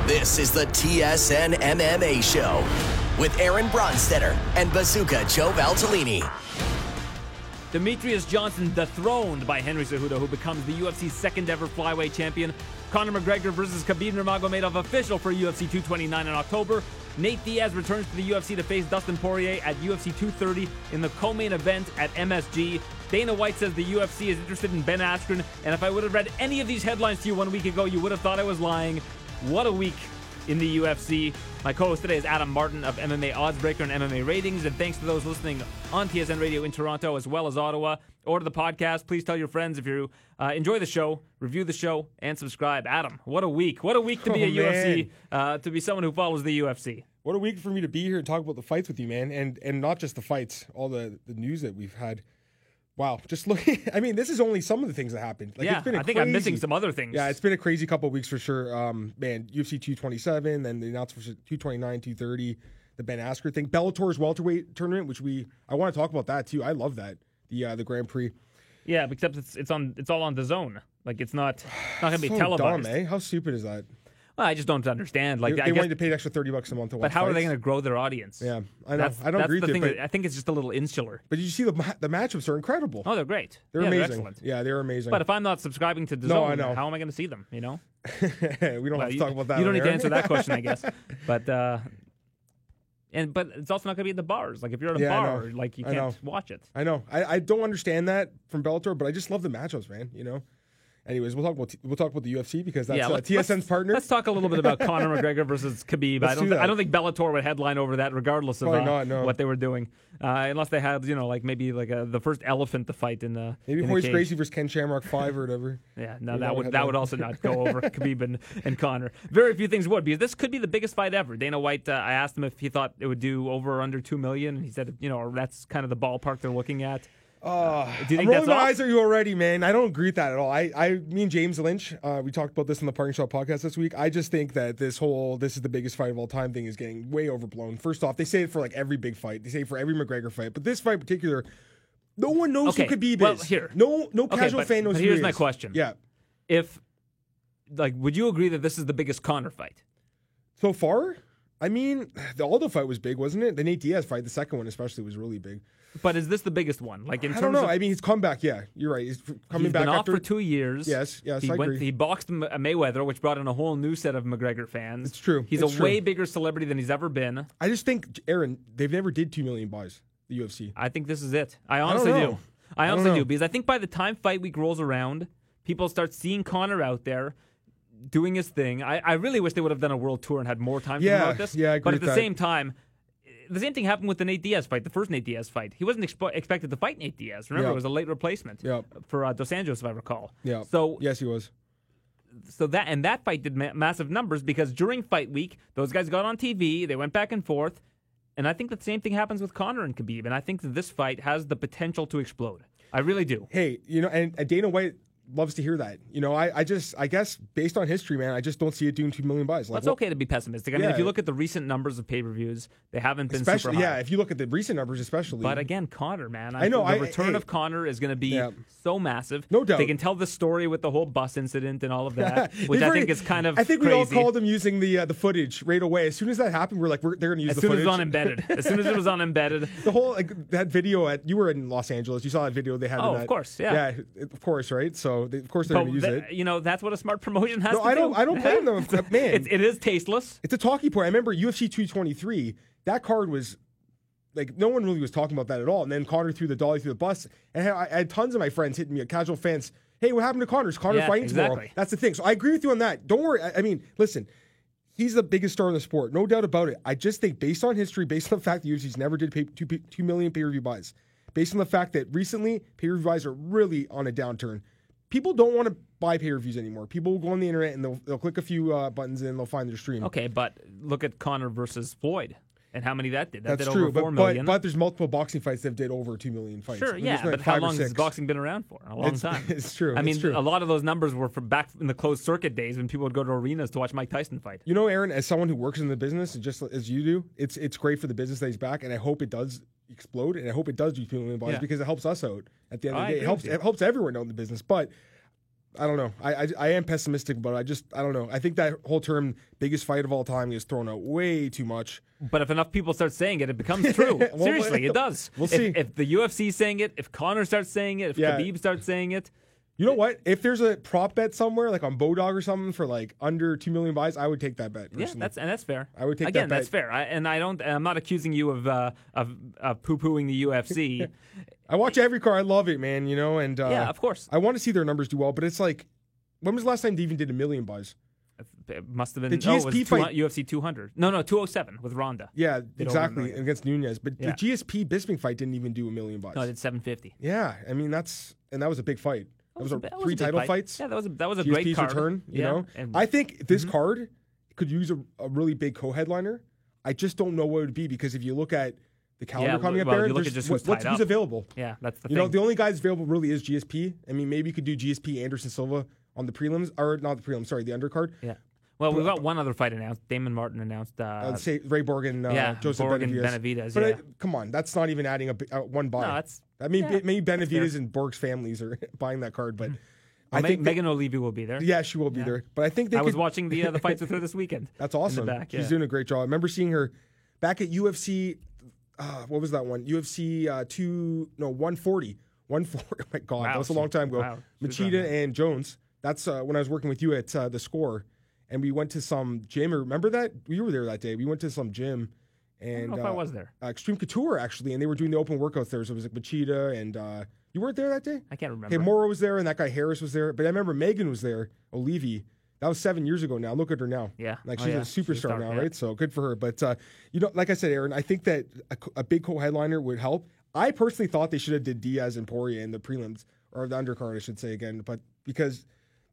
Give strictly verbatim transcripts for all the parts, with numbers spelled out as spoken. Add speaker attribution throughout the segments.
Speaker 1: This is the T S N M M A Show with Aaron Bronstetter and Bazooka Joe Valtellini.
Speaker 2: Demetrius Johnson dethroned by Henry Cejudo, who becomes the U F C's second ever flyweight champion. Conor McGregor versus Khabib Nurmagomedov official for U F C two twenty-nine in October. Nate Diaz returns to the U F C to face Dustin Poirier at U F C two thirty in the co-main event at M S G. Dana White says the U F C is interested in Ben Askren, and if I would have read any of these headlines to you one week ago, you would have thought I was lying. What a week in the U F C. My co-host today is Adam Martin of M M A Oddsbreaker and M M A Ratings, and thanks to those listening on T S N Radio in Toronto as well as Ottawa. Order the podcast. Please tell your friends if you uh, enjoy the show, review the show, and subscribe. Adam, what a week. What a week to be
Speaker 3: oh,
Speaker 2: a U F C, uh, to be someone who follows the U F C.
Speaker 3: What a week for me to be here and talk about the fights with you, man, and and not just the fights, all the, the news that we've had. Wow, just looking. I mean, this is only some of the things that happened. Like,
Speaker 2: yeah,
Speaker 3: it's been a
Speaker 2: I think
Speaker 3: crazy,
Speaker 2: I'm missing some other things.
Speaker 3: Yeah, it's been a crazy couple of weeks for sure. Um, man, U F C two twenty-seven, then the announcement for two twenty-nine, two thirty, the Ben Askren thing, Bellator's welterweight tournament, which we I want to talk about that too. I love that the uh, the Grand Prix.
Speaker 2: Yeah, except it's it's on it's all on the zone. Like it's not not going to be
Speaker 3: so
Speaker 2: televised.
Speaker 3: Dumb, eh? How stupid is that?
Speaker 2: Well, I just don't understand. Like
Speaker 3: they,
Speaker 2: I
Speaker 3: they
Speaker 2: guess,
Speaker 3: wanted to pay an extra thirty bucks a month to watch.
Speaker 2: But how
Speaker 3: fights.
Speaker 2: are they going to grow their audience?
Speaker 3: Yeah, I know.
Speaker 2: That's,
Speaker 3: I don't
Speaker 2: that's
Speaker 3: agree
Speaker 2: the
Speaker 3: with
Speaker 2: thing
Speaker 3: it.
Speaker 2: that I think it's just a little insular.
Speaker 3: But did you see the the matchups are incredible?
Speaker 2: Oh, they're great.
Speaker 3: They're
Speaker 2: yeah,
Speaker 3: amazing.
Speaker 2: They're excellent.
Speaker 3: Yeah, they're amazing.
Speaker 2: But if I'm not subscribing to the
Speaker 3: No,
Speaker 2: zone,
Speaker 3: I know.
Speaker 2: how am I going to see them? You know,
Speaker 3: we don't
Speaker 2: well,
Speaker 3: have to
Speaker 2: you,
Speaker 3: talk about that.
Speaker 2: You don't
Speaker 3: on
Speaker 2: need to
Speaker 3: air.
Speaker 2: answer that question, I guess. But uh, and but it's also not going to be in the bars. Like if you're at a
Speaker 3: Yeah, I
Speaker 2: bar,
Speaker 3: know.
Speaker 2: like you
Speaker 3: I
Speaker 2: can't watch it.
Speaker 3: I know. I, I don't understand that from Bellator, but I just love the matchups, man. You know. Anyways, we'll talk about we'll talk about the U F C because that's
Speaker 2: yeah,
Speaker 3: uh, T S N's partner.
Speaker 2: Let's talk a little bit about Conor McGregor versus Khabib.
Speaker 3: Let's
Speaker 2: I don't
Speaker 3: do
Speaker 2: th-
Speaker 3: that.
Speaker 2: I don't think Bellator would headline over that, regardless of
Speaker 3: Probably
Speaker 2: uh,
Speaker 3: not, no.
Speaker 2: what they were doing, uh, unless they had you know like maybe like a, the first elephant to fight in the
Speaker 3: Maybe
Speaker 2: in the
Speaker 3: Horace
Speaker 2: cage.
Speaker 3: Gracie versus Ken Shamrock five or whatever.
Speaker 2: Yeah, no,
Speaker 3: Maybe
Speaker 2: that would
Speaker 3: headline.
Speaker 2: that would also not go over Khabib and, and Conor. Very few things would, because this could be the biggest fight ever. Dana White, uh, I asked him if he thought it would do over or under two million, and he said you know that's kind of the ballpark they're looking at.
Speaker 3: Uh,
Speaker 2: Do you think
Speaker 3: I'm rolling
Speaker 2: that's
Speaker 3: my
Speaker 2: off?
Speaker 3: eyes at you already, man. I don't agree with that at all. I, I, me and James Lynch, uh, we talked about this in the Parting Shot podcast this week. I just think that this whole "this is the biggest fight of all time" thing is getting way overblown. First off, they say it for like every big fight. They say it for every McGregor fight, but this fight in particular, no one knows
Speaker 2: Okay,
Speaker 3: who Khabib
Speaker 2: well,
Speaker 3: is.
Speaker 2: here.
Speaker 3: No, no
Speaker 2: Okay,
Speaker 3: casual
Speaker 2: but-
Speaker 3: fan knows
Speaker 2: but
Speaker 3: who
Speaker 2: here's
Speaker 3: he
Speaker 2: my
Speaker 3: is.
Speaker 2: question.
Speaker 3: Yeah.
Speaker 2: If like, would you agree that this is the biggest Conor fight?
Speaker 3: So far, I mean, the Aldo fight was big, wasn't it? The Nate Diaz fight, the second one especially, was really big.
Speaker 2: But is this the biggest one? Like in
Speaker 3: I
Speaker 2: terms
Speaker 3: don't know.
Speaker 2: of
Speaker 3: I mean, his comeback, yeah, you're right. He's coming
Speaker 2: he's
Speaker 3: back
Speaker 2: been off
Speaker 3: after
Speaker 2: for two years.
Speaker 3: Yes, yes,
Speaker 2: he
Speaker 3: I
Speaker 2: went.
Speaker 3: agree.
Speaker 2: He boxed M- Mayweather, which brought in a whole new set of McGregor fans.
Speaker 3: It's true.
Speaker 2: He's
Speaker 3: It's
Speaker 2: a
Speaker 3: true.
Speaker 2: way bigger celebrity than he's ever been.
Speaker 3: I just think, Aaron, they've never did two million buys, the U F C.
Speaker 2: I think this is it. I
Speaker 3: don't
Speaker 2: honestly
Speaker 3: know.
Speaker 2: do. I
Speaker 3: I don't
Speaker 2: honestly
Speaker 3: know.
Speaker 2: do, because I think by the time fight week rolls around, people start seeing Conor out there doing his thing. I, I really wish they would have done a world tour and had more time to
Speaker 3: Yeah,
Speaker 2: promote this.
Speaker 3: yeah, I agree
Speaker 2: But at
Speaker 3: with
Speaker 2: the
Speaker 3: that.
Speaker 2: same time, the same thing happened with the Nate Diaz fight, the first Nate Diaz fight. He wasn't expo- expected to fight Nate Diaz. Remember,
Speaker 3: Yeah.
Speaker 2: it was a late replacement
Speaker 3: Yeah.
Speaker 2: for uh, Dos Anjos, if I recall.
Speaker 3: Yeah.
Speaker 2: So
Speaker 3: Yes, he was.
Speaker 2: so that and that fight did ma- massive numbers, because during fight week, those guys got on T V, they went back and forth, and I think the same thing happens with Conor and Khabib, and I think that this fight has the potential to explode. I really do.
Speaker 3: Hey, you know, and, and Dana White loves to hear that. You know, I, I just, I guess, based on history, man, I just don't see it doing two million buys.
Speaker 2: Well,
Speaker 3: Like,
Speaker 2: it's okay to be pessimistic. I mean,
Speaker 3: Yeah.
Speaker 2: if you look at the recent numbers of pay-per-views, they haven't been
Speaker 3: especially,
Speaker 2: super high.
Speaker 3: yeah, if you look at the recent numbers, especially.
Speaker 2: But again, Conor, man, I,
Speaker 3: I know,
Speaker 2: The
Speaker 3: I-
Speaker 2: return
Speaker 3: hey.
Speaker 2: of Conor is going to be
Speaker 3: Yeah.
Speaker 2: so massive.
Speaker 3: No doubt.
Speaker 2: They can tell the story with the whole bus incident and all of that, which
Speaker 3: They've
Speaker 2: I
Speaker 3: already-
Speaker 2: think is kind of
Speaker 3: I think
Speaker 2: crazy.
Speaker 3: we all called them using the uh, the footage right away. As soon as that happened, we're like, we're, they're going to use
Speaker 2: as
Speaker 3: the
Speaker 2: soon
Speaker 3: footage.
Speaker 2: as it was on embedded. As soon as it was on embedded.
Speaker 3: The whole like, that video at you were in Los Angeles. You saw that video they had.
Speaker 2: Oh,
Speaker 3: in
Speaker 2: of
Speaker 3: that,
Speaker 2: course, yeah.
Speaker 3: yeah, of course, right? So they, of course they're
Speaker 2: But
Speaker 3: going to use
Speaker 2: that-
Speaker 3: it.
Speaker 2: you know, that's what a smart promotion has
Speaker 3: No,
Speaker 2: to
Speaker 3: I
Speaker 2: do.
Speaker 3: don't. I don't blame them, man.
Speaker 2: It's, it is tasteless.
Speaker 3: It's a talking point. I remember U F C two twenty-three. That card was like no one really was talking about that at all. And then Conor threw the dolly through the bus, and I had, I had tons of my friends hitting me, casual fans. Hey, what happened to Conor? Is Conor
Speaker 2: Yeah,
Speaker 3: fighting tomorrow?
Speaker 2: exactly.
Speaker 3: That's the thing. So I agree with you on that. Don't worry. I, I mean, listen. He's the biggest star in the sport, no doubt about it. I just think, based on history, based on the fact that U F C's never did pay, two, two million pay-per-view buys, based on the fact that recently pay-per-view buys are really on a downturn. People don't want to buy pay-per-views anymore. People will go on the internet and they'll, they'll click a few uh, buttons and they'll find their stream.
Speaker 2: Okay, but look at Conor versus Floyd and how many that did. That
Speaker 3: That's
Speaker 2: did
Speaker 3: true,
Speaker 2: over
Speaker 3: but,
Speaker 2: four
Speaker 3: but
Speaker 2: million.
Speaker 3: but there's multiple boxing fights that did over two million fights.
Speaker 2: Sure,
Speaker 3: There's
Speaker 2: yeah,
Speaker 3: like
Speaker 2: but how
Speaker 3: five or
Speaker 2: long has
Speaker 3: six.
Speaker 2: boxing been around for? A long
Speaker 3: It's-
Speaker 2: time.
Speaker 3: it's true,
Speaker 2: I
Speaker 3: it's
Speaker 2: mean,
Speaker 3: true.
Speaker 2: a lot of those numbers were from back in the closed circuit days when people would go to arenas to watch Mike Tyson fight.
Speaker 3: You know, Aaron, as someone who works in the business, and just as you do, it's it's great for the business that he's back, and I hope it does explode, and I hope it does do two million buys
Speaker 2: Yeah.
Speaker 3: because it helps us out at the end of
Speaker 2: I
Speaker 3: the day.
Speaker 2: agree
Speaker 3: It helps
Speaker 2: with you.
Speaker 3: it helps everyone out in the business. But I don't know. I, I I am pessimistic, but I just I don't know. I think that whole term "biggest fight of all time" is thrown out way too much.
Speaker 2: But if enough people start saying it, it becomes true.
Speaker 3: well,
Speaker 2: Seriously, it does.
Speaker 3: We'll
Speaker 2: if,
Speaker 3: see.
Speaker 2: If the U F C is saying it, if Conor starts saying it, if
Speaker 3: Yeah.
Speaker 2: Khabib starts saying it,
Speaker 3: You know what? If there's a prop bet somewhere, like on Bodog or something, for like under two million buys, I would take that bet. Personally.
Speaker 2: yeah, that's and that's fair.
Speaker 3: I would take
Speaker 2: Again,
Speaker 3: that bet.
Speaker 2: that's fair. I, and I don't. I'm not accusing you of uh, of, of poo pooing the U F C.
Speaker 3: I watch every car. I love it, man. You know, and uh,
Speaker 2: Yeah, of course.
Speaker 3: I want to see their numbers do well. But it's like, when was the last time they even did a million buys?
Speaker 2: It must have been
Speaker 3: The G S P
Speaker 2: oh, it was
Speaker 3: fight-
Speaker 2: U F C two hundred. No, no, two oh seven with Ronda.
Speaker 3: Yeah,
Speaker 2: Did over a
Speaker 3: exactly,
Speaker 2: million.
Speaker 3: against Nunez. But
Speaker 2: Yeah.
Speaker 3: the G S P Bisping fight didn't even do a million buys.
Speaker 2: No, it's seven fifty.
Speaker 3: Yeah, I mean that's and that was a big fight. That was, a,
Speaker 2: That was
Speaker 3: three
Speaker 2: big
Speaker 3: title
Speaker 2: fight.
Speaker 3: fights.
Speaker 2: Yeah, that was a, that was a
Speaker 3: G S P's
Speaker 2: great card.
Speaker 3: return. You
Speaker 2: yeah.
Speaker 3: know,
Speaker 2: and
Speaker 3: I think this
Speaker 2: Mhm.
Speaker 3: card could use a, a really big co-headliner. I just don't know what it would be because if you look at the calendar
Speaker 2: Yeah,
Speaker 3: coming up
Speaker 2: well,
Speaker 3: there,
Speaker 2: you look
Speaker 3: there's-
Speaker 2: at just
Speaker 3: what-
Speaker 2: who's
Speaker 3: what's,
Speaker 2: tied
Speaker 3: who's
Speaker 2: up.
Speaker 3: available.
Speaker 2: yeah, that's the
Speaker 3: You
Speaker 2: thing.
Speaker 3: know, the only guy that's available really is G S P. I mean, maybe you could do G S P Anderson Silva on the prelims, or not the prelims, sorry, the undercard.
Speaker 2: yeah. Well, we've got one other fight announced. Damon Martin announced. Uh,
Speaker 3: Uh, say Ray Borg,and uh,
Speaker 2: yeah,
Speaker 3: Joseph
Speaker 2: Borg and
Speaker 3: Benavidez.
Speaker 2: Benavidez,
Speaker 3: But
Speaker 2: yeah.
Speaker 3: uh, come on, that's not even adding a, bi- uh, one buy.
Speaker 2: No, that's.
Speaker 3: I mean,
Speaker 2: yeah,
Speaker 3: maybe
Speaker 2: that's
Speaker 3: Benavidez
Speaker 2: fair.
Speaker 3: and Borg's families are buying that card, but
Speaker 2: Well,
Speaker 3: I
Speaker 2: Me-
Speaker 3: think that-
Speaker 2: Megan O'Leary will be there.
Speaker 3: yeah, she will be
Speaker 2: Yeah.
Speaker 3: there. But I think they
Speaker 2: I
Speaker 3: could,
Speaker 2: was watching the uh, the fights with her this weekend.
Speaker 3: That's awesome.
Speaker 2: In the back,
Speaker 3: She's
Speaker 2: yeah.
Speaker 3: doing a great job. I remember seeing her back at U F C. Uh, what was that one? U F C uh, two no one forty. one forty. Oh my God,
Speaker 2: Wow,
Speaker 3: that was a
Speaker 2: she-
Speaker 3: long time ago.
Speaker 2: wow, she was on
Speaker 3: Machida
Speaker 2: that.
Speaker 3: and Jones. That's uh, when I was working with you at uh, the Score, and we went to some gym. Remember that? You were there that day. We went to some gym,
Speaker 2: I don't
Speaker 3: and
Speaker 2: know if
Speaker 3: uh,
Speaker 2: I was there.
Speaker 3: uh, Extreme Couture actually, and they were doing the open workouts there. So it was like Machida and uh, you weren't there that day.
Speaker 2: I can't remember.
Speaker 3: Okay, Moro was there, and that guy Harris was there. But I remember Megan was there. Olivi. That was seven years ago now. Look at her now.
Speaker 2: Yeah.
Speaker 3: Like
Speaker 2: Oh,
Speaker 3: she's
Speaker 2: yeah.
Speaker 3: a
Speaker 2: She's a
Speaker 3: superstar
Speaker 2: star,
Speaker 3: now,
Speaker 2: yeah.
Speaker 3: right? So good for her. But uh, you know, like I said, Aaron, I think that a, co- a big co-headliner would help. I personally thought they should have did Diaz and Poirier in the prelims or the undercard, I should say again, but because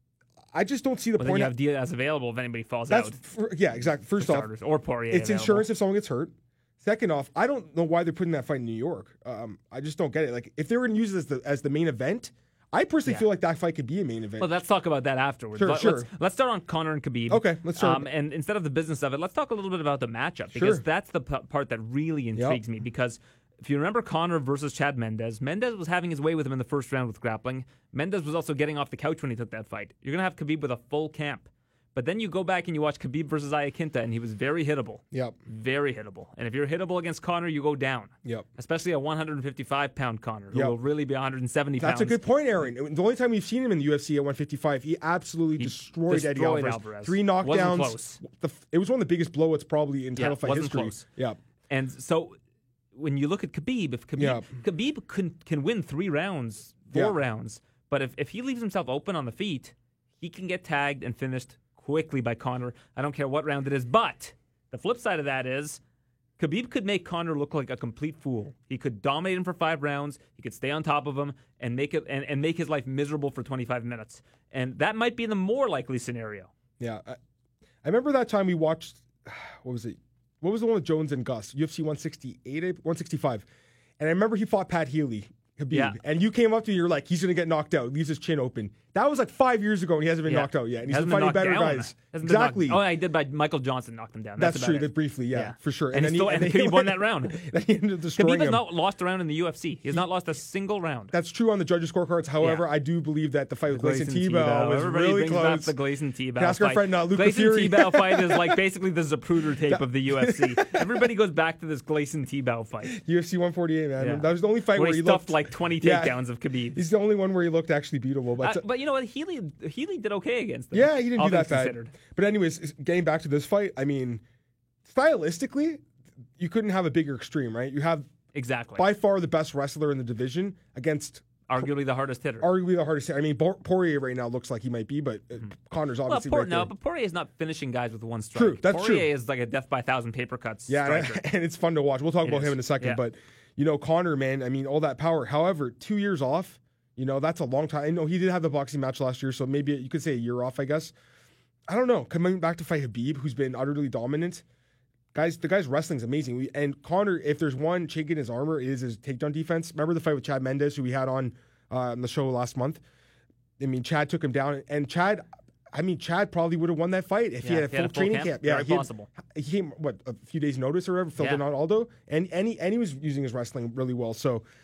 Speaker 3: I just don't see the
Speaker 2: Well, then
Speaker 3: point.
Speaker 2: you
Speaker 3: of-
Speaker 2: have Diaz available if anybody falls
Speaker 3: that's
Speaker 2: out.
Speaker 3: for, yeah, exactly.
Speaker 2: for
Speaker 3: First off,
Speaker 2: starters, or Poirier.
Speaker 3: it's
Speaker 2: available.
Speaker 3: insurance if someone gets hurt. Second off, I don't know why they're putting that fight in New York. Um, I just don't get it. Like if they were going to use it as the as the main event, I personally
Speaker 2: Yeah.
Speaker 3: feel like that fight could be a main event.
Speaker 2: Well, let's talk about that afterwards.
Speaker 3: Sure,
Speaker 2: Let,
Speaker 3: sure.
Speaker 2: Let's, let's start on Conor and Khabib.
Speaker 3: Okay, let's start.
Speaker 2: Um, and instead of the business of it, let's talk a little bit about the matchup because
Speaker 3: Sure.
Speaker 2: that's the p- part that really intrigues me. Because if you remember Conor versus Chad Mendes, Mendes was having his way with him in the first round with grappling. Mendes was also getting off the couch when he took that fight. You're going to have Khabib with a full camp. But then you go back and you watch Khabib versus Iaquinta, and he was very hittable.
Speaker 3: Yep.
Speaker 2: Very hittable. And if you're hittable against Conor, you go down.
Speaker 3: Yep.
Speaker 2: Especially a one fifty-five pound Conor, who
Speaker 3: Yep.
Speaker 2: will really be one hundred seventy pounds.
Speaker 3: That's a good point, Aaron. The only time we've seen him in the U F C at one fifty-five, he absolutely destroyed, Eddie
Speaker 2: destroyed
Speaker 3: Alvarez.
Speaker 2: Alvarez.
Speaker 3: Three
Speaker 2: Wasn't
Speaker 3: knockdowns.
Speaker 2: close.
Speaker 3: The, it was one of the biggest blowouts probably in title
Speaker 2: Yeah,
Speaker 3: fight
Speaker 2: wasn't
Speaker 3: history.
Speaker 2: close.
Speaker 3: Yeah.
Speaker 2: And so when you look at Khabib, if Khabib,
Speaker 3: Yeah.
Speaker 2: Khabib can, can win three rounds, four
Speaker 3: Yeah.
Speaker 2: rounds, but if, if he leaves himself open on the feet, he can get tagged and finished quickly by Conor. I don't care what round it is. But the flip side of that is Khabib could make Conor look like a complete fool. He could dominate him for five rounds. He could stay on top of him and make it and, and make his life miserable for twenty-five minutes. And that might be the more likely scenario.
Speaker 3: Yeah. I, I remember that time we watched, what was it? What was the one with Jones and Gus? U F C one sixty-eight, one sixty-five. And I remember he fought Pat Healy, Khabib.
Speaker 2: Yeah.
Speaker 3: And you came up to me, you're like, he's going to get knocked out, leaves his chin open. That was like five years ago, and he hasn't been
Speaker 2: Yeah.
Speaker 3: knocked out yet. And he's
Speaker 2: Hasn't
Speaker 3: been
Speaker 2: been
Speaker 3: fighting
Speaker 2: knocked
Speaker 3: better
Speaker 2: down.
Speaker 3: guys.
Speaker 2: Hasn't been knocked-
Speaker 3: Exactly.
Speaker 2: Oh, I did by Michael Johnson knocked him down. That's,
Speaker 3: That's
Speaker 2: about
Speaker 3: true.
Speaker 2: it.
Speaker 3: That briefly, yeah,
Speaker 2: Yeah.
Speaker 3: for sure.
Speaker 2: And, he still, and
Speaker 3: then
Speaker 2: Khabib won that round.
Speaker 3: then he ended up destroying
Speaker 2: Khabib has
Speaker 3: him.
Speaker 2: not lost a round in the U F C. He has not lost a single round.
Speaker 3: That's true on the judges' scorecards. However,
Speaker 2: Yeah.
Speaker 3: I do believe that the fight with Gleison
Speaker 2: Gleison
Speaker 3: Tebow was
Speaker 2: Everybody
Speaker 3: really
Speaker 2: brings up
Speaker 3: close.
Speaker 2: the Gleison Tebow
Speaker 3: Ask our
Speaker 2: fight.
Speaker 3: friend, uh, Luca
Speaker 2: Gleison
Speaker 3: Fury.
Speaker 2: Tebow fight is like basically the Zapruder tape of the U F C. Everybody goes back to this Gleison Tebow fight.
Speaker 3: U F C one forty-eight, man.
Speaker 2: Yeah.
Speaker 3: That was the only fight
Speaker 2: Where
Speaker 3: where,
Speaker 2: he
Speaker 3: he
Speaker 2: stuffed
Speaker 3: looked
Speaker 2: like twenty
Speaker 3: Yeah.
Speaker 2: takedowns of Khabib.
Speaker 3: He's the only one where he looked actually beatable. But
Speaker 2: Uh, but you know what? Healy Healy did okay against him.
Speaker 3: yeah, he didn't
Speaker 2: all
Speaker 3: do that
Speaker 2: things
Speaker 3: bad.
Speaker 2: considered.
Speaker 3: But anyways, is- getting back to this fight, I mean, stylistically, you couldn't have a bigger extreme, right? You have
Speaker 2: Exactly.
Speaker 3: by far the best wrestler in the division against
Speaker 2: Arguably the hardest hitter.
Speaker 3: arguably the hardest. I mean, Bo- Poirier right now looks like he might be, but uh, Connor's
Speaker 2: well,
Speaker 3: obviously
Speaker 2: Por-
Speaker 3: right
Speaker 2: no,
Speaker 3: there.
Speaker 2: but Poirier is not finishing guys with one strike.
Speaker 3: True, that's
Speaker 2: Poirier
Speaker 3: true.
Speaker 2: is like a death by a thousand paper cuts
Speaker 3: Yeah, and,
Speaker 2: striker.
Speaker 3: and it's fun to watch. We'll talk
Speaker 2: It
Speaker 3: about
Speaker 2: is.
Speaker 3: him in a second,
Speaker 2: Yeah.
Speaker 3: but you know, Connor, man, I mean, all that power. However, two years off, you know, that's a long time. I know he did have the boxing match last year, so maybe you could say a year off, I guess. I don't know. Coming back to fight Khabib, who's been utterly dominant. Guys, the guy's wrestling's amazing. We, and Connor, if there's one chink in his armor, it is his takedown defense. Remember the fight with Chad Mendes, who we had on uh, on the show last month? I mean, Chad took him down, and Chad, I mean, Chad probably would have won that fight if he
Speaker 2: Yeah,
Speaker 3: had a
Speaker 2: if he
Speaker 3: full
Speaker 2: had a full
Speaker 3: training
Speaker 2: camp.
Speaker 3: camp. Yeah,
Speaker 2: Very
Speaker 3: he had-
Speaker 2: possible.
Speaker 3: He came what a few days notice or whatever, filled
Speaker 2: Yeah.
Speaker 3: in on Aldo, and and he, and he was using his wrestling really well. So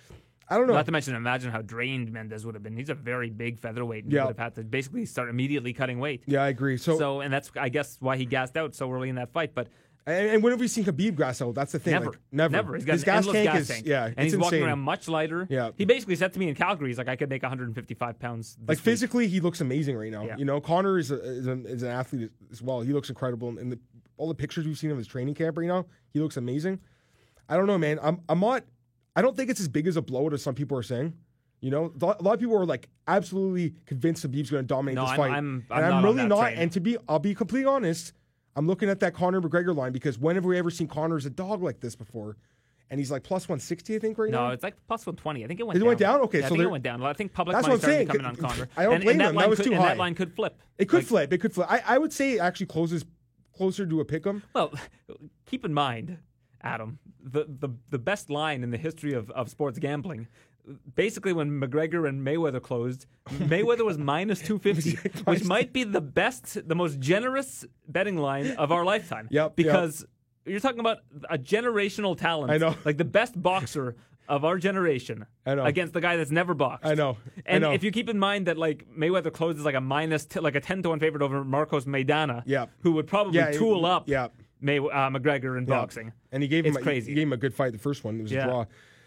Speaker 3: I don't know.
Speaker 2: Not to mention, imagine how drained Mendez would have been. He's a very big featherweight, and
Speaker 3: Yeah.
Speaker 2: he would have had to basically start immediately cutting weight.
Speaker 3: Yeah, I agree. So,
Speaker 2: So, and that's, I guess, why he gassed out so early in that fight. But
Speaker 3: and, and when have we seen Khabib gas out? That's the thing.
Speaker 2: never,
Speaker 3: Like, never,
Speaker 2: never. He's got
Speaker 3: His
Speaker 2: an
Speaker 3: gas
Speaker 2: endless
Speaker 3: tank
Speaker 2: gas
Speaker 3: is
Speaker 2: tank.
Speaker 3: yeah,
Speaker 2: and
Speaker 3: it's
Speaker 2: he's walking
Speaker 3: insane.
Speaker 2: around much lighter.
Speaker 3: Yeah.
Speaker 2: He basically said to me in Calgary, he's like, I could make one hundred fifty-five pounds. This
Speaker 3: Like
Speaker 2: week.
Speaker 3: physically, he looks amazing right now.
Speaker 2: Yeah.
Speaker 3: You know, Connor is, a, is, an, is an athlete as well. He looks incredible, and the, all the pictures we've seen of his training camp right now, he looks amazing. I don't know, man. I'm I'm not. I don't think it's as big as a blowout as some people are saying. You know, a lot of people are like absolutely convinced Khabib's going to dominate
Speaker 2: No,
Speaker 3: this
Speaker 2: I'm-
Speaker 3: fight,
Speaker 2: I'm- I'm
Speaker 3: and
Speaker 2: not
Speaker 3: I'm
Speaker 2: on
Speaker 3: really
Speaker 2: that
Speaker 3: not.
Speaker 2: train.
Speaker 3: And to be, I'll be completely honest. I'm looking at that Conor McGregor line because when have we ever seen Conor as a dog like this before? And he's like plus one sixty, I think, right now.
Speaker 2: No, it's like plus one twenty. I think it went
Speaker 3: It
Speaker 2: down.
Speaker 3: went down? Okay,
Speaker 2: Yeah, I
Speaker 3: so
Speaker 2: think it
Speaker 3: they're-
Speaker 2: went down. I think public
Speaker 3: That's
Speaker 2: money
Speaker 3: what I'm
Speaker 2: started
Speaker 3: saying.
Speaker 2: coming on Conor.
Speaker 3: I don't
Speaker 2: and,
Speaker 3: blame
Speaker 2: and that
Speaker 3: them.
Speaker 2: line
Speaker 3: That was
Speaker 2: could,
Speaker 3: too
Speaker 2: and
Speaker 3: high.
Speaker 2: that line could flip.
Speaker 3: It could
Speaker 2: Like,
Speaker 3: flip. It could flip. I, I would say it actually closes closer to a pick 'em.
Speaker 2: Well, keep in mind, Adam, the, the, the best line in the history of, of sports gambling. Basically, when McGregor and Mayweather closed, Mayweather was minus two fifty, which might be the best, the most generous betting line of our lifetime.
Speaker 3: Yep,
Speaker 2: Because you're talking about a generational talent.
Speaker 3: I know.
Speaker 2: Like the best boxer of our generation
Speaker 3: I know.
Speaker 2: against the guy that's never boxed.
Speaker 3: I know. I
Speaker 2: And
Speaker 3: know.
Speaker 2: if you keep in mind that like Mayweather closes like a minus, t- like a ten to one favorite over Marcos Maidana,
Speaker 3: Yeah.
Speaker 2: who would probably
Speaker 3: Yeah,
Speaker 2: tool up
Speaker 3: yeah.
Speaker 2: May, uh, McGregor in
Speaker 3: Yeah.
Speaker 2: boxing.
Speaker 3: And he gave him
Speaker 2: It's
Speaker 3: a,
Speaker 2: crazy.
Speaker 3: He gave him a good fight. The first one, it was
Speaker 2: Yeah.
Speaker 3: a draw.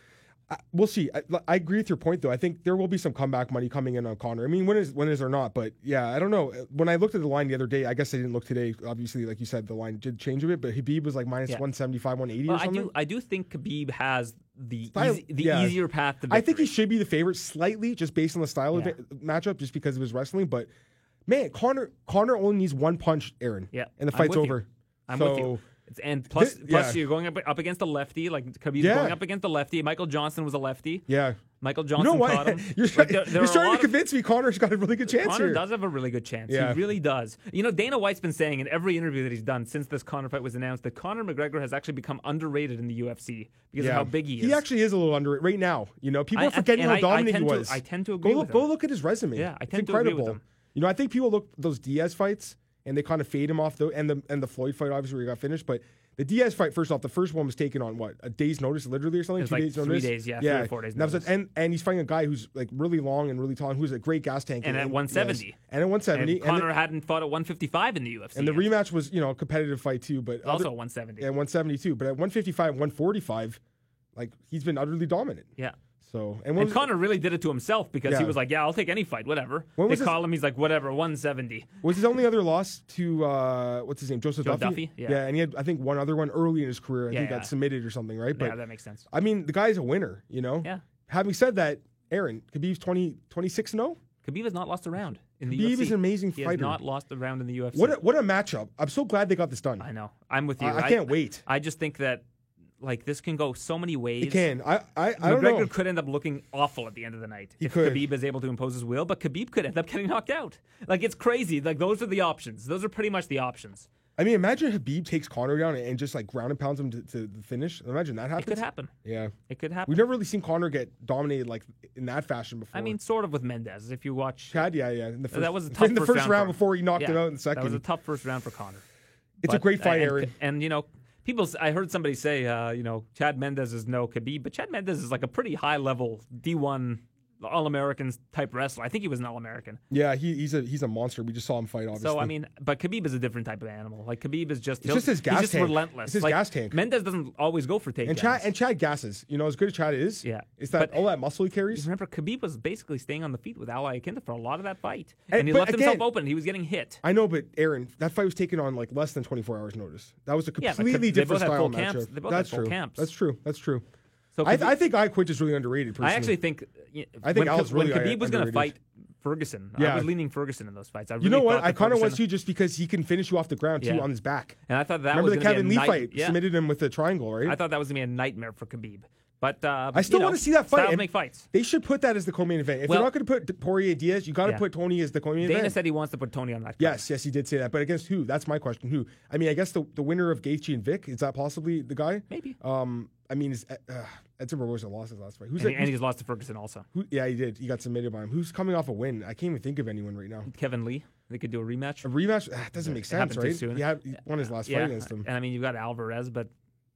Speaker 3: I, we'll see. I, I agree with your point, though. I think there will be some comeback money coming in on Conor. I mean, when is when is or not? But yeah, I don't know. When I looked at the line the other day, I guess I didn't look today. Obviously, like you said, the line did change a bit. But Habib was like minus
Speaker 2: Yeah.
Speaker 3: one seventy five, one eighty
Speaker 2: Well,
Speaker 3: or
Speaker 2: I
Speaker 3: something.
Speaker 2: do, I do think Khabib has the
Speaker 3: Style-
Speaker 2: easy, the
Speaker 3: yeah.
Speaker 2: easier path to victory.
Speaker 3: I think he should be the favorite slightly, just based on the style
Speaker 2: Yeah.
Speaker 3: of it, matchup, just because of his wrestling. But man, Conor Conor only needs one punch, Aaron.
Speaker 2: Yeah,
Speaker 3: and the
Speaker 2: I'm
Speaker 3: fight's
Speaker 2: with you.
Speaker 3: over.
Speaker 2: I'm
Speaker 3: so,
Speaker 2: with you. It's, and plus,
Speaker 3: Thi-
Speaker 2: plus
Speaker 3: yeah.
Speaker 2: you're going up, up against a lefty. Like Khabib's
Speaker 3: Yeah.
Speaker 2: going up against a lefty. Michael Johnson was a lefty.
Speaker 3: Yeah.
Speaker 2: Michael
Speaker 3: You
Speaker 2: Johnson
Speaker 3: know
Speaker 2: caught
Speaker 3: what?
Speaker 2: him.
Speaker 3: you're
Speaker 2: Like, there- there
Speaker 3: you're
Speaker 2: are a
Speaker 3: starting
Speaker 2: lot
Speaker 3: to
Speaker 2: of-
Speaker 3: convince me Conor's got a really good chance
Speaker 2: Conor
Speaker 3: here.
Speaker 2: does have a really good chance.
Speaker 3: Yeah.
Speaker 2: He really does. You know, Dana White's been saying in every interview that he's done since this Conor fight was announced that Conor McGregor has actually become underrated in the U F C because of how big he is.
Speaker 3: He actually is a little underrated right now. You know, people
Speaker 2: I-
Speaker 3: are forgetting
Speaker 2: and
Speaker 3: how
Speaker 2: I- I
Speaker 3: dominant
Speaker 2: tend
Speaker 3: he
Speaker 2: to-
Speaker 3: was.
Speaker 2: I tend to
Speaker 3: go
Speaker 2: agree
Speaker 3: look,
Speaker 2: with
Speaker 3: Go
Speaker 2: him.
Speaker 3: look at his resume.
Speaker 2: Yeah, I
Speaker 3: It's
Speaker 2: tend to agree with
Speaker 3: incredible.
Speaker 2: him.
Speaker 3: You know, I think people look at those Diaz fights and they kind of fade him off, though, and the and the Floyd fight obviously where he got finished, but. The Diaz fight, first off, the first one was taken on what a day's notice, literally or something.
Speaker 2: It was
Speaker 3: two
Speaker 2: like
Speaker 3: days
Speaker 2: three
Speaker 3: notice.
Speaker 2: days, yeah, three or four days
Speaker 3: And, that was
Speaker 2: notice.
Speaker 3: a- and and he's fighting a guy who's like really long and really tall, and who's a great gas tank.
Speaker 2: And at one seventy.
Speaker 3: yes. and at one seventy,
Speaker 2: And
Speaker 3: and,
Speaker 2: Conor hadn't fought at one fifty-five in the U F C.
Speaker 3: the, and the
Speaker 2: yet.
Speaker 3: rematch was you know a competitive fight too, but
Speaker 2: also
Speaker 3: other,
Speaker 2: one seventy.
Speaker 3: at one seventy-two, but at one fifty-five, one forty-five, like he's been utterly dominant.
Speaker 2: Yeah.
Speaker 3: So and,
Speaker 2: And
Speaker 3: what was,
Speaker 2: Conor really did it to himself because he
Speaker 3: Yeah.
Speaker 2: was like, yeah, I'll take any fight, whatever.
Speaker 3: When
Speaker 2: They
Speaker 3: was his-
Speaker 2: call him, he's like, whatever, one seventy.
Speaker 3: was his only other loss to uh, what's his name, Joseph
Speaker 2: Joe
Speaker 3: Duffy?
Speaker 2: Duffy? Yeah.
Speaker 3: and he had I think one other one early in his career. I
Speaker 2: Yeah,
Speaker 3: think
Speaker 2: yeah.
Speaker 3: got submitted or something, right? But
Speaker 2: Yeah, that makes sense.
Speaker 3: I mean, the guy's a winner, you know.
Speaker 2: Yeah.
Speaker 3: Having said that, Aaron, Khabib's twenty, twenty-six and oh.
Speaker 2: Khabib has not lost a round in the
Speaker 3: Khabib
Speaker 2: U F C.
Speaker 3: is an amazing
Speaker 2: he
Speaker 3: fighter.
Speaker 2: has not lost a round in the U F C.
Speaker 3: What a, what a matchup! I'm so glad they got this done.
Speaker 2: I know. I'm with you.
Speaker 3: I, I can't wait.
Speaker 2: I just think that like this can go so many ways.
Speaker 3: It can. I I, I don't
Speaker 2: McGregor
Speaker 3: know.
Speaker 2: could end up looking awful at the end of the night if
Speaker 3: could.
Speaker 2: Khabib is able to impose his will, but Khabib could end up getting knocked out. Like it's crazy. Like those are the options. Those are pretty much the options.
Speaker 3: I mean, imagine Habib takes Conor down and just like ground and pounds him to, to the finish. Imagine that happens.
Speaker 2: It could happen.
Speaker 3: Yeah.
Speaker 2: It could happen.
Speaker 3: We've never really seen Conor get dominated like in that fashion before.
Speaker 2: I mean, sort of with Mendez. If you watch,
Speaker 3: Chad, yeah, yeah. In the first,
Speaker 2: that was a tough
Speaker 3: in the
Speaker 2: first,
Speaker 3: first round
Speaker 2: for him.
Speaker 3: before he knocked
Speaker 2: Yeah,
Speaker 3: him out in the second.
Speaker 2: That was a tough first round for Conor.
Speaker 3: It's a
Speaker 2: But-
Speaker 3: great fight,
Speaker 2: and,
Speaker 3: Aaron.
Speaker 2: And you know, people. s- I heard somebody say, uh, you know, Chad Mendez is no Khabib, but Chad Mendez is like a pretty high level D one All-American type wrestler. I think he was an All-American.
Speaker 3: Yeah, he, he's a he's a monster. We just saw him fight. Obviously.
Speaker 2: So I mean, but Khabib is a different type of animal. Like Khabib is just
Speaker 3: It's just his gas
Speaker 2: he's just
Speaker 3: tank.
Speaker 2: relentless.
Speaker 3: It's his
Speaker 2: like,
Speaker 3: gas tank.
Speaker 2: Mendez doesn't always go for takedowns.
Speaker 3: and Chad and Chad gasses. You know, as good as Chad is.
Speaker 2: Yeah.
Speaker 3: It's that
Speaker 2: But-
Speaker 3: all that muscle he carries.
Speaker 2: Remember, Khabib was basically staying on the feet with Al Iaquinta for a lot of that fight,
Speaker 3: And-
Speaker 2: and he
Speaker 3: but
Speaker 2: left himself
Speaker 3: again-
Speaker 2: open. He was getting hit.
Speaker 3: I know, but Aaron, that fight was taken on like less than twenty-four hours notice. That was a
Speaker 2: Yeah, but
Speaker 3: completely
Speaker 2: they
Speaker 3: different
Speaker 2: both had
Speaker 3: style
Speaker 2: full camps.
Speaker 3: matchup.
Speaker 2: They both had
Speaker 3: That's
Speaker 2: full
Speaker 3: true.
Speaker 2: camps.
Speaker 3: That's true. That's true.
Speaker 2: So
Speaker 3: I,
Speaker 2: Khabib-
Speaker 3: I think I Quit is really underrated. Personally.
Speaker 2: I actually think y-
Speaker 3: I think
Speaker 2: when,
Speaker 3: Al's
Speaker 2: Khabib- when
Speaker 3: really
Speaker 2: Khabib was going to
Speaker 3: underrated.
Speaker 2: fight Ferguson,
Speaker 3: Yeah.
Speaker 2: I was leaning Ferguson in those fights. I really
Speaker 3: You know what?
Speaker 2: thought
Speaker 3: I
Speaker 2: that
Speaker 3: kind of was
Speaker 2: Ferguson-
Speaker 3: too, just because he can finish you off the ground too
Speaker 2: Yeah.
Speaker 3: on his back.
Speaker 2: and I thought that
Speaker 3: Remember
Speaker 2: was
Speaker 3: the
Speaker 2: gonna
Speaker 3: Kevin
Speaker 2: be
Speaker 3: Lee
Speaker 2: a night-
Speaker 3: fight?
Speaker 2: Yeah.
Speaker 3: Submitted him with the triangle, right?
Speaker 2: I thought that was going to be a nightmare for Khabib. But uh,
Speaker 3: I still
Speaker 2: you know,
Speaker 3: want to see that fight.
Speaker 2: styles
Speaker 3: and
Speaker 2: make fights.
Speaker 3: They should put that as the co-main event. If
Speaker 2: Well-
Speaker 3: they're not going to put Poirier Diaz, you got to
Speaker 2: Yeah.
Speaker 3: put Tony as the co-main
Speaker 2: Dana
Speaker 3: event.
Speaker 2: said he wants to put Tony on that. card.
Speaker 3: Yes, yes, he did say that. But against who? That's my question. Who? I mean, I guess the, the winner of Gaethje and Vic, is that possibly the guy?
Speaker 2: maybe.
Speaker 3: Um, I mean, is uh, Edson Barboza lost his last fight? Who's
Speaker 2: And,
Speaker 3: that?
Speaker 2: and he's lost to Ferguson also.
Speaker 3: Who, yeah, he did. He got submitted by him. Who's coming off a win? I can't even think of anyone right now.
Speaker 2: Kevin Lee. They could do a rematch.
Speaker 3: A rematch? Ah, doesn't make
Speaker 2: It
Speaker 3: sense,
Speaker 2: happened too
Speaker 3: right?
Speaker 2: soon.
Speaker 3: He, had, he won his last
Speaker 2: yeah,
Speaker 3: fight against him.
Speaker 2: and I mean you've got Alvarez, but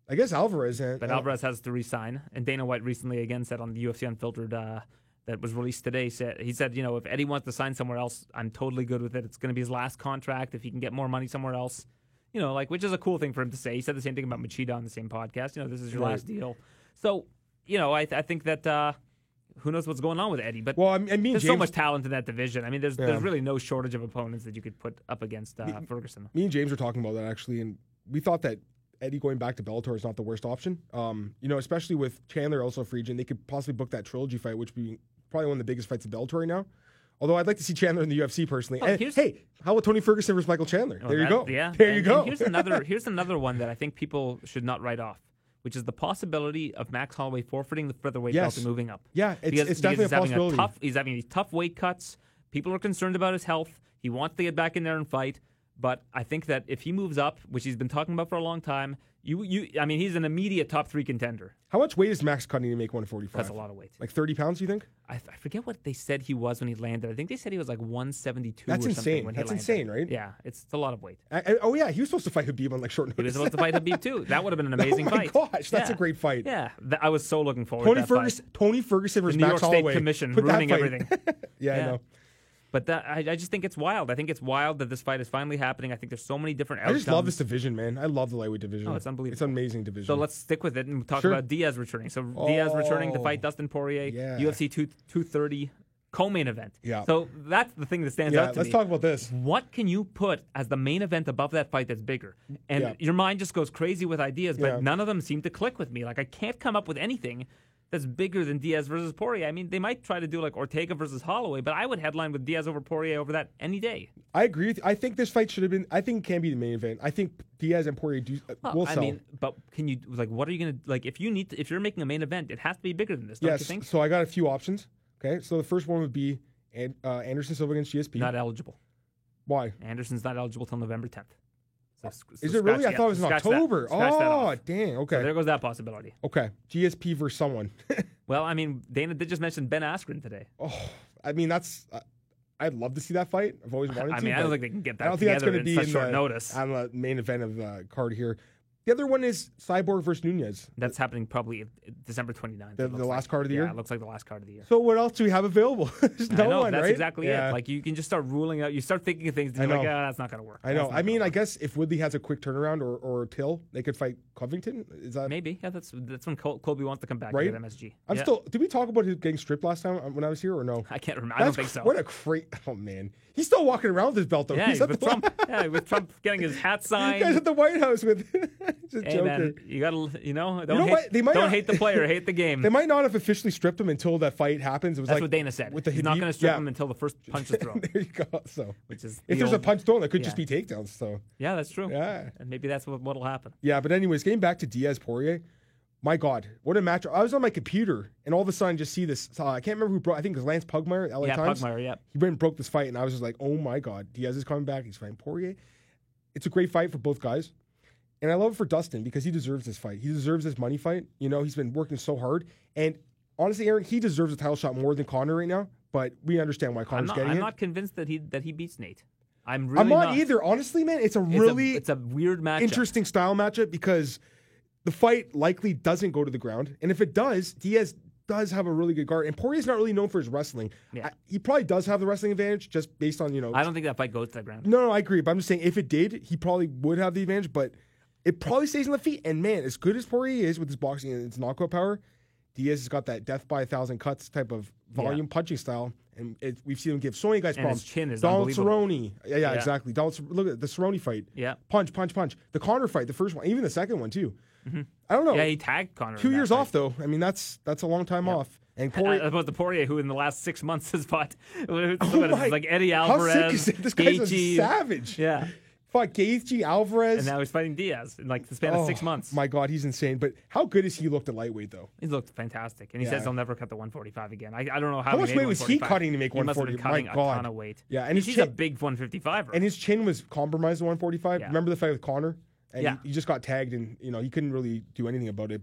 Speaker 3: I guess Alvarez. And,
Speaker 2: But
Speaker 3: uh,
Speaker 2: Alvarez has to resign. And Dana White recently again said on the U F C Unfiltered uh, that was released today, said he said, you know, if Eddie wants to sign somewhere else, I'm totally good with it. It's going to be his last contract. If he can get more money somewhere else, you know, like, which is a cool thing for him to say. He said the same thing about Machida on the same podcast. You know, this is your
Speaker 3: Right.
Speaker 2: last deal. So, you know, I, th- I think that uh, who knows what's going on with Eddie. But
Speaker 3: Well, I mean, I mean
Speaker 2: there's
Speaker 3: James,
Speaker 2: so much talent in that division. I mean, there's
Speaker 3: Yeah.
Speaker 2: there's really no shortage of opponents that you could put up against uh, Ferguson.
Speaker 3: me and James were talking about that actually, and we thought that Eddie going back to Bellator is not the worst option. Um, you know, especially with Chandler also a free agent, they could possibly book that trilogy fight, which would be probably one of the biggest fights in Bellator right now. Although I'd like to see Chandler in the U F C personally.
Speaker 2: Oh,
Speaker 3: and,
Speaker 2: here's-
Speaker 3: hey, how about Tony Ferguson versus Michael Chandler?
Speaker 2: Oh,
Speaker 3: there you
Speaker 2: that-
Speaker 3: go.
Speaker 2: Yeah,
Speaker 3: there
Speaker 2: and-
Speaker 3: you go.
Speaker 2: and here's another here's another one that I think people should not write off, which is the possibility of Max Holloway forfeiting the featherweight
Speaker 3: Yes.
Speaker 2: belt and moving up.
Speaker 3: Yeah, it's-
Speaker 2: Because-
Speaker 3: it's
Speaker 2: because
Speaker 3: definitely
Speaker 2: he's
Speaker 3: a
Speaker 2: having
Speaker 3: possibility.
Speaker 2: tough, he's having these tough weight cuts. People are concerned about his health. He wants to get back in there and fight. But I think that if he moves up, which he's been talking about for a long time, you you I mean, he's an immediate top three contender.
Speaker 3: How much weight is Max cutting to make one forty-five?
Speaker 2: That's a lot of weight.
Speaker 3: Like thirty pounds, you think?
Speaker 2: I, I forget what they said he was when he landed. I think they said he was like one seventy-two.
Speaker 3: That's
Speaker 2: or something
Speaker 3: insane.
Speaker 2: When
Speaker 3: That's
Speaker 2: he landed.
Speaker 3: insane, right?
Speaker 2: Yeah, it's, it's a lot of weight.
Speaker 3: I, I- oh yeah, he was supposed to fight Habib on like short
Speaker 2: He
Speaker 3: notice.
Speaker 2: was supposed to fight Habib too. That would have been an amazing
Speaker 3: oh my
Speaker 2: fight.
Speaker 3: gosh, that's
Speaker 2: Yeah.
Speaker 3: a great fight.
Speaker 2: Yeah, th- I was so looking forward
Speaker 3: Tony
Speaker 2: to that
Speaker 3: Ferguson,
Speaker 2: fight.
Speaker 3: Tony Ferguson
Speaker 2: The
Speaker 3: versus
Speaker 2: New
Speaker 3: Max
Speaker 2: York State
Speaker 3: Holloway.
Speaker 2: Commission
Speaker 3: Put that
Speaker 2: ruining
Speaker 3: fight.
Speaker 2: everything.
Speaker 3: yeah, I
Speaker 2: Yeah.
Speaker 3: know.
Speaker 2: But that, I, I just think it's wild. I think it's wild that this fight is finally happening. I think there's so many different
Speaker 3: I
Speaker 2: outcomes.
Speaker 3: just love this division, man. I love the lightweight division.
Speaker 2: Oh, it's unbelievable.
Speaker 3: It's an amazing division.
Speaker 2: So let's stick with it and talk
Speaker 3: Sure.
Speaker 2: about Diaz returning. So Diaz returning to
Speaker 3: Oh,
Speaker 2: fight Dustin Poirier,
Speaker 3: yeah.
Speaker 2: U F C two thirty co-main event.
Speaker 3: Yeah.
Speaker 2: So that's the thing that stands
Speaker 3: yeah,
Speaker 2: out to
Speaker 3: let's
Speaker 2: me.
Speaker 3: talk about this.
Speaker 2: What can you put as the main event above that fight that's bigger? And
Speaker 3: Yeah.
Speaker 2: your mind just goes crazy with ideas, but
Speaker 3: Yeah.
Speaker 2: none of them seem to click with me. Like, I can't come up with anything that's bigger than Diaz versus Poirier. I mean, they might try to do like Ortega versus Holloway, but I would headline with Diaz over Poirier over that any day.
Speaker 3: I agree with you. I think this fight should have been. I think it can be the main event. I think Diaz and Poirier do, uh,
Speaker 2: Well,
Speaker 3: will
Speaker 2: I
Speaker 3: sell.
Speaker 2: mean, but can you like what are you gonna like if you need to, if you're making a main event, it has to be bigger than this, don't
Speaker 3: yes.
Speaker 2: you think?
Speaker 3: So I got a few options. Okay. So the first one would be An- uh, Anderson Silva against G S P.
Speaker 2: Not eligible.
Speaker 3: Why?
Speaker 2: Anderson's not eligible till November tenth. So, so
Speaker 3: Is it really?
Speaker 2: scratch-
Speaker 3: I thought it was in
Speaker 2: yeah, scratch that-
Speaker 3: October.
Speaker 2: scratch that
Speaker 3: Oh,
Speaker 2: off.
Speaker 3: dang.
Speaker 2: So
Speaker 3: Okay.
Speaker 2: there goes that possibility.
Speaker 3: okay. G S P versus someone.
Speaker 2: Well, I mean, Dana did just mention Ben Askren today.
Speaker 3: oh, I mean that's. Uh, I'd love to see that fight. I've always wanted to.
Speaker 2: I mean, I
Speaker 3: but
Speaker 2: don't think they can get
Speaker 3: I
Speaker 2: that
Speaker 3: don't think that's
Speaker 2: together
Speaker 3: going to
Speaker 2: in
Speaker 3: be
Speaker 2: such
Speaker 3: in
Speaker 2: short
Speaker 3: the,
Speaker 2: notice.
Speaker 3: on the main event of the card here. The other one is Cyborg versus Nunez.
Speaker 2: That's happening probably December twenty-ninth.
Speaker 3: The-
Speaker 2: it
Speaker 3: the
Speaker 2: looks
Speaker 3: last
Speaker 2: like.
Speaker 3: card of the
Speaker 2: yeah,
Speaker 3: year?
Speaker 2: it looks like the last card of the year.
Speaker 3: So what else do we have available? There's no
Speaker 2: I know,
Speaker 3: one,
Speaker 2: that's
Speaker 3: right?
Speaker 2: exactly
Speaker 3: Yeah.
Speaker 2: it. Like you can just start ruling out. You start thinking of things, and
Speaker 3: I
Speaker 2: you're like,
Speaker 3: know.
Speaker 2: ah, that's not going to work.
Speaker 3: I know.
Speaker 2: That's not
Speaker 3: I mean,
Speaker 2: gonna
Speaker 3: I
Speaker 2: work."
Speaker 3: guess if Woodley has a quick turnaround or, or Till, they could fight Covington. Is that
Speaker 2: maybe. Yeah, that's that's when Col- Colby wants to come back
Speaker 3: Right?
Speaker 2: to get M S G.
Speaker 3: I'm
Speaker 2: Yeah.
Speaker 3: still. Did we talk about his getting stripped last time when I was here or no?
Speaker 2: I can't remember. I don't
Speaker 3: That's
Speaker 2: think
Speaker 3: cr-
Speaker 2: so.
Speaker 3: What a great. Oh man, he's still walking around with his belt though.
Speaker 2: yeah,
Speaker 3: he's
Speaker 2: he's
Speaker 3: at
Speaker 2: with
Speaker 3: the,
Speaker 2: Trump. Yeah, with Trump getting his hat
Speaker 3: You guys
Speaker 2: signed.
Speaker 3: at the White House with. Just
Speaker 2: Hey
Speaker 3: joking.
Speaker 2: man, you gotta, you know, don't
Speaker 3: know
Speaker 2: hate,
Speaker 3: what? They might
Speaker 2: don't
Speaker 3: not-
Speaker 2: hate the player, hate the game.
Speaker 3: They might not have officially stripped him until that fight happens. It was
Speaker 2: That's
Speaker 3: like
Speaker 2: what Dana said.
Speaker 3: with the
Speaker 2: He's not
Speaker 3: Habib-
Speaker 2: going to strip
Speaker 3: yeah.
Speaker 2: him until the first punch is thrown.
Speaker 3: there you go. So
Speaker 2: Which is
Speaker 3: if
Speaker 2: the
Speaker 3: there's a
Speaker 2: old-
Speaker 3: punch thrown, that could
Speaker 2: yeah.
Speaker 3: just be takedowns. So
Speaker 2: Yeah, that's true.
Speaker 3: yeah,
Speaker 2: And maybe that's what what'll happen.
Speaker 3: yeah. But anyways, getting back to Diaz Poirier. My God, what a match! I was on my computer and all of a sudden just see this. Uh, I can't remember who broke. I think it was Lance Pugmire, L A
Speaker 2: Yeah,
Speaker 3: Times.
Speaker 2: Pugmire, yeah.
Speaker 3: He went and broke this fight, and I was just like, "Oh my God, Diaz is coming back. He's fighting Poirier." It's a great fight for both guys, and I love it for Dustin because he deserves this fight. He deserves this money fight. You know, he's been working so hard, and honestly, Aaron, he deserves a title shot more than Conor right now. But we understand why
Speaker 2: I'm
Speaker 3: Conor's
Speaker 2: not,
Speaker 3: getting
Speaker 2: I'm
Speaker 3: it.
Speaker 2: not convinced that he that he beats Nate. I'm really
Speaker 3: I'm not, either. Honestly, man, it's a
Speaker 2: It's
Speaker 3: really
Speaker 2: a, it's a weird matchup.
Speaker 3: interesting style matchup because the fight likely doesn't go to the ground, and if it does, Diaz does have a really good guard, and Poirier's not really known for his wrestling.
Speaker 2: Yeah.
Speaker 3: I, he probably does have the wrestling advantage just based on you know.
Speaker 2: I don't think that fight goes to the ground.
Speaker 3: No, no, I agree, but I'm just saying if it did, he probably would have the advantage, but it probably stays on the feet. And man, as good as Poirier is with his boxing and his knockout power, Diaz has got that death by a thousand cuts type of volume punching style, and it, we've seen him give so many guys
Speaker 2: And
Speaker 3: problems.
Speaker 2: his chin is
Speaker 3: Donald
Speaker 2: unbelievable.
Speaker 3: Cerrone, yeah, yeah,
Speaker 2: Yeah.
Speaker 3: exactly. Donald, Cer- look at the Cerrone fight.
Speaker 2: Yeah.
Speaker 3: punch, punch, punch. The Conor fight, the first one, even the second one too. I don't know.
Speaker 2: Yeah, he tagged Conor.
Speaker 3: Two
Speaker 2: in that
Speaker 3: years
Speaker 2: fight.
Speaker 3: off though. I mean, that's that's a long time
Speaker 2: Yeah.
Speaker 3: off. And
Speaker 2: Uh,
Speaker 3: Poirier,
Speaker 2: about the Poirier, who in the last six months has fought what is
Speaker 3: Oh
Speaker 2: it,
Speaker 3: my-
Speaker 2: like Eddie
Speaker 3: how sick
Speaker 2: Alvarez,
Speaker 3: is it? This guy's a
Speaker 2: Gaethje.
Speaker 3: savage.
Speaker 2: Yeah,
Speaker 3: fought Gaethje, Alvarez.
Speaker 2: and now he's fighting Diaz in like the span
Speaker 3: Oh,
Speaker 2: of six months.
Speaker 3: My God, he's insane. But how good has he looked at lightweight though?
Speaker 2: He looked fantastic, and he
Speaker 3: Yeah.
Speaker 2: says he'll never cut the one forty-five again. I, I don't know how.
Speaker 3: How
Speaker 2: he
Speaker 3: much
Speaker 2: made
Speaker 3: weight was he
Speaker 2: 145.
Speaker 3: cutting to make
Speaker 2: He must have been
Speaker 3: one forty?
Speaker 2: cutting
Speaker 3: My
Speaker 2: a
Speaker 3: God.
Speaker 2: ton of weight.
Speaker 3: Yeah, and his
Speaker 2: he's
Speaker 3: chin-
Speaker 2: a big one fifty-five.
Speaker 3: And his chin was compromised at one forty-five.
Speaker 2: Yeah.
Speaker 3: Remember the fight with Conor? And
Speaker 2: Yeah.
Speaker 3: he, he just got tagged, and you know he couldn't really do anything about it. But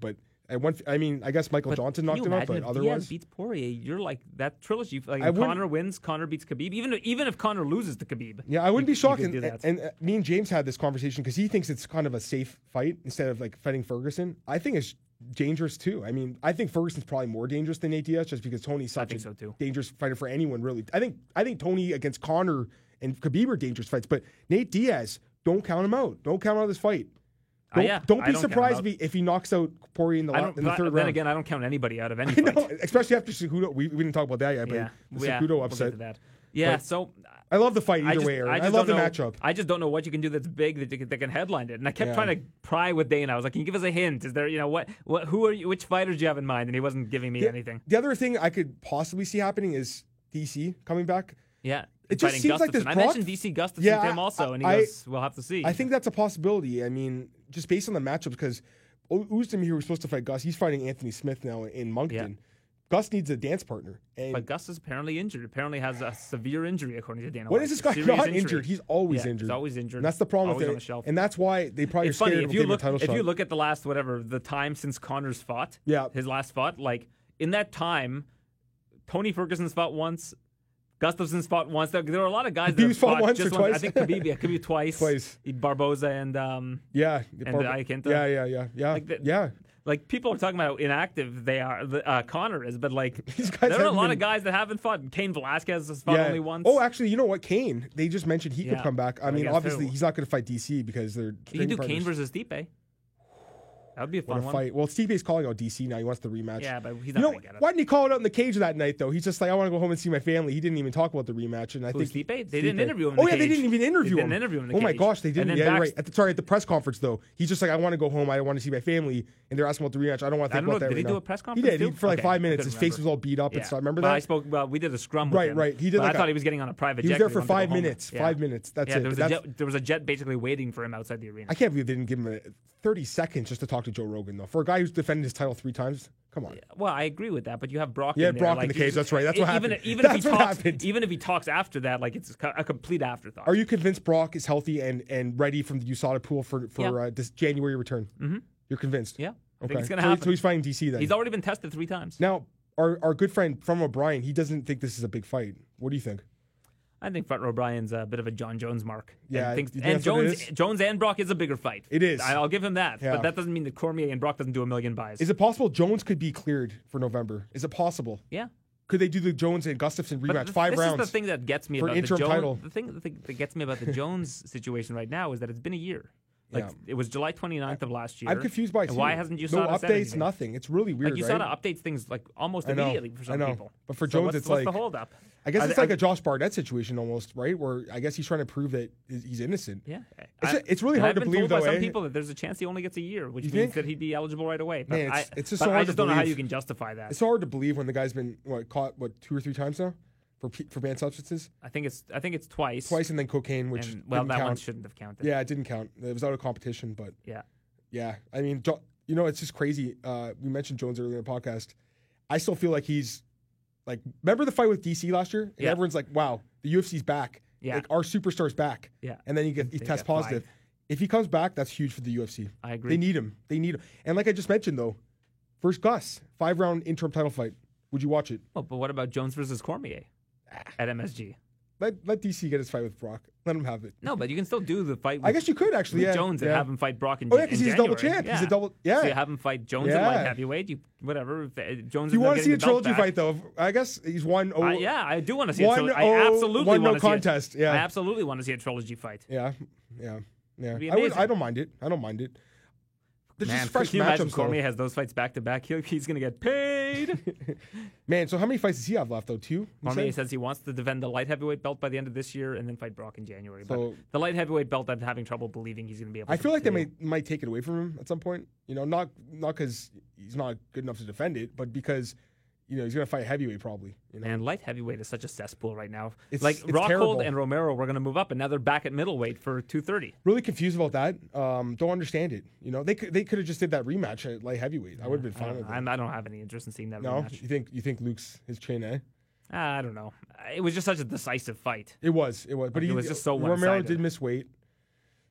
Speaker 3: At one, I mean, I guess Michael
Speaker 2: But
Speaker 3: Johnson
Speaker 2: can
Speaker 3: knocked
Speaker 2: you
Speaker 3: him out,
Speaker 2: imagine
Speaker 3: but
Speaker 2: if
Speaker 3: otherwise,
Speaker 2: Diaz beats Poirier, you're like that trilogy. Like
Speaker 3: I
Speaker 2: if
Speaker 3: wouldn't-
Speaker 2: Conor wins, Conor beats Khabib. Even even if Conor loses to Khabib,
Speaker 3: yeah, I wouldn't
Speaker 2: you-
Speaker 3: be shocked.
Speaker 2: you
Speaker 3: And,
Speaker 2: could do that.
Speaker 3: and, uh, me and James had this conversation because he thinks it's kind of a safe fight instead of like fighting Ferguson. I think it's dangerous too. I mean, I think Ferguson's probably more dangerous than Nate Diaz just because Tony's such
Speaker 2: think
Speaker 3: a
Speaker 2: so, too.
Speaker 3: dangerous fighter for anyone. Really, I think I think Tony against Conor and Khabib are dangerous fights, but Nate Diaz, don't count him out. Don't count him out of this fight.
Speaker 2: Uh,
Speaker 3: Don't,
Speaker 2: yeah,
Speaker 3: don't
Speaker 2: I
Speaker 3: be
Speaker 2: don't count him
Speaker 3: surprised
Speaker 2: out.
Speaker 3: if he, if he knocks out Poirier in the,
Speaker 2: I
Speaker 3: la-
Speaker 2: don't.
Speaker 3: in the
Speaker 2: but
Speaker 3: third
Speaker 2: then
Speaker 3: round.
Speaker 2: again, I don't count anybody out of any
Speaker 3: I
Speaker 2: fight.
Speaker 3: know, especially after Cejudo. We, we didn't talk about that yet, but
Speaker 2: Yeah,
Speaker 3: the
Speaker 2: yeah,
Speaker 3: Cejudo
Speaker 2: we'll get
Speaker 3: upset.
Speaker 2: to that. Yeah,
Speaker 3: But
Speaker 2: so
Speaker 3: I love the fight
Speaker 2: I
Speaker 3: either
Speaker 2: just,
Speaker 3: way, Aaron.
Speaker 2: I,
Speaker 3: I,
Speaker 2: just
Speaker 3: love the
Speaker 2: don't know,
Speaker 3: matchup.
Speaker 2: I just don't know what you can do that's big that, you can- that can headline it. And I kept
Speaker 3: Yeah.
Speaker 2: trying to pry with Dana. I was like, "Can you give us a hint? Is there, you know, what, what, who are you? Which fighters do you have in mind?" And he wasn't giving me
Speaker 3: The-
Speaker 2: anything.
Speaker 3: The other thing I could possibly see happening is D C coming back.
Speaker 2: Yeah,
Speaker 3: It just
Speaker 2: fighting
Speaker 3: seems like
Speaker 2: Gustafsson.
Speaker 3: this
Speaker 2: I
Speaker 3: Brock-
Speaker 2: mentioned D C Gustafsson
Speaker 3: Yeah,
Speaker 2: to him
Speaker 3: I-
Speaker 2: also, and he
Speaker 3: I-
Speaker 2: goes, "We'll have to see."
Speaker 3: I think that's a possibility. I mean, just based on the matchups, because Uzdemir was supposed to fight Gus. He's fighting Anthony Smith now in Moncton.
Speaker 2: Yeah.
Speaker 3: Gus needs a dance partner. And
Speaker 2: But Gus is apparently injured. Apparently has a severe injury, according to Dana.
Speaker 3: when
Speaker 2: White.
Speaker 3: is this guy
Speaker 2: Serious
Speaker 3: not
Speaker 2: injury.
Speaker 3: injured? He's always
Speaker 2: Yeah,
Speaker 3: injured.
Speaker 2: He's always injured.
Speaker 3: And that's the problem
Speaker 2: always
Speaker 3: with
Speaker 2: on
Speaker 3: it.
Speaker 2: the shelf.
Speaker 3: And that's why they probably
Speaker 2: It's
Speaker 3: are scared
Speaker 2: funny
Speaker 3: of
Speaker 2: if you
Speaker 3: giving
Speaker 2: look
Speaker 3: a title
Speaker 2: if
Speaker 3: shot.
Speaker 2: you look at the last whatever the time since Connor's fought.
Speaker 3: Yeah.
Speaker 2: His last fought, like in that time, Tony Ferguson's fought once. Gustafson's fought once. There, there were a lot of guys that
Speaker 3: Khabib's
Speaker 2: have
Speaker 3: fought once
Speaker 2: just
Speaker 3: or
Speaker 2: once.
Speaker 3: twice?
Speaker 2: I think Khabib, yeah, Khabib twice.
Speaker 3: Twice.
Speaker 2: He- Barboza and um,
Speaker 3: yeah,
Speaker 2: and
Speaker 3: Barb-
Speaker 2: Iaquinta.
Speaker 3: yeah, yeah, yeah, yeah,
Speaker 2: Like the-
Speaker 3: yeah.
Speaker 2: Like people are talking about how inactive they are. the- Uh, Connor is, but like
Speaker 3: These guys
Speaker 2: there are a
Speaker 3: haven't
Speaker 2: lot
Speaker 3: been-
Speaker 2: of guys that haven't fought. Cain Velasquez has fought
Speaker 3: yeah.
Speaker 2: only once.
Speaker 3: Oh, actually, you know what? Kane. They just mentioned he could
Speaker 2: Yeah.
Speaker 3: come back. I
Speaker 2: I
Speaker 3: mean,
Speaker 2: guess
Speaker 3: obviously,
Speaker 2: too.
Speaker 3: he's not going to fight D C because they're.
Speaker 2: you can
Speaker 3: training
Speaker 2: do
Speaker 3: partners.
Speaker 2: Cain versus Stipe. That would be a
Speaker 3: What
Speaker 2: fun
Speaker 3: a
Speaker 2: one.
Speaker 3: fight. Well, Stipe's calling out D C now. He wants the rematch.
Speaker 2: Yeah, but he's
Speaker 3: You
Speaker 2: not
Speaker 3: know,
Speaker 2: going to get it.
Speaker 3: why didn't he call it out in the cage that night, though? He's just like, I want to go home and see my family. He didn't even talk about the rematch. And I
Speaker 2: Who,
Speaker 3: think
Speaker 2: Stipe? They didn't interview him in
Speaker 3: Oh,
Speaker 2: the
Speaker 3: yeah, they
Speaker 2: cage.
Speaker 3: didn't even interview
Speaker 2: They
Speaker 3: him.
Speaker 2: didn't interview him in the
Speaker 3: oh, my
Speaker 2: cage.
Speaker 3: gosh, they
Speaker 2: And
Speaker 3: didn't.
Speaker 2: then
Speaker 3: Yeah, you're
Speaker 2: back-
Speaker 3: right. At the, sorry, at the press conference, though, he's just like, I want to go home. I want to see my family. And they're asking about the rematch. I don't want to
Speaker 2: I
Speaker 3: think
Speaker 2: don't know.
Speaker 3: about that
Speaker 2: Did he
Speaker 3: right
Speaker 2: do
Speaker 3: now.
Speaker 2: a press
Speaker 3: He
Speaker 2: conference?
Speaker 3: did. He,
Speaker 2: too?
Speaker 3: for like
Speaker 2: Okay,
Speaker 3: five
Speaker 2: I
Speaker 3: minutes.
Speaker 2: couldn't
Speaker 3: His face
Speaker 2: remember.
Speaker 3: was all beat up
Speaker 2: Yeah.
Speaker 3: and stuff. Remember
Speaker 2: Well,
Speaker 3: that?
Speaker 2: I spoke. Well, we did a scrum. With
Speaker 3: Right,
Speaker 2: him,
Speaker 3: right. He did
Speaker 2: but
Speaker 3: like
Speaker 2: I
Speaker 3: a-
Speaker 2: thought he was getting on a private
Speaker 3: He
Speaker 2: jet.
Speaker 3: was there
Speaker 2: 'cause
Speaker 3: for
Speaker 2: wanted to go
Speaker 3: five
Speaker 2: home.
Speaker 3: minutes.
Speaker 2: Yeah.
Speaker 3: Five minutes. That's
Speaker 2: yeah,
Speaker 3: it.
Speaker 2: There was,
Speaker 3: But
Speaker 2: a
Speaker 3: that's-
Speaker 2: jet, there was a jet basically waiting for him outside the arena.
Speaker 3: I can't believe they didn't give him a thirty seconds just to talk to Joe Rogan, though. For a guy who's defended his title three times, come on.
Speaker 2: Well, I agree with that, but you have Brock.
Speaker 3: Yeah,
Speaker 2: in there.
Speaker 3: Brock in
Speaker 2: like,
Speaker 3: the cage,
Speaker 2: he's-
Speaker 3: that's right, that's what
Speaker 2: even,
Speaker 3: happened.
Speaker 2: Even if
Speaker 3: That's
Speaker 2: he
Speaker 3: what
Speaker 2: talks,
Speaker 3: happened.
Speaker 2: even if he talks after that, like it's a complete afterthought.
Speaker 3: Are you convinced Brock is healthy and, and ready from the U S A D A pool for, for
Speaker 2: Yeah.
Speaker 3: uh, this January return? Mm-hmm. You're convinced?
Speaker 2: Yeah, I
Speaker 3: Okay.
Speaker 2: think it's gonna
Speaker 3: so,
Speaker 2: happen.
Speaker 3: so he's fighting D C then.
Speaker 2: He's already been tested three times.
Speaker 3: Now, our, our good friend from O'Brien, he doesn't think this is a big fight. What do you think?
Speaker 2: I think Front Row Brian's a bit of a John Jones mark.
Speaker 3: Yeah,
Speaker 2: and, thinks,
Speaker 3: you think
Speaker 2: and
Speaker 3: that's what it
Speaker 2: Jones,
Speaker 3: is?
Speaker 2: Jones and Brock is a bigger fight.
Speaker 3: It is.
Speaker 2: I- I'll give him that.
Speaker 3: Yeah.
Speaker 2: But that doesn't mean that Cormier and Brock doesn't do a million buys.
Speaker 3: Is it possible Jones could be cleared for November? Is it possible?
Speaker 2: Yeah.
Speaker 3: Could they do the Jones and Gustafson
Speaker 2: But
Speaker 3: rematch?
Speaker 2: th-
Speaker 3: Five
Speaker 2: this
Speaker 3: rounds.
Speaker 2: is the thing that gets me
Speaker 3: for
Speaker 2: about the
Speaker 3: interim
Speaker 2: Jones.
Speaker 3: title.
Speaker 2: The thing, the thing that gets me about the Jones situation right now is that it's been a year. Like
Speaker 3: Yeah.
Speaker 2: it was July twenty-ninth of last year.
Speaker 3: I'm confused by
Speaker 2: and
Speaker 3: it,
Speaker 2: why
Speaker 3: too.
Speaker 2: hasn't you
Speaker 3: no
Speaker 2: said
Speaker 3: updates?
Speaker 2: anything?
Speaker 3: Nothing. It's really weird.
Speaker 2: Like you
Speaker 3: right?
Speaker 2: saw updates things like almost
Speaker 3: I know,
Speaker 2: immediately for some
Speaker 3: I know.
Speaker 2: people.
Speaker 3: But for
Speaker 2: So
Speaker 3: Jones,
Speaker 2: what's,
Speaker 3: it's
Speaker 2: what's
Speaker 3: like-
Speaker 2: the holdup?
Speaker 3: I guess
Speaker 2: Are
Speaker 3: it's
Speaker 2: they-
Speaker 3: like
Speaker 2: are-
Speaker 3: a Josh Barnett situation almost, right? Where I guess he's trying to prove that he's innocent.
Speaker 2: Yeah,
Speaker 3: It's,
Speaker 2: I-
Speaker 3: it's really
Speaker 2: and
Speaker 3: hard
Speaker 2: I've
Speaker 3: to
Speaker 2: been
Speaker 3: believe,
Speaker 2: told by
Speaker 3: though.
Speaker 2: some
Speaker 3: eh?
Speaker 2: people that there's a chance he only gets a year, which
Speaker 3: You
Speaker 2: means
Speaker 3: think?
Speaker 2: that he'd be eligible right away. But
Speaker 3: Man, it's-
Speaker 2: I,
Speaker 3: it's just
Speaker 2: but
Speaker 3: so
Speaker 2: I
Speaker 3: hard
Speaker 2: just
Speaker 3: to
Speaker 2: don't know how
Speaker 3: believe.
Speaker 2: you can justify that.
Speaker 3: It's so hard to believe when the guy's been what, caught what two or three times now for pe- for banned substances,
Speaker 2: I think it's I think it's twice.
Speaker 3: twice, and then cocaine, which
Speaker 2: And, well,
Speaker 3: didn't
Speaker 2: that
Speaker 3: count.
Speaker 2: one shouldn't have counted.
Speaker 3: Yeah, it didn't count. It was out of competition, but
Speaker 2: Yeah.
Speaker 3: yeah, I mean, Jo- you know, it's just crazy. Uh, we mentioned Jones earlier in the podcast. I still feel like he's like, remember the fight with D C last year? And
Speaker 2: Yeah.
Speaker 3: everyone's like, wow, the U F C's back.
Speaker 2: Yeah.
Speaker 3: Like our superstar's back.
Speaker 2: Yeah.
Speaker 3: And then he get he
Speaker 2: They
Speaker 3: tests
Speaker 2: get
Speaker 3: positive.
Speaker 2: flagged.
Speaker 3: If he comes back, that's huge for the U F C.
Speaker 2: I agree.
Speaker 3: They need him. They need him. And like I just mentioned though, first Gus, five round interim title fight. Would you watch it?
Speaker 2: Well, but what about Jones versus Cormier at M S G?
Speaker 3: Let let D C get his fight with Brock. Let him have it.
Speaker 2: No, but you can still do the fight. With,
Speaker 3: I guess you could actually.
Speaker 2: with
Speaker 3: Yeah.
Speaker 2: Jones and
Speaker 3: yeah.
Speaker 2: have him fight Brock in
Speaker 3: Oh yeah,
Speaker 2: because
Speaker 3: because he's a double champ. He's a double. Yeah.
Speaker 2: So you have him fight Jones at
Speaker 3: Yeah.
Speaker 2: light heavyweight. You whatever. If, uh, Jones.
Speaker 3: You
Speaker 2: ends up
Speaker 3: want to see
Speaker 2: getting
Speaker 3: a
Speaker 2: the belt
Speaker 3: trilogy
Speaker 2: back.
Speaker 3: fight though? I guess he's one. Oh,
Speaker 2: Uh, yeah, I do want to see a
Speaker 3: One
Speaker 2: trilogy.
Speaker 3: oh-
Speaker 2: I absolutely
Speaker 3: one no
Speaker 2: want to see
Speaker 3: contest,
Speaker 2: A,
Speaker 3: yeah.
Speaker 2: I absolutely want to see a trilogy fight.
Speaker 3: Yeah, yeah, yeah.
Speaker 2: be
Speaker 3: I would.
Speaker 2: amazing.
Speaker 3: I don't mind it. I don't mind it. There's
Speaker 2: Man,
Speaker 3: just fresh
Speaker 2: can you imagine
Speaker 3: matchups.
Speaker 2: Cormier
Speaker 3: though.
Speaker 2: has those fights back to back? He'll- He's going to get paid.
Speaker 3: Man, so how many fights does he have left though? Two. you
Speaker 2: Cormier
Speaker 3: said?
Speaker 2: says he wants to defend the light heavyweight belt by the end of this year and then fight Brock in January.
Speaker 3: So-
Speaker 2: but the light heavyweight belt, I'm having trouble believing he's going to be able.
Speaker 3: I
Speaker 2: to
Speaker 3: feel like they
Speaker 2: do.
Speaker 3: might might take it away from him at some point. You know, not not because he's not good enough to defend it, but because you know he's gonna fight heavyweight probably. You know,
Speaker 2: Man, light heavyweight is such a cesspool right now.
Speaker 3: It's-
Speaker 2: like
Speaker 3: it's
Speaker 2: Rockhold
Speaker 3: terrible.
Speaker 2: and Romero were going to move up, and now they're back at middleweight for two thirty.
Speaker 3: really confused about that. Um, don't understand it. You know, they could they could have just did that rematch at light heavyweight. I would have been
Speaker 2: I
Speaker 3: fine
Speaker 2: don't,
Speaker 3: with
Speaker 2: know.
Speaker 3: it.
Speaker 2: I'm- I don't have any interest in seeing that
Speaker 3: No,
Speaker 2: rematch.
Speaker 3: you think you think Luke's his chin, eh?
Speaker 2: Ah, I don't know. It was just such a decisive fight.
Speaker 3: It was, it was, but
Speaker 2: Like,
Speaker 3: he
Speaker 2: it was just so
Speaker 3: Romero
Speaker 2: one-sided.
Speaker 3: did miss weight,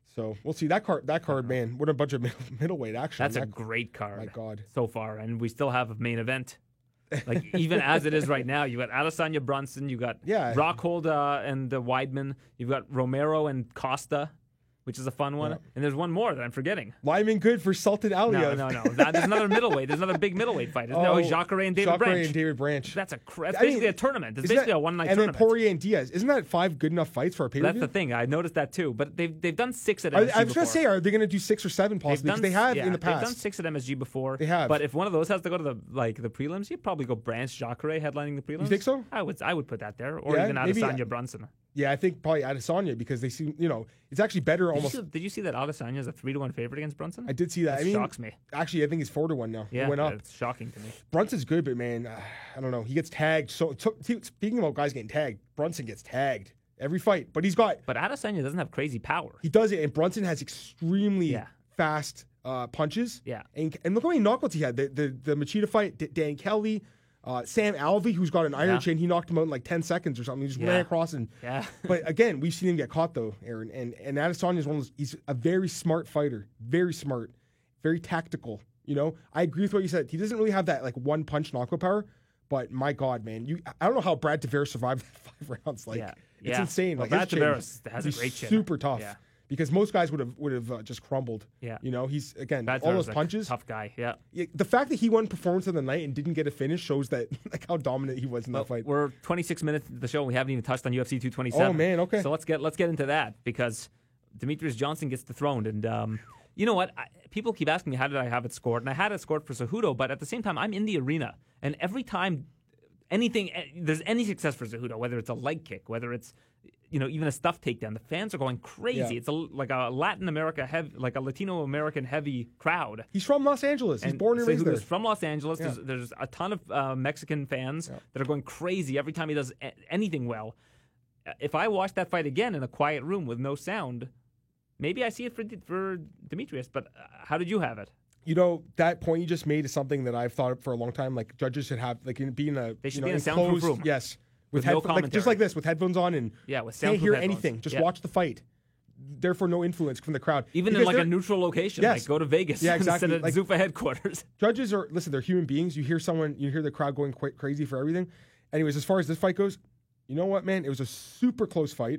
Speaker 3: So we'll see that card. That card, man. What a bunch of middle, middleweight action.
Speaker 2: That's a
Speaker 3: that,
Speaker 2: greid card.
Speaker 3: My God.
Speaker 2: So far, and we still have a main event. Like even as it is right now, you got Adesanya Brunson, you got
Speaker 3: Yeah.
Speaker 2: Rockhold uh, and uh, Weidman, you've got Romero and Costa, which is a fun one,
Speaker 3: Yeah.
Speaker 2: and there's one more that I'm forgetting.
Speaker 3: Lyman good for Sultan
Speaker 2: No,
Speaker 3: Aliyev.
Speaker 2: no, no. That, there's another middleweight. There's another big middleweight fight. Isn't
Speaker 3: Oh,
Speaker 2: there? Jacare and David
Speaker 3: Jacare
Speaker 2: Branch.
Speaker 3: and David Branch.
Speaker 2: That's a cr- that's
Speaker 3: I mean,
Speaker 2: basically a tournament. It's
Speaker 3: Isn't
Speaker 2: basically
Speaker 3: that-
Speaker 2: a one night
Speaker 3: and
Speaker 2: tournament.
Speaker 3: then Poirier and Diaz. Isn't that five good enough fights for a pay per
Speaker 2: That's
Speaker 3: view?
Speaker 2: the thing. I noticed that too. But they've they've done six at
Speaker 3: I,
Speaker 2: M S G
Speaker 3: I was
Speaker 2: before.
Speaker 3: going to say, are they going to do six or seven
Speaker 2: They've
Speaker 3: possibly?
Speaker 2: done,
Speaker 3: Because they have
Speaker 2: yeah,
Speaker 3: in the
Speaker 2: They've done
Speaker 3: past.
Speaker 2: six at M S G before.
Speaker 3: They have.
Speaker 2: But if one of those has to go to the like the prelims, you'd probably go Branch Jacare headlining the prelims.
Speaker 3: You think so?
Speaker 2: I would. I would put that there, or
Speaker 3: Yeah,
Speaker 2: even
Speaker 3: maybe-
Speaker 2: Adesanya Brunson.
Speaker 3: Yeah, I think probably Adesanya because they seem, you know, it's actually better
Speaker 2: Did you,
Speaker 3: almost.
Speaker 2: see, did you see that Adesanya is a three to one favorite against Brunson?
Speaker 3: I did see that.
Speaker 2: That
Speaker 3: I mean,
Speaker 2: shocks me.
Speaker 3: Actually, I think he's four to one now.
Speaker 2: Yeah,
Speaker 3: He went up.
Speaker 2: it's shocking to me.
Speaker 3: Brunson's good, but man, uh, I don't know. He gets tagged. So, so speaking about guys getting tagged, Brunson gets tagged every fight. But he's got,
Speaker 2: But Adesanya doesn't have crazy power.
Speaker 3: he does it, and Brunson has extremely
Speaker 2: Yeah.
Speaker 3: fast uh, punches.
Speaker 2: Yeah.
Speaker 3: And, and look how many knockouts he had. The the, the Machida fight, D- Dan Kelly, uh, Sam Alvey, who's got an iron
Speaker 2: Yeah.
Speaker 3: chain, he knocked him out in like ten seconds or something. He just
Speaker 2: Yeah.
Speaker 3: ran across and.
Speaker 2: Yeah.
Speaker 3: But again, we've seen him get caught though, Aaron. And and Adesanya is one of those. He's a very smart fighter, very smart, very tactical. You know, I agree with what you said. He doesn't really have that like one punch knockout power. But my God, man, you I don't know how Brad Tavares survived five rounds. Like
Speaker 2: Yeah.
Speaker 3: it's
Speaker 2: Yeah.
Speaker 3: insane.
Speaker 2: Well,
Speaker 3: Like
Speaker 2: Brad
Speaker 3: his chin
Speaker 2: Tavares has a
Speaker 3: is
Speaker 2: great chin.
Speaker 3: super tough.
Speaker 2: Yeah.
Speaker 3: Because most guys would have would have uh, just crumbled.
Speaker 2: Yeah.
Speaker 3: You know, he's again
Speaker 2: Brad
Speaker 3: all
Speaker 2: Tavares
Speaker 3: those
Speaker 2: is a
Speaker 3: punches.
Speaker 2: tough guy. Yeah.
Speaker 3: Yeah, the fact that he won performance of the night and didn't get a finish shows that like how dominant he was in
Speaker 2: Well,
Speaker 3: that fight.
Speaker 2: we're twenty-six minutes into the show and we haven't even touched on U F C two twenty-seven.
Speaker 3: Oh, man, okay.
Speaker 2: So let's get let's get into that because Demetrius Johnson gets dethroned and um, you know what? I, people keep asking me how did I have it scored, and I had it scored for Cejudo, but at the same time I'm in the arena, and every time anything there's any success for Cejudo, whether it's a leg kick, whether it's you know even a stuff takedown, the fans are going crazy.
Speaker 3: Yeah.
Speaker 2: It's a, like a Latin America heavy, like a Latino American heavy crowd.
Speaker 3: He's from Los Angeles. He's
Speaker 2: And
Speaker 3: born and raised there.
Speaker 2: Cejudo's from Los Angeles.
Speaker 3: Yeah.
Speaker 2: There's, there's a ton of uh, Mexican fans that are going crazy every time he does a- anything well. Uh, If I watch that fight again in a quiet room with no sound, maybe I see it for for Demetrius. But uh, how did you have it?
Speaker 3: You know, that point you just made is something that I've thought of for a long time. Like judges should have, like, in being a
Speaker 2: They should
Speaker 3: you know,
Speaker 2: be in a soundproof
Speaker 3: enclosed-
Speaker 2: room.
Speaker 3: Yes, with,
Speaker 2: With no
Speaker 3: headphones, like, just
Speaker 2: commentary.
Speaker 3: like this, with headphones on, and
Speaker 2: Yeah, with
Speaker 3: can't
Speaker 2: soundproof
Speaker 3: hear
Speaker 2: headphones.
Speaker 3: anything. Just
Speaker 2: Yeah.
Speaker 3: watch the fight. Therefore, no influence from the crowd.
Speaker 2: Even in
Speaker 3: Because
Speaker 2: like a
Speaker 3: they're-
Speaker 2: neutral location,
Speaker 3: Yes.
Speaker 2: like go to Vegas
Speaker 3: Yeah, exactly.
Speaker 2: instead of
Speaker 3: Like-
Speaker 2: Zuffa headquarters.
Speaker 3: Judges are listen. They're human beings. You hear someone, you hear the crowd going quite crazy for everything. Anyways, as far as this fight goes, you know what, man? It was a super close fight.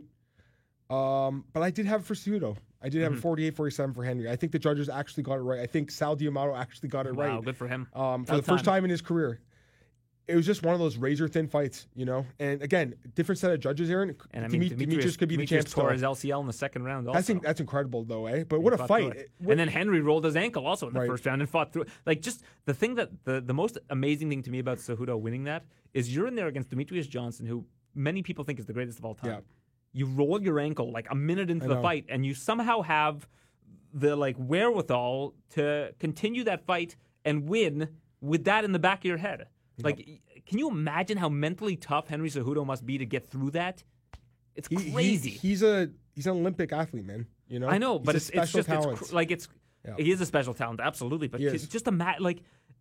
Speaker 3: Um, but I did have it for Cejudo. I did have
Speaker 2: Mm-hmm.
Speaker 3: it forty-eight forty-seven for Henry. I think the judges actually got it right. I think Sal Diamato actually got it
Speaker 2: Wow,
Speaker 3: right.
Speaker 2: good for him.
Speaker 3: Um, for
Speaker 2: About
Speaker 3: the first
Speaker 2: time.
Speaker 3: time in his career. It was just one of those razor thin fights, you know. And again, different set of judges, Aaron.
Speaker 2: And I mean,
Speaker 3: Demi-
Speaker 2: Demetrius,
Speaker 3: Demetrius could be
Speaker 2: Demetrius
Speaker 3: the champ.
Speaker 2: tore
Speaker 3: still.
Speaker 2: his L C L in the second round. Also.
Speaker 3: That's in, that's incredible, though, eh? But what a
Speaker 2: Fought through
Speaker 3: fight!
Speaker 2: it.
Speaker 3: What-
Speaker 2: And then Henry rolled his ankle also in the
Speaker 3: Right.
Speaker 2: first round and fought through it. Like, just the thing that the, the most amazing thing to me about Cejudo winning that is you're in there against Demetrius Johnson, who many people think is the greatest of all time.
Speaker 3: Yeah.
Speaker 2: You roll your ankle like a minute into
Speaker 3: I
Speaker 2: the
Speaker 3: know.
Speaker 2: fight, and you somehow have the like wherewithal to continue that fight and win with that in the back of your head. Like, y- can you imagine how mentally tough Henry Cejudo must be to get through that? It's
Speaker 3: he- he-
Speaker 2: crazy.
Speaker 3: he's a he's an Olympic athlete, man. You know.
Speaker 2: I know,
Speaker 3: He's
Speaker 2: but
Speaker 3: a
Speaker 2: it's, it's
Speaker 3: special
Speaker 2: just it's
Speaker 3: talent.
Speaker 2: cr- like it's
Speaker 3: Yeah.
Speaker 2: he is a special talent, absolutely. But
Speaker 3: He
Speaker 2: ju-
Speaker 3: is.
Speaker 2: just imagine, like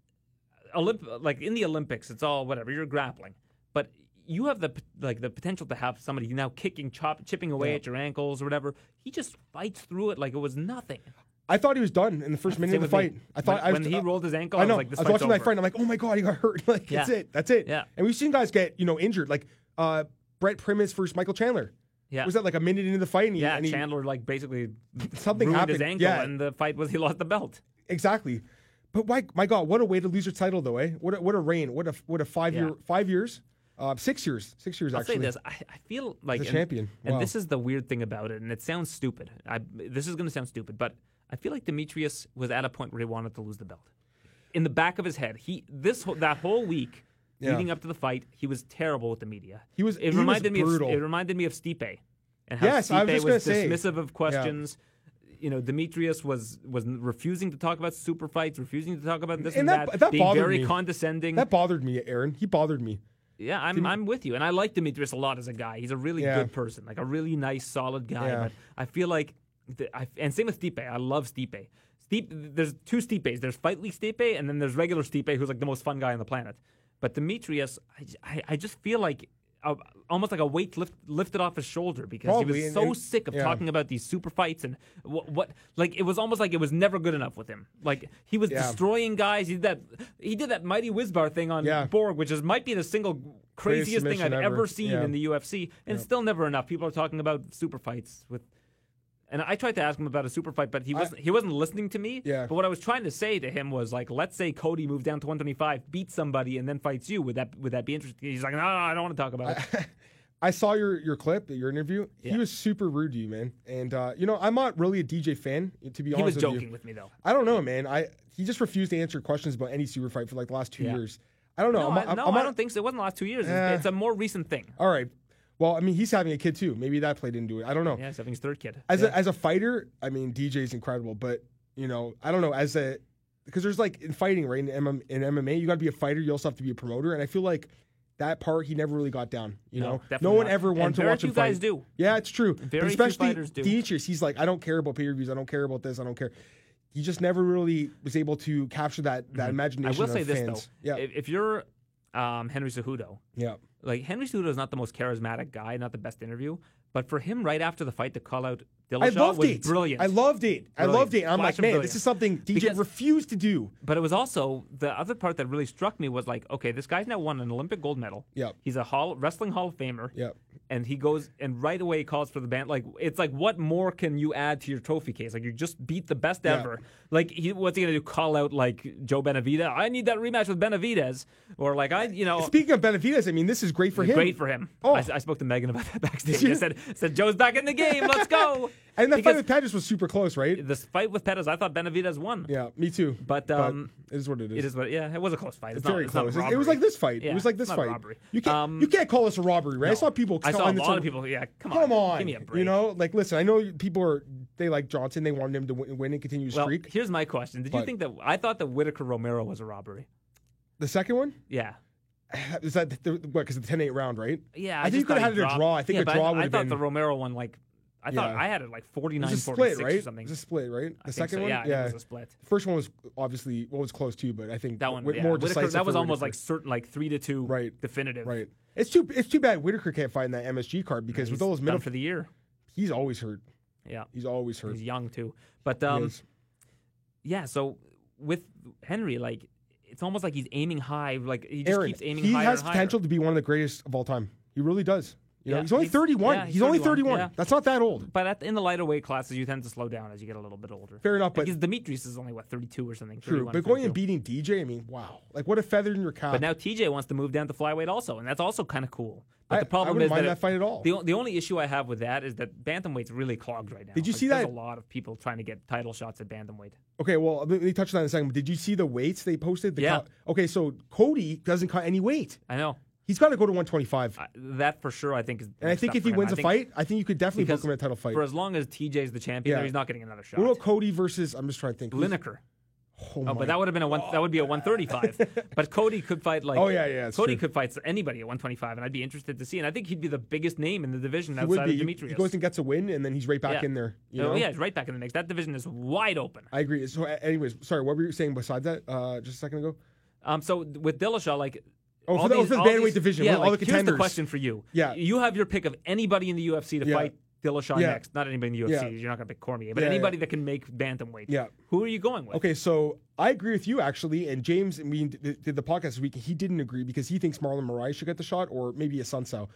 Speaker 2: Olymp- like in the Olympics, it's all whatever. You're grappling, but you have the p- like the potential to have somebody now kicking, chop, chipping away
Speaker 3: Yeah.
Speaker 2: at your ankles or whatever. He just fights through it like it was nothing.
Speaker 3: I thought he was done in the first minute
Speaker 2: Same
Speaker 3: of the
Speaker 2: with me.
Speaker 3: fight. I thought
Speaker 2: when,
Speaker 3: I was,
Speaker 2: when he rolled his ankle,
Speaker 3: I
Speaker 2: I,
Speaker 3: know.
Speaker 2: was like, this
Speaker 3: I was
Speaker 2: fight's
Speaker 3: watching that
Speaker 2: over.
Speaker 3: fight. And I'm like, oh my god, he got hurt. Like
Speaker 2: Yeah.
Speaker 3: that's it. That's it.
Speaker 2: Yeah.
Speaker 3: And we've seen guys get you know injured, like uh, Brett Primus versus Michael Chandler.
Speaker 2: Yeah.
Speaker 3: Was that like a minute into the fight? And he,
Speaker 2: Yeah,
Speaker 3: and he,
Speaker 2: Chandler like basically
Speaker 3: Something
Speaker 2: ruined
Speaker 3: happened.
Speaker 2: his ankle,
Speaker 3: Yeah.
Speaker 2: and the fight was he lost the belt.
Speaker 3: Exactly. But why, my God, what a way to lose your title, though, eh? What a, what a reign. What a what a five
Speaker 2: Yeah.
Speaker 3: year five years, uh, six years, six years
Speaker 2: I'll
Speaker 3: actually.
Speaker 2: say this: I, I feel like
Speaker 3: As a
Speaker 2: and-
Speaker 3: champion.
Speaker 2: and
Speaker 3: Wow.
Speaker 2: this is the weird thing about it, and it sounds stupid. I this is going to sound stupid, but I feel like Demetrius was at a point where he wanted to lose the belt. In the back of his head, he this whole- that whole week
Speaker 3: Yeah.
Speaker 2: leading up to the fight, he was terrible with the media.
Speaker 3: He was-
Speaker 2: It
Speaker 3: he was
Speaker 2: reminded me
Speaker 3: brutal.
Speaker 2: Of, it reminded me of Stipe, and how
Speaker 3: Yes, I
Speaker 2: Stipe
Speaker 3: was just gonna say.
Speaker 2: dismissive of questions. You know, Demetrius was was refusing to talk about super fights, refusing to talk about this and,
Speaker 3: And that-
Speaker 2: that,
Speaker 3: that
Speaker 2: being
Speaker 3: bothered
Speaker 2: very
Speaker 3: me.
Speaker 2: condescending.
Speaker 3: That bothered me, Aaron. He bothered me.
Speaker 2: Yeah, I'm I'm with you, and I like Demetrius a lot as a guy. He's a really
Speaker 3: Yeah.
Speaker 2: good person, like a really nice, solid guy.
Speaker 3: Yeah.
Speaker 2: But I feel like, the, I, and same with Stipe. I love Stipe. Stipe, there's two Stipes. There's Fight League Stipe, and then there's regular Stipe, who's like the most fun guy on the planet. But Demetrius, I, I, I just feel like a, almost like a weight lift, lifted off his shoulder because
Speaker 3: Probably,
Speaker 2: he was
Speaker 3: and-
Speaker 2: so
Speaker 3: and-
Speaker 2: sick of
Speaker 3: yeah.
Speaker 2: talking about these super fights and what, what. Like it was almost like it was never good enough with him. Like he was
Speaker 3: Yeah.
Speaker 2: destroying guys. He did that. He did that mighty Wisbar thing on
Speaker 3: Yeah.
Speaker 2: Borg, which is might be the single craziest thing I've
Speaker 3: submission
Speaker 2: ever,
Speaker 3: ever.
Speaker 2: seen
Speaker 3: Yeah.
Speaker 2: in the U F C, and still never enough. People are talking about super fights with. And I tried to ask him about a super fight, but he wasn't. he wasn't listening to me.
Speaker 3: Yeah.
Speaker 2: But what I was trying to say to him was like, let's say Cody moves down to one twenty-five, beats somebody, and then fights you. Would that would that be interesting? He's like, no, no, I don't want to talk about it.
Speaker 3: I saw your your clip, your interview.
Speaker 2: Yeah.
Speaker 3: He was super rude to you, man. And uh, you know, I'm not really a D J fan, to be
Speaker 2: He
Speaker 3: honest
Speaker 2: was
Speaker 3: with
Speaker 2: joking
Speaker 3: you.
Speaker 2: with me though.
Speaker 3: I don't know, man. I he just refused to answer questions about any super fight for like the last two
Speaker 2: Yeah.
Speaker 3: years. I don't know.
Speaker 2: No,
Speaker 3: I'm,
Speaker 2: I,
Speaker 3: I'm,
Speaker 2: no,
Speaker 3: I'm
Speaker 2: I
Speaker 3: not-
Speaker 2: don't think so. It wasn't the last two years. It's,
Speaker 3: Eh.
Speaker 2: it's a more recent thing.
Speaker 3: All right. Well, I mean, he's having a kid too. Maybe that played into it. I don't know.
Speaker 2: Yeah, he's having his third kid.
Speaker 3: As
Speaker 2: yeah.
Speaker 3: a as a fighter, I mean, D J's incredible, but you know, I don't know. As a because there's like in fighting, right? In, M M, in M M A, you got to be a fighter. You also have to be a promoter, and I feel like that part he never really got down. You
Speaker 2: No,
Speaker 3: know, no
Speaker 2: definitely
Speaker 3: one
Speaker 2: not.
Speaker 3: ever
Speaker 2: And
Speaker 3: wanted to
Speaker 2: very
Speaker 3: watch him
Speaker 2: few
Speaker 3: fight.
Speaker 2: guys do.
Speaker 3: Yeah, it's true.
Speaker 2: Very
Speaker 3: but
Speaker 2: few
Speaker 3: especially
Speaker 2: fighters do.
Speaker 3: Demetrius, he's like, I don't care about pay per views. I don't care about this. I don't care. He just never really was able to capture that that
Speaker 2: I
Speaker 3: imagination.
Speaker 2: will say
Speaker 3: of
Speaker 2: this
Speaker 3: fans.
Speaker 2: though.
Speaker 3: Yeah,
Speaker 2: If, if you're um, Henry Cejudo,
Speaker 3: yeah.
Speaker 2: like Henry Cejudo is not the most charismatic guy, not the best interview, but for him right after the fight to call out
Speaker 3: I
Speaker 2: Dillashaw
Speaker 3: loved
Speaker 2: was
Speaker 3: it.
Speaker 2: brilliant.
Speaker 3: I loved it. I
Speaker 2: Brilliant.
Speaker 3: loved it. I'm
Speaker 2: Flash
Speaker 3: like,
Speaker 2: of
Speaker 3: man,
Speaker 2: brilliance.
Speaker 3: this is something D J
Speaker 2: Because-
Speaker 3: refused to do.
Speaker 2: But it was also the other part that really struck me was like, okay, this guy's now won an Olympic gold medal.
Speaker 3: Yep.
Speaker 2: He's a hall, wrestling Hall of Famer.
Speaker 3: Yep.
Speaker 2: And he goes and right away calls for the band. Like it's like, what more can you add to your trophy case? Like you just beat the best
Speaker 3: Yeah.
Speaker 2: ever. Like he, what's he gonna do? Call out like Joe Benavidez? I need that rematch with Benavidez, or like I, you know.
Speaker 3: Speaking of Benavidez, I mean, this is great for him.
Speaker 2: Great for him.
Speaker 3: Oh.
Speaker 2: I, I spoke to Megan about that backstage.
Speaker 3: Did you?
Speaker 2: I said, said Joe's back in the game. Let's go.
Speaker 3: And that
Speaker 2: Because
Speaker 3: fight with Pettis was super close, right?
Speaker 2: this fight with Pettis, I thought Benavidez won.
Speaker 3: Yeah, me too.
Speaker 2: But, um,
Speaker 3: it is what it is.
Speaker 2: It is what. Yeah, it was a close fight. It's,
Speaker 3: It's
Speaker 2: not,
Speaker 3: very
Speaker 2: it's
Speaker 3: close.
Speaker 2: Not
Speaker 3: It was like this fight.
Speaker 2: Yeah,
Speaker 3: it was like this
Speaker 2: it's not a
Speaker 3: fight.
Speaker 2: robbery.
Speaker 3: You can't.
Speaker 2: Um,
Speaker 3: you can't call us a robbery, right? I saw people.
Speaker 2: I saw a
Speaker 3: calling
Speaker 2: lot
Speaker 3: it
Speaker 2: of people. Yeah, come on.
Speaker 3: Come on,
Speaker 2: Give me a break.
Speaker 3: You know, like listen. I know people are. They like Johnson. They wanted him to win, win and continue his
Speaker 2: Well,
Speaker 3: streak.
Speaker 2: here's my question. Did you
Speaker 3: But-
Speaker 2: think that I thought that Whitaker Romero was a robbery?
Speaker 3: The second one
Speaker 2: Yeah.
Speaker 3: is that the, what? Because the ten eight round, right?
Speaker 2: Yeah.
Speaker 3: I think you
Speaker 2: just
Speaker 3: could
Speaker 2: thought
Speaker 3: have
Speaker 2: he
Speaker 3: had it a
Speaker 2: dropped-
Speaker 3: draw. I think
Speaker 2: yeah,
Speaker 3: a
Speaker 2: but
Speaker 3: draw
Speaker 2: I,
Speaker 3: would
Speaker 2: I
Speaker 3: have
Speaker 2: thought
Speaker 3: been.
Speaker 2: the Romero one like I thought
Speaker 3: Yeah.
Speaker 2: I had it like
Speaker 3: It
Speaker 2: forty-nine
Speaker 3: was a
Speaker 2: forty-six
Speaker 3: split, right?
Speaker 2: or something.
Speaker 3: It was a split, right? The
Speaker 2: I think
Speaker 3: second
Speaker 2: so.
Speaker 3: one,
Speaker 2: Yeah, I think it was a split.
Speaker 3: First one was obviously well, it was close too, but I think
Speaker 2: That one,
Speaker 3: Whit-
Speaker 2: yeah.
Speaker 3: more
Speaker 2: Whitaker,
Speaker 3: decisive.
Speaker 2: that was
Speaker 3: for
Speaker 2: almost
Speaker 3: Whitaker.
Speaker 2: like certain, like three to two,
Speaker 3: Right.
Speaker 2: definitive.
Speaker 3: Right. It's too. It's too bad Whitaker can't fight in that M S G card because
Speaker 2: He's
Speaker 3: with all those
Speaker 2: done
Speaker 3: middle,
Speaker 2: for the year.
Speaker 3: he's always hurt.
Speaker 2: Yeah,
Speaker 3: He's always hurt.
Speaker 2: he's young too. But
Speaker 3: He
Speaker 2: um,
Speaker 3: is.
Speaker 2: yeah. So with Henry, like it's almost like he's aiming high. Like he just
Speaker 3: Aaron,
Speaker 2: keeps aiming
Speaker 3: he
Speaker 2: higher
Speaker 3: has
Speaker 2: and higher.
Speaker 3: potential to be one of the greatest of all time. He really does. You know,
Speaker 2: Yeah,
Speaker 3: he's only
Speaker 2: he's-
Speaker 3: thirty-one.
Speaker 2: yeah,
Speaker 3: he's,
Speaker 2: he's
Speaker 3: only
Speaker 2: thirty-one,
Speaker 3: thirty-one.
Speaker 2: yeah.
Speaker 3: That's not that old.
Speaker 2: But at, in the lighter weight classes, you tend to slow down as you get a little bit older.
Speaker 3: Fair enough, but
Speaker 2: Because Demetrius is only what thirty-two or something.
Speaker 3: true.
Speaker 2: thirty-one,
Speaker 3: But going and
Speaker 2: thirty-two.
Speaker 3: beating D J, I mean, wow. Like what a feather in your cap.
Speaker 2: But now T J wants to move down to flyweight also, and that's also kind of cool. But
Speaker 3: I-
Speaker 2: the problem
Speaker 3: I wouldn't
Speaker 2: is
Speaker 3: mind
Speaker 2: that,
Speaker 3: that fight at all.
Speaker 2: The, o- the only issue I have with that is that bantamweight's really clogged right now.
Speaker 3: Did you
Speaker 2: Like,
Speaker 3: see
Speaker 2: there's
Speaker 3: that-
Speaker 2: a lot of people trying to get title shots at bantamweight.
Speaker 3: Okay, well, let me touch on that in a second. But did you see the weights they posted? The
Speaker 2: Yeah.
Speaker 3: co- okay, so Cody doesn't cut any weight.
Speaker 2: I know.
Speaker 3: He's got to go to one twenty-five.
Speaker 2: I, that for sure, I think is.
Speaker 3: And I
Speaker 2: big
Speaker 3: think
Speaker 2: stuff
Speaker 3: if he
Speaker 2: for him.
Speaker 3: wins
Speaker 2: I
Speaker 3: a
Speaker 2: think
Speaker 3: fight, I think you could definitely book
Speaker 2: because
Speaker 3: him in a title fight.
Speaker 2: For as long as T J's the champion,
Speaker 3: Yeah.
Speaker 2: there, he's not getting another shot.
Speaker 3: What about Cody versus? I'm just trying to think. Who's-
Speaker 2: Lineker.
Speaker 3: Oh,
Speaker 2: Oh,
Speaker 3: my
Speaker 2: but that would have been a one. That would be a one thirty-five. But Cody could fight like.
Speaker 3: Oh, yeah, yeah, it's
Speaker 2: Cody
Speaker 3: true.
Speaker 2: could fight anybody at one twenty-five, and I'd be interested to see. And I think he'd be the biggest name in the division
Speaker 3: He would
Speaker 2: outside
Speaker 3: be.
Speaker 2: of
Speaker 3: He-
Speaker 2: Demetrius.
Speaker 3: He goes and gets a win, and then he's right back
Speaker 2: Yeah.
Speaker 3: in there. You
Speaker 2: oh
Speaker 3: know?
Speaker 2: yeah, he's right back in the mix. That division is wide open.
Speaker 3: I agree. So, a- anyways, sorry. What were you saying besides that? Uh, just a second ago.
Speaker 2: Um, so with Dillashaw, like.
Speaker 3: Oh,
Speaker 2: all
Speaker 3: for the, oh,
Speaker 2: these-
Speaker 3: for the
Speaker 2: all
Speaker 3: bantamweight
Speaker 2: these-
Speaker 3: division,
Speaker 2: yeah,
Speaker 3: with all
Speaker 2: like,
Speaker 3: the
Speaker 2: here's
Speaker 3: contenders.
Speaker 2: the question for you.
Speaker 3: Yeah.
Speaker 2: You have your pick of anybody in the U F C to
Speaker 3: Yeah.
Speaker 2: fight Dillashaw
Speaker 3: Yeah.
Speaker 2: next. Not anybody in the U F C.
Speaker 3: Yeah.
Speaker 2: You're not going to pick Cormier, but
Speaker 3: Yeah,
Speaker 2: anybody
Speaker 3: yeah.
Speaker 2: that can make bantamweight.
Speaker 3: Yeah.
Speaker 2: Who are you going with?
Speaker 3: Okay, so I agree with you actually, and James, we did did the podcast this week. He didn't agree because he thinks Marlon Moraes should get the shot, or maybe a Sunsao.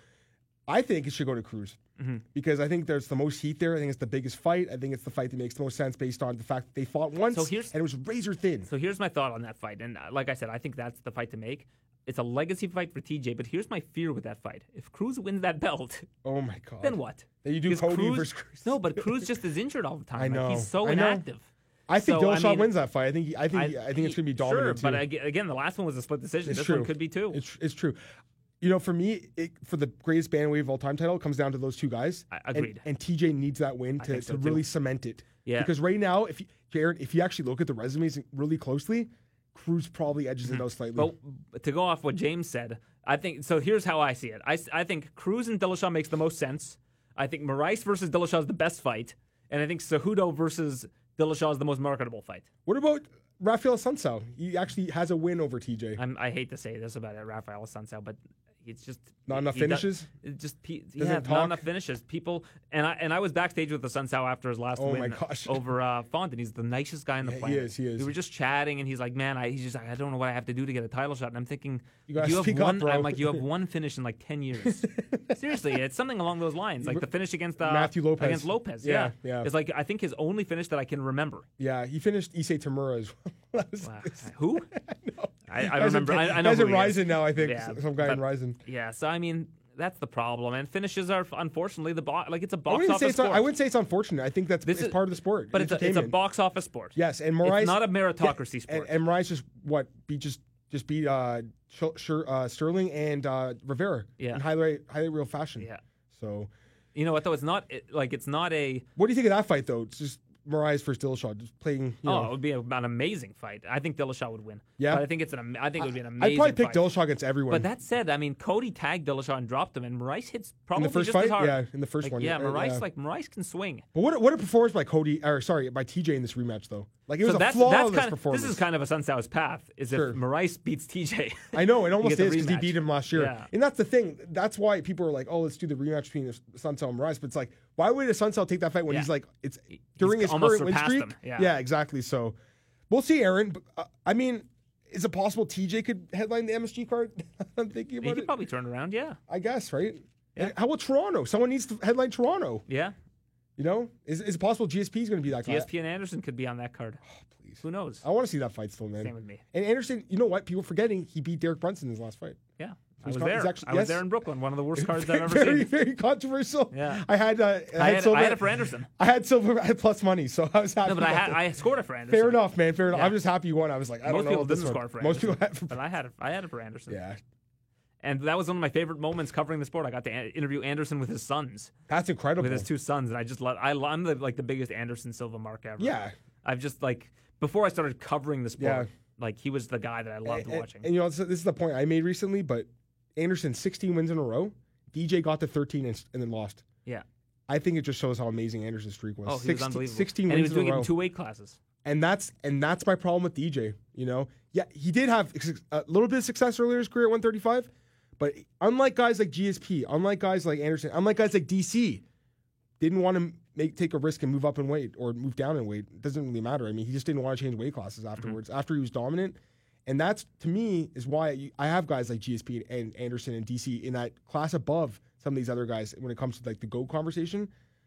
Speaker 3: I think it should go to Cruz
Speaker 2: Mm-hmm.
Speaker 3: because I think there's the most heat there. I think it's the biggest fight. I think it's the fight that makes the most sense based on the fact that they fought once
Speaker 2: So here's-
Speaker 3: and it was razor thin.
Speaker 2: So here's my thought on that fight. And uh, like I said, I think that's the fight to make. It's a legacy fight for T J, but here's my fear with that fight. If Cruz wins that belt,
Speaker 3: Oh my god!
Speaker 2: then what?
Speaker 3: Then you do
Speaker 2: Because
Speaker 3: Cody
Speaker 2: Cruz-
Speaker 3: versus Cruz.
Speaker 2: No, but Cruz just is injured all the time.
Speaker 3: I
Speaker 2: Like,
Speaker 3: know.
Speaker 2: he's so
Speaker 3: I know.
Speaker 2: inactive.
Speaker 3: I think
Speaker 2: So, I
Speaker 3: Dillashaw
Speaker 2: mean,
Speaker 3: wins that fight. I think. He, I think. he- I think it's going to be
Speaker 2: Sure,
Speaker 3: dominant
Speaker 2: but
Speaker 3: too.
Speaker 2: ag- again, the last one was a split decision.
Speaker 3: It's
Speaker 2: this
Speaker 3: true.
Speaker 2: one could be too.
Speaker 3: It's it's true. You know, for me, it, for the greatest bantamweight of all time title, it comes down to those two guys.
Speaker 2: I-
Speaker 3: And-
Speaker 2: agreed.
Speaker 3: And, T J needs that win
Speaker 2: I
Speaker 3: to,
Speaker 2: think so
Speaker 3: to
Speaker 2: too.
Speaker 3: really cement it.
Speaker 2: Yeah.
Speaker 3: Because right now, if you, Jared, if you actually look at the resumes really closely, Cruz probably edges it out slightly.
Speaker 2: But to go off what James said, I think so. Here's how I see it. I, s- I think Cruz and Dillashaw makes the most sense. I think Moraes versus Dillashaw is the best fight, and I think Cejudo versus Dillashaw is the most marketable fight.
Speaker 3: what about Rafael Sunsao? He actually has a win over T J.
Speaker 2: I'm, I hate to say this about it, Rafael Sunsao, but it's just
Speaker 3: Not enough
Speaker 2: he does-
Speaker 3: finishes?
Speaker 2: it just pe-
Speaker 3: Doesn't
Speaker 2: yeah,
Speaker 3: talk?
Speaker 2: not enough finishes. People and I and I was backstage with the Sun Sao after his last
Speaker 3: Oh
Speaker 2: win
Speaker 3: my gosh.
Speaker 2: over uh, Font, and he's the nicest guy on the
Speaker 3: Yeah, he
Speaker 2: planet.
Speaker 3: is, he is.
Speaker 2: We were just chatting, and he's like, "Man, I he's just like, I don't know what I have to do to get a title shot." And I'm thinking,
Speaker 3: You gotta
Speaker 2: "You have
Speaker 3: speak up,
Speaker 2: one."
Speaker 3: bro.
Speaker 2: I'm like, "You have one finish in like ten years." Seriously, it's something along those lines. Like the finish against uh,
Speaker 3: Matthew Lopez.
Speaker 2: Against Lopez,
Speaker 3: Yeah,
Speaker 2: yeah,
Speaker 3: yeah.
Speaker 2: It's like I think his only finish that I can remember.
Speaker 3: Yeah, he finished Issei Tamura as well. That was-
Speaker 2: Wow. Who? I, I
Speaker 3: Guys
Speaker 2: remember.
Speaker 3: in-
Speaker 2: I, I know
Speaker 3: guys
Speaker 2: who
Speaker 3: in
Speaker 2: he is.
Speaker 3: Ryzen now, I think.
Speaker 2: Yeah,
Speaker 3: Some guy in
Speaker 2: but-
Speaker 3: Ryzen.
Speaker 2: Yeah, so I mean, that's the problem. And finishes are unfortunately the bo- like it's a
Speaker 3: I
Speaker 2: box
Speaker 3: wouldn't, say
Speaker 2: office
Speaker 3: it's not,
Speaker 2: sport.
Speaker 3: I wouldn't say it's unfortunate. I think that's
Speaker 2: This
Speaker 3: it's
Speaker 2: is-
Speaker 3: part of the sport.
Speaker 2: but it's a, it's a
Speaker 3: entertainment.
Speaker 2: box office sport.
Speaker 3: Yes, and Moraes.
Speaker 2: It's not a meritocracy
Speaker 3: yeah,
Speaker 2: sport.
Speaker 3: And, and Moraes just what beat just just beat uh, Sh- Sh- uh, Sterling and uh, Rivera
Speaker 2: Yeah.
Speaker 3: in highly highly real fashion.
Speaker 2: yeah,
Speaker 3: So,
Speaker 2: you know what though? It's not it, like it's not a.
Speaker 3: what do you think of that fight though? It's just Moraes versus Dillashaw, just playing. You
Speaker 2: Oh,
Speaker 3: know,
Speaker 2: it would be a, an amazing fight. I think Dillashaw would win.
Speaker 3: Yeah?
Speaker 2: but I think it's an. am- I think it would be an
Speaker 3: I'd
Speaker 2: amazing.
Speaker 3: probably pick
Speaker 2: fight.
Speaker 3: Dillashaw against everyone.
Speaker 2: But that said, I mean, Cody tagged Dillashaw and dropped him, and Moraes hits
Speaker 3: in
Speaker 2: probably
Speaker 3: the first
Speaker 2: just
Speaker 3: fight,
Speaker 2: as hard.
Speaker 3: yeah, in the first
Speaker 2: Like,
Speaker 3: one,
Speaker 2: yeah,
Speaker 3: uh,
Speaker 2: Moraes
Speaker 3: yeah.
Speaker 2: like Moraes can swing.
Speaker 3: But what what a performance by Cody, or sorry, by T J in this rematch though. Like it was
Speaker 2: So
Speaker 3: a
Speaker 2: that's
Speaker 3: flawless
Speaker 2: that's kind of
Speaker 3: performance.
Speaker 2: this is kind of a Sun Sao's path. Is
Speaker 3: Sure.
Speaker 2: if Moraes beats T J.
Speaker 3: I know it almost
Speaker 2: get the
Speaker 3: is because he
Speaker 2: rematch.
Speaker 3: beat him last year,
Speaker 2: Yeah.
Speaker 3: and that's the thing. That's why people are like, "Oh, let's do the rematch between Sun Sao and Moraes." But it's like, why would a Sun Sao take that fight when
Speaker 2: Yeah.
Speaker 3: he's like, it's during his
Speaker 2: almost
Speaker 3: current win
Speaker 2: surpassed
Speaker 3: streak?
Speaker 2: him, yeah.
Speaker 3: exactly. So we'll see, Aaron. But, uh, I mean, is it possible T J could headline the M S G card? I'm thinking
Speaker 2: He
Speaker 3: about
Speaker 2: could
Speaker 3: it.
Speaker 2: probably turn around. Yeah,
Speaker 3: I guess, right?
Speaker 2: Yeah.
Speaker 3: How about Toronto? Someone needs to headline Toronto.
Speaker 2: yeah.
Speaker 3: You know, is is it possible G S P is going to be that guy?
Speaker 2: G S P and Anderson could be on that card.
Speaker 3: Please.
Speaker 2: Who knows?
Speaker 3: I want to see that fight still, man.
Speaker 2: Same with me.
Speaker 3: And Anderson, you know what? People forgetting he beat Derek Brunson in his last fight.
Speaker 2: Yeah, I
Speaker 3: he's
Speaker 2: was
Speaker 3: con-
Speaker 2: there.
Speaker 3: he's actually-
Speaker 2: I was
Speaker 3: yes.
Speaker 2: there in Brooklyn. One of the worst cards I've ever
Speaker 3: very,
Speaker 2: seen.
Speaker 3: very controversial.
Speaker 2: Yeah.
Speaker 3: I had, uh, I
Speaker 2: I
Speaker 3: had,
Speaker 2: had,
Speaker 3: silver.
Speaker 2: I had it for Anderson.
Speaker 3: I had silver. I had plus money, so I was happy.
Speaker 2: No, but I
Speaker 3: about
Speaker 2: had
Speaker 3: that.
Speaker 2: I scored it for Anderson.
Speaker 3: Fair enough, man. Fair enough.
Speaker 2: Yeah.
Speaker 3: I'm just happy you won. I was like, I
Speaker 2: Most
Speaker 3: don't know.
Speaker 2: people
Speaker 3: about this
Speaker 2: didn't
Speaker 3: one.
Speaker 2: score for
Speaker 3: Most
Speaker 2: Anderson,
Speaker 3: people had for.
Speaker 2: but I had it. I had it for Anderson.
Speaker 3: Yeah,
Speaker 2: And that was one of my favorite moments covering the sport. I got to a- interview Anderson with his sons,
Speaker 3: that's incredible.
Speaker 2: with his two sons, and I just love. I, I'm the, like the biggest Anderson Silva mark ever.
Speaker 3: Yeah.
Speaker 2: I've just like before I started covering the sport,
Speaker 3: Yeah.
Speaker 2: like he was the guy that I loved
Speaker 3: and,
Speaker 2: watching.
Speaker 3: And, you know, this this is the point I made recently. But Anderson, sixteen wins in a row. D J got to thirteen and, and then lost.
Speaker 2: yeah.
Speaker 3: I think it just shows how amazing Anderson's streak was.
Speaker 2: Oh, he
Speaker 3: sixteen,
Speaker 2: was unbelievable.
Speaker 3: sixteen
Speaker 2: and he
Speaker 3: wins
Speaker 2: was doing
Speaker 3: in
Speaker 2: it
Speaker 3: a row.
Speaker 2: in two weight classes.
Speaker 3: And that's and that's my problem with D J. You know, yeah, he did have ex- a little bit of success earlier in his career at one thirty-five, but unlike guys like G S P, unlike guys like Anderson, unlike guys like D C, didn't want to make take a risk and move up in weight or move down in weight. It doesn't really matter. I mean, he just didn't want to change weight classes afterwards.
Speaker 2: Mm-hmm.
Speaker 3: After he was dominant, and that's to me is why you, I have guys like G S P and Anderson and D C in that class above some of these other guys when it comes to like the GOAT conversation.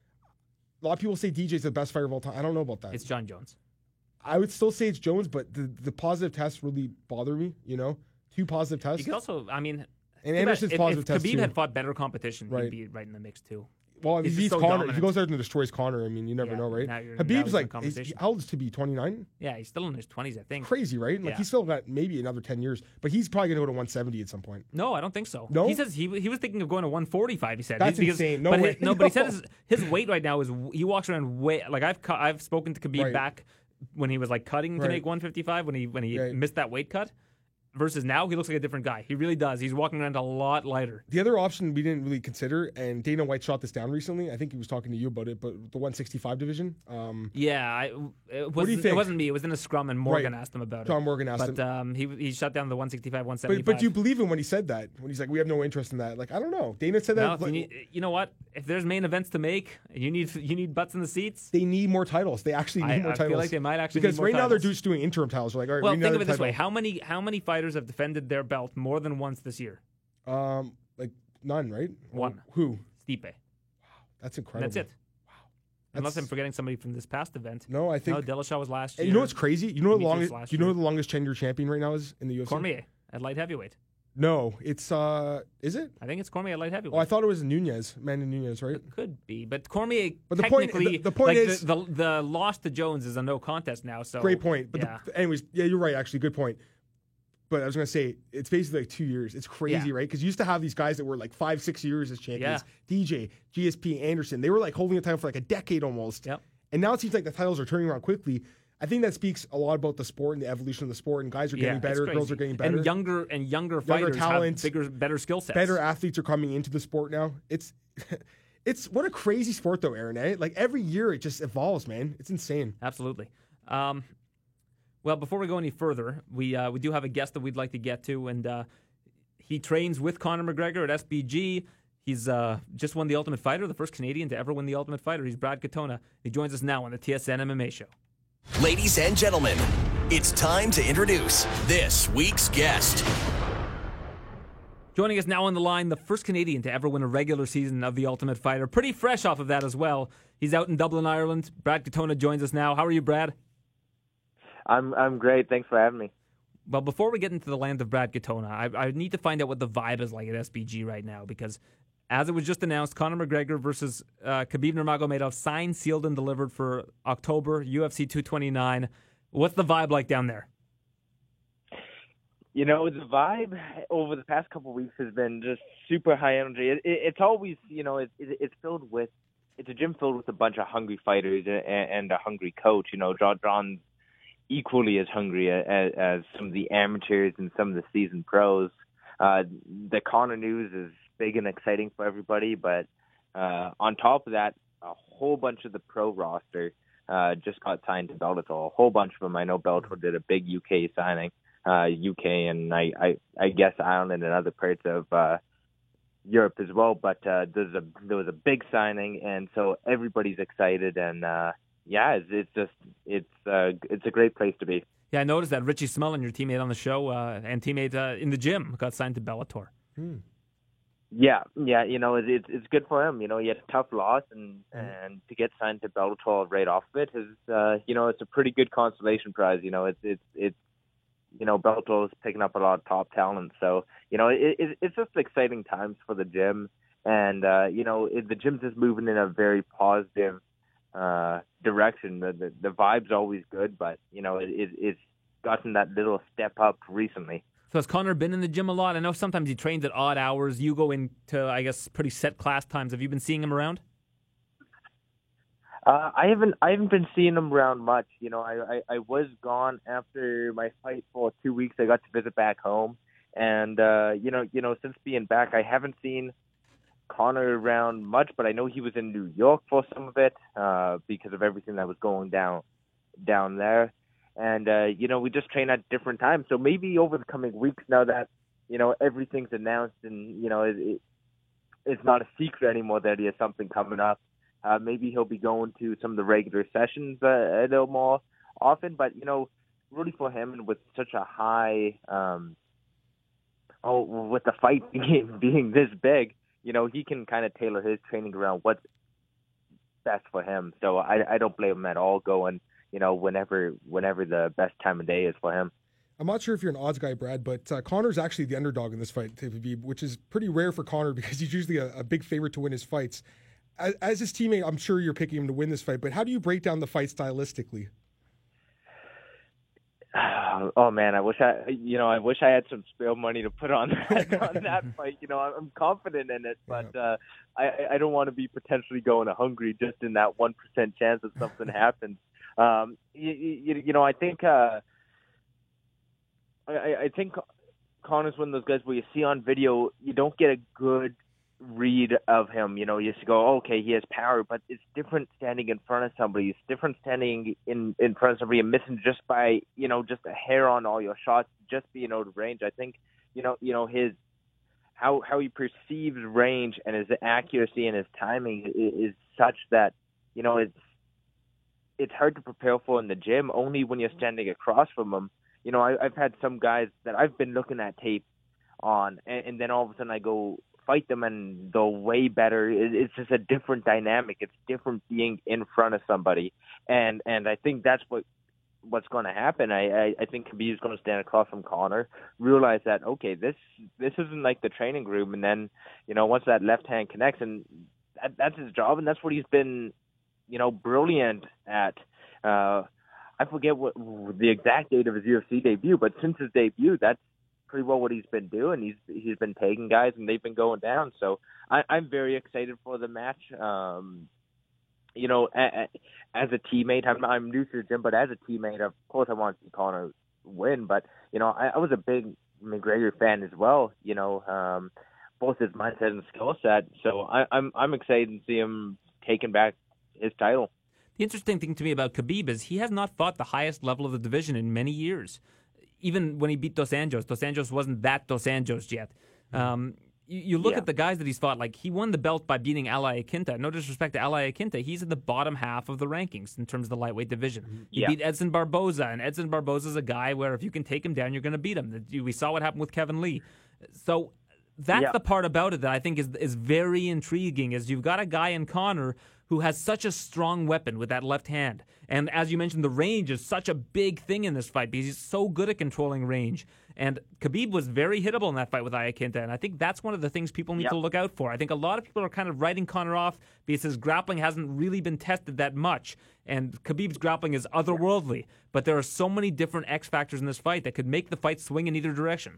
Speaker 3: A lot of people say D J's the best fighter of all time. I don't know about that.
Speaker 2: It's John Jones.
Speaker 3: I would still say it's Jones, but the, the positive tests really bother me, you know? Two positive
Speaker 2: You
Speaker 3: tests.
Speaker 2: could also, I mean,
Speaker 3: And
Speaker 2: if-
Speaker 3: Anderson's
Speaker 2: if,
Speaker 3: positive
Speaker 2: if
Speaker 3: test,
Speaker 2: Khabib
Speaker 3: too.
Speaker 2: had fought better competition,
Speaker 3: Right.
Speaker 2: he'd be right in the mix too.
Speaker 3: Well, if
Speaker 2: he's
Speaker 3: he
Speaker 2: just
Speaker 3: beats
Speaker 2: so
Speaker 3: Connor, if
Speaker 2: dominant.
Speaker 3: he goes out and destroys Connor, I mean, you never
Speaker 2: Yeah,
Speaker 3: know, right?
Speaker 2: now you're- now he's
Speaker 3: Habib's
Speaker 2: in the
Speaker 3: like, is,
Speaker 2: conversation.
Speaker 3: how old is to be twenty-nine?
Speaker 2: Yeah, he's still in his twenties, I think.
Speaker 3: Crazy, right? Like,
Speaker 2: Yeah.
Speaker 3: he's still got maybe another ten years, but he's probably going to go to one seventy at some point.
Speaker 2: No, I don't think so.
Speaker 3: No?
Speaker 2: He says he he was thinking of going to one forty-five. He said
Speaker 3: That's
Speaker 2: Because-
Speaker 3: insane. No
Speaker 2: but
Speaker 3: way.
Speaker 2: His, no, but he said
Speaker 3: No.
Speaker 2: his, his weight right now is he walks around way like I've cu- I've spoken to Khabib
Speaker 3: Right.
Speaker 2: back when he was like cutting to
Speaker 3: Right.
Speaker 2: make one fifty-five when he when he
Speaker 3: Right.
Speaker 2: missed that weight cut. Versus now, he looks like a different guy. He really does. He's walking around a lot lighter.
Speaker 3: The other option we didn't really consider, and Dana White shot this down recently. I think he was talking to you about it, but the one sixty-five division. Um,
Speaker 2: Yeah, I, it,
Speaker 3: do you
Speaker 2: wasn't,
Speaker 3: think?
Speaker 2: it wasn't me. It was in a scrum, and Morgan
Speaker 3: Right.
Speaker 2: asked him about
Speaker 3: John
Speaker 2: it.
Speaker 3: Morgan asked
Speaker 2: but
Speaker 3: him.
Speaker 2: um, he he shut down the one sixty-five, one
Speaker 3: But,
Speaker 2: seventy-five.
Speaker 3: but you believe him when he said that? When he's like, we have no interest in that. Like, I don't know. Dana said
Speaker 2: no,
Speaker 3: that.
Speaker 2: if you,
Speaker 3: like,
Speaker 2: need, you know what? If there's main events to make, and you need you need butts in the seats.
Speaker 3: they need more titles. They actually need
Speaker 2: I-
Speaker 3: more
Speaker 2: I feel
Speaker 3: titles.
Speaker 2: like they might actually
Speaker 3: because
Speaker 2: need more
Speaker 3: right now they're
Speaker 2: titles.
Speaker 3: just doing interim titles. They're like, all right,
Speaker 2: Well,
Speaker 3: we need
Speaker 2: think of
Speaker 3: another
Speaker 2: it this way:
Speaker 3: title.
Speaker 2: how many how many fighters have defended their belt more than once this year?
Speaker 3: Um, like none, right?
Speaker 2: One.
Speaker 3: Who?
Speaker 2: Stipe.
Speaker 3: That's
Speaker 2: And
Speaker 3: incredible.
Speaker 2: that's it. Unless
Speaker 3: That's-
Speaker 2: I'm forgetting somebody from this past event.
Speaker 3: No, I
Speaker 2: No,
Speaker 3: think.
Speaker 2: Dillashaw was last year.
Speaker 3: And you know what's crazy? You know the
Speaker 2: Demetrius
Speaker 3: longest.
Speaker 2: last
Speaker 3: You know
Speaker 2: year.
Speaker 3: who the longest tenured champion right now is in the U F C.
Speaker 2: Cormier at light heavyweight.
Speaker 3: No, it's uh, is it?
Speaker 2: I think it's Cormier at light heavyweight.
Speaker 3: Oh, I thought it was Nunez, Amanda Nunez, right?
Speaker 2: Could be, but Cormier
Speaker 3: But the point-
Speaker 2: technically,
Speaker 3: the- the point
Speaker 2: like
Speaker 3: is-
Speaker 2: the, the the loss to Jones is a no contest now. So
Speaker 3: Great point. But
Speaker 2: yeah,
Speaker 3: the, anyways, yeah, you're right. Actually, good point. But I was gonna say it's basically like two years. It's crazy,
Speaker 2: Yeah.
Speaker 3: right? Because you used to have these guys that were like five, six years as champions.
Speaker 2: Yeah.
Speaker 3: D J, G S P, Anderson. They were like holding the title for like a decade almost.
Speaker 2: Yep.
Speaker 3: And now it seems like the titles are turning around quickly. I think that speaks a lot about the sport and the evolution of the sport. And guys are
Speaker 2: yeah,
Speaker 3: getting
Speaker 2: it's
Speaker 3: better,
Speaker 2: crazy.
Speaker 3: girls are getting better.
Speaker 2: and younger and younger fighters
Speaker 3: talent,
Speaker 2: have bigger, better skill sets.
Speaker 3: better athletes are coming into the sport now. It's it's what a crazy sport though, Aaron. Eh? Like every year it just evolves, man. It's insane.
Speaker 2: Absolutely. Um, well, before we go any further, we uh, we do have a guest that we'd like to get to, and uh, He trains with Conor McGregor at S B G. He's uh, just won the Ultimate Fighter, the first Canadian to ever win the Ultimate Fighter. He's Brad Katona. He joins us now on the T S N M M A Show.
Speaker 1: Ladies and gentlemen, it's time to introduce this week's guest.
Speaker 2: Joining us now on the line, the first Canadian to ever win a regular season of the Ultimate Fighter. Pretty fresh off of that as well. He's out in Dublin, Ireland. Brad Katona joins us now. How are you, Brad?
Speaker 4: I'm I'm great. Thanks for having me.
Speaker 2: Well, before we get into the land of Brad Katona, I, I need to find out what the vibe is like at S B G right now, because as it was just announced, Conor McGregor versus uh, Khabib Nurmagomedov signed, sealed, and delivered for October, U F C two twenty-nine. What's the vibe like down there?
Speaker 4: You know, the vibe over the past couple of weeks has been just super high energy. It, it, it's always, you know, it, it, it's filled with, it's a gym filled with a bunch of hungry fighters and, and a hungry coach. You know, John, John's equally as hungry as, as some of the amateurs and some of the seasoned pros. Uh, the Conor news is big and exciting for everybody, but uh, on top of that, a whole bunch of the pro roster uh, just got signed to Bellator. A whole bunch of them. I know Bellator did a big U K signing, uh, U K and I, I, I guess Ireland and other parts of uh, Europe as well. But uh, there's a there was a big signing, and so everybody's excited. And uh, yeah, it's, it's just it's uh, it's a great place to be.
Speaker 2: Yeah, I noticed that Richie Smullen, your teammate on the show uh, and teammate uh, in the gym, got signed to Bellator.
Speaker 3: Hmm.
Speaker 4: Yeah, yeah, you know, it's it's good for him. You know, he had a tough loss, and
Speaker 3: Mm.
Speaker 4: and to get signed to Bellator right off of it is, uh, you know, it's a pretty good consolation prize. You know, it's it's it's, you know, Bellator is picking up a lot of top talent, so you know, it, it it's just exciting times for the gym, and uh, you know, it, the gym's just moving in a very positive uh, direction. The, the the vibe's always good, but you know, it, it it's gotten that little step up recently.
Speaker 2: So has Conor been in the gym a lot? I know sometimes he trains at odd hours. You go into, I guess, pretty set class times. Have you been seeing him around?
Speaker 4: Uh, I haven't. I haven't been seeing him around much. You know, I, I, I was gone after my fight for two weeks. I got to visit back home, and uh, you know, you know, since being back, I haven't seen Conor around much. But I know he was in New York for some of it uh, because of everything that was going down down there. And, uh, you know, we just train at different times. So maybe over the coming weeks, now that, you know, everything's announced and, you know, it, it, it's not a secret anymore that he has something coming up, uh, maybe he'll be going to some of the regular sessions uh, a little more often. But, you know, really for him, and with such a high, um, oh, with the fight being, being this big, you know, he can kind of tailor his training around what's best for him. So I, I don't blame him at all going, you know, whenever whenever the best time of day is for him.
Speaker 3: I'm not sure if you're an odds guy, Brad, but uh, Conor's actually the underdog in this fight, which is pretty rare for Conor because he's usually a, a big favorite to win his fights. As, as his teammate, I'm sure you're picking him to win this fight, but how do you break down the fight stylistically?
Speaker 4: Oh man, I wish I, you know, I wish I had some spare money to put on that, on that fight. You know, I'm confident in it, but
Speaker 3: Yeah.
Speaker 4: uh, I, I don't want to be potentially going to hungry just in that one percent chance that something happens. Um, you, you, you know, I think, uh, I, I think Conor's one of those guys where you see on video, you don't get a good read of him. You know, you just go, okay, he has power, but it's different standing in front of somebody. It's different standing in, in front of somebody and missing just by, you know, just a hair on all your shots, just being out of range. I think, you know, you know, his, how, how he perceives range and his accuracy and his timing is, is such that, you know, it's, it's hard to prepare for in the gym only when you're standing across from him. You know, I, I've had some guys that I've been looking at tape on, and, and then all of a sudden I go fight them and they're way better. It, it's just a different dynamic. It's different being in front of somebody. And and I think that's what what's going to happen. I, I, I think Khabib is going to stand across from Conor, realize that, okay, this this isn't like the training room. And then, you know, once that left hand connects, and that, that's his job, and that's what he's been, you know, brilliant at. Uh, I forget what the exact date of his U F C debut, but since his debut, that's pretty well what he's been doing. He's he's been taking guys, and they've been going down. So I, I'm very excited for the match. Um, you know, a, a, as a teammate, I'm, I'm new to the gym, but as a teammate, of course, I want to see Conor win. But you know, I, I was a big McGregor fan as well. You know, um, both his mindset and skill set. So I, I'm I'm excited to see him taking back his title.
Speaker 2: The interesting thing to me about Khabib is he has not fought the highest level of the division in many years. Even when he beat Dos Anjos, Dos Anjos wasn't that Dos Anjos yet. Um, you, you look
Speaker 4: Yeah.
Speaker 2: at the guys that he's fought, like he won the belt by beating Ally Akinta. No disrespect to Ally Akinta, he's in the bottom half of the rankings in terms of the lightweight division. He
Speaker 4: Yeah.
Speaker 2: beat Edson Barboza, and Edson Barboza is a guy where if you can take him down, you're going to beat him. We saw what happened with Kevin Lee. So that's
Speaker 4: Yeah.
Speaker 2: the part about it that I think is is very intriguing, is you've got a guy in Conor who has such a strong weapon with that left hand. And as you mentioned, the range is such a big thing in this fight because he's so good at controlling range. And Khabib was very hittable in that fight with Iaquinta, and I think that's one of the things people need
Speaker 4: Yep.
Speaker 2: to look out for. I think a lot of people are kind of writing Conor off because his grappling hasn't really been tested that much, and Khabib's grappling is otherworldly. But there are so many different X factors in this fight that could make the fight swing in either direction.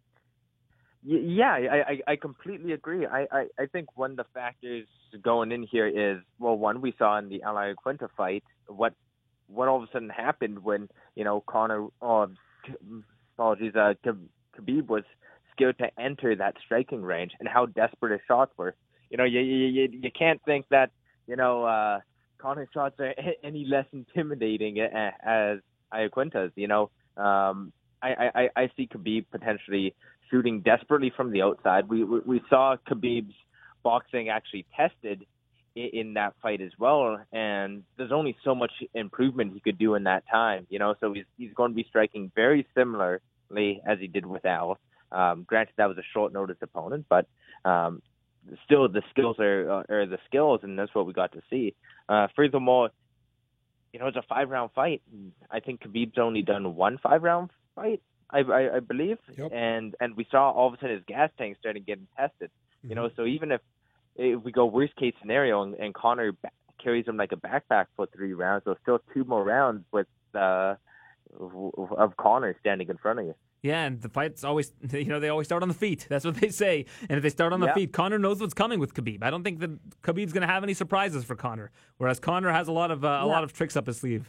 Speaker 4: Y- Yeah, I, I, I completely agree. I, I, I think one of the factors going in here is, well, one, we saw in the Ally Quinta fight what what all of a sudden happened when, you know, Conor, oh, apologies, uh, Khabib was scared to enter that striking range and how desperate his shots were. You know, you you, you, you can't think that, you know, uh, Conor's shots are any less intimidating as Iaquinta's. You know, um, I, I, I see Khabib potentially shooting desperately from the outside. We we, we saw Khabib's boxing actually tested in, in that fight as well, and there's only so much improvement he could do in that time. You know, so he's he's going to be striking very similarly as he did with Al. Um, granted, that was a short notice opponent, but um, still the skills are uh, are the skills, and that's what we got to see. Uh, furthermore, you know, it's a five round fight. I think Khabib's only done one five round fight. I, I, I believe,
Speaker 3: Yep.
Speaker 4: and and we saw all of a sudden his gas tank started getting tested.
Speaker 3: Mm-hmm.
Speaker 4: You know, so even if if we go worst case scenario and, and Conor ba- carries him like a backpack for three rounds, there's still two more rounds with uh, of Conor standing in front of you.
Speaker 2: Yeah, and the fights always, you know, they always start on the feet. That's what they say. And if they start on the
Speaker 4: Yeah.
Speaker 2: feet, Conor knows what's coming with Khabib. I don't think that Khabib's going to have any surprises for Conor, whereas Conor has a lot of uh, a
Speaker 4: Yeah.
Speaker 2: lot of tricks up his sleeve.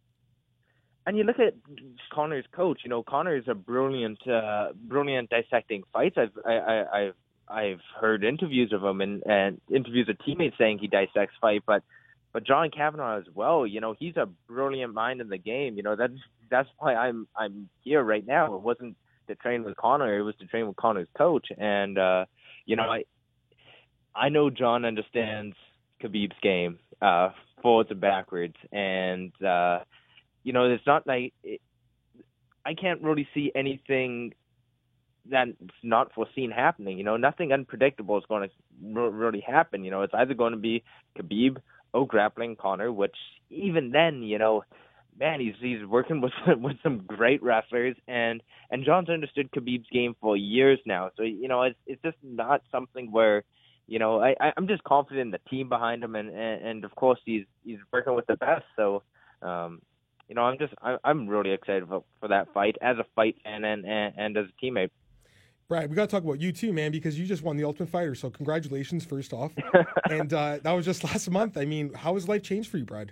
Speaker 4: And you look at Conor's coach. You know, Conor is a brilliant, uh, brilliant dissecting fights. I've, I, I, I've, I've heard interviews of him and, and interviews of teammates saying he dissects fight. But, but John Kavanagh as well. You know, he's a brilliant mind in the game. You know, that's that's why I'm I'm here right now. It wasn't to train with Conor. It was to train with Conor's coach. And uh, you know, I, I know John understands Khabib's game, uh, forwards and backwards, and. Uh, You know, it's not like it, I can't really see anything that's not foreseen happening. You know, nothing unpredictable is going to really happen. You know, it's either going to be Khabib or grappling Conor, which even then, you know, man, he's he's working with with some great wrestlers, and and John's understood Khabib's game for years now. So you know, it's it's just not something where. You know, I, I'm just confident in the team behind him, and, and, and of course he's he's working with the best. So, um, you know, I'm just I, I'm really excited for, for that fight as a fight fan and, and, and as a teammate.
Speaker 3: Brad, we got to talk about you too, man, because you just won the Ultimate Fighter. So congratulations, first off. and uh, that was just last month. I mean, how has life changed for you, Brad?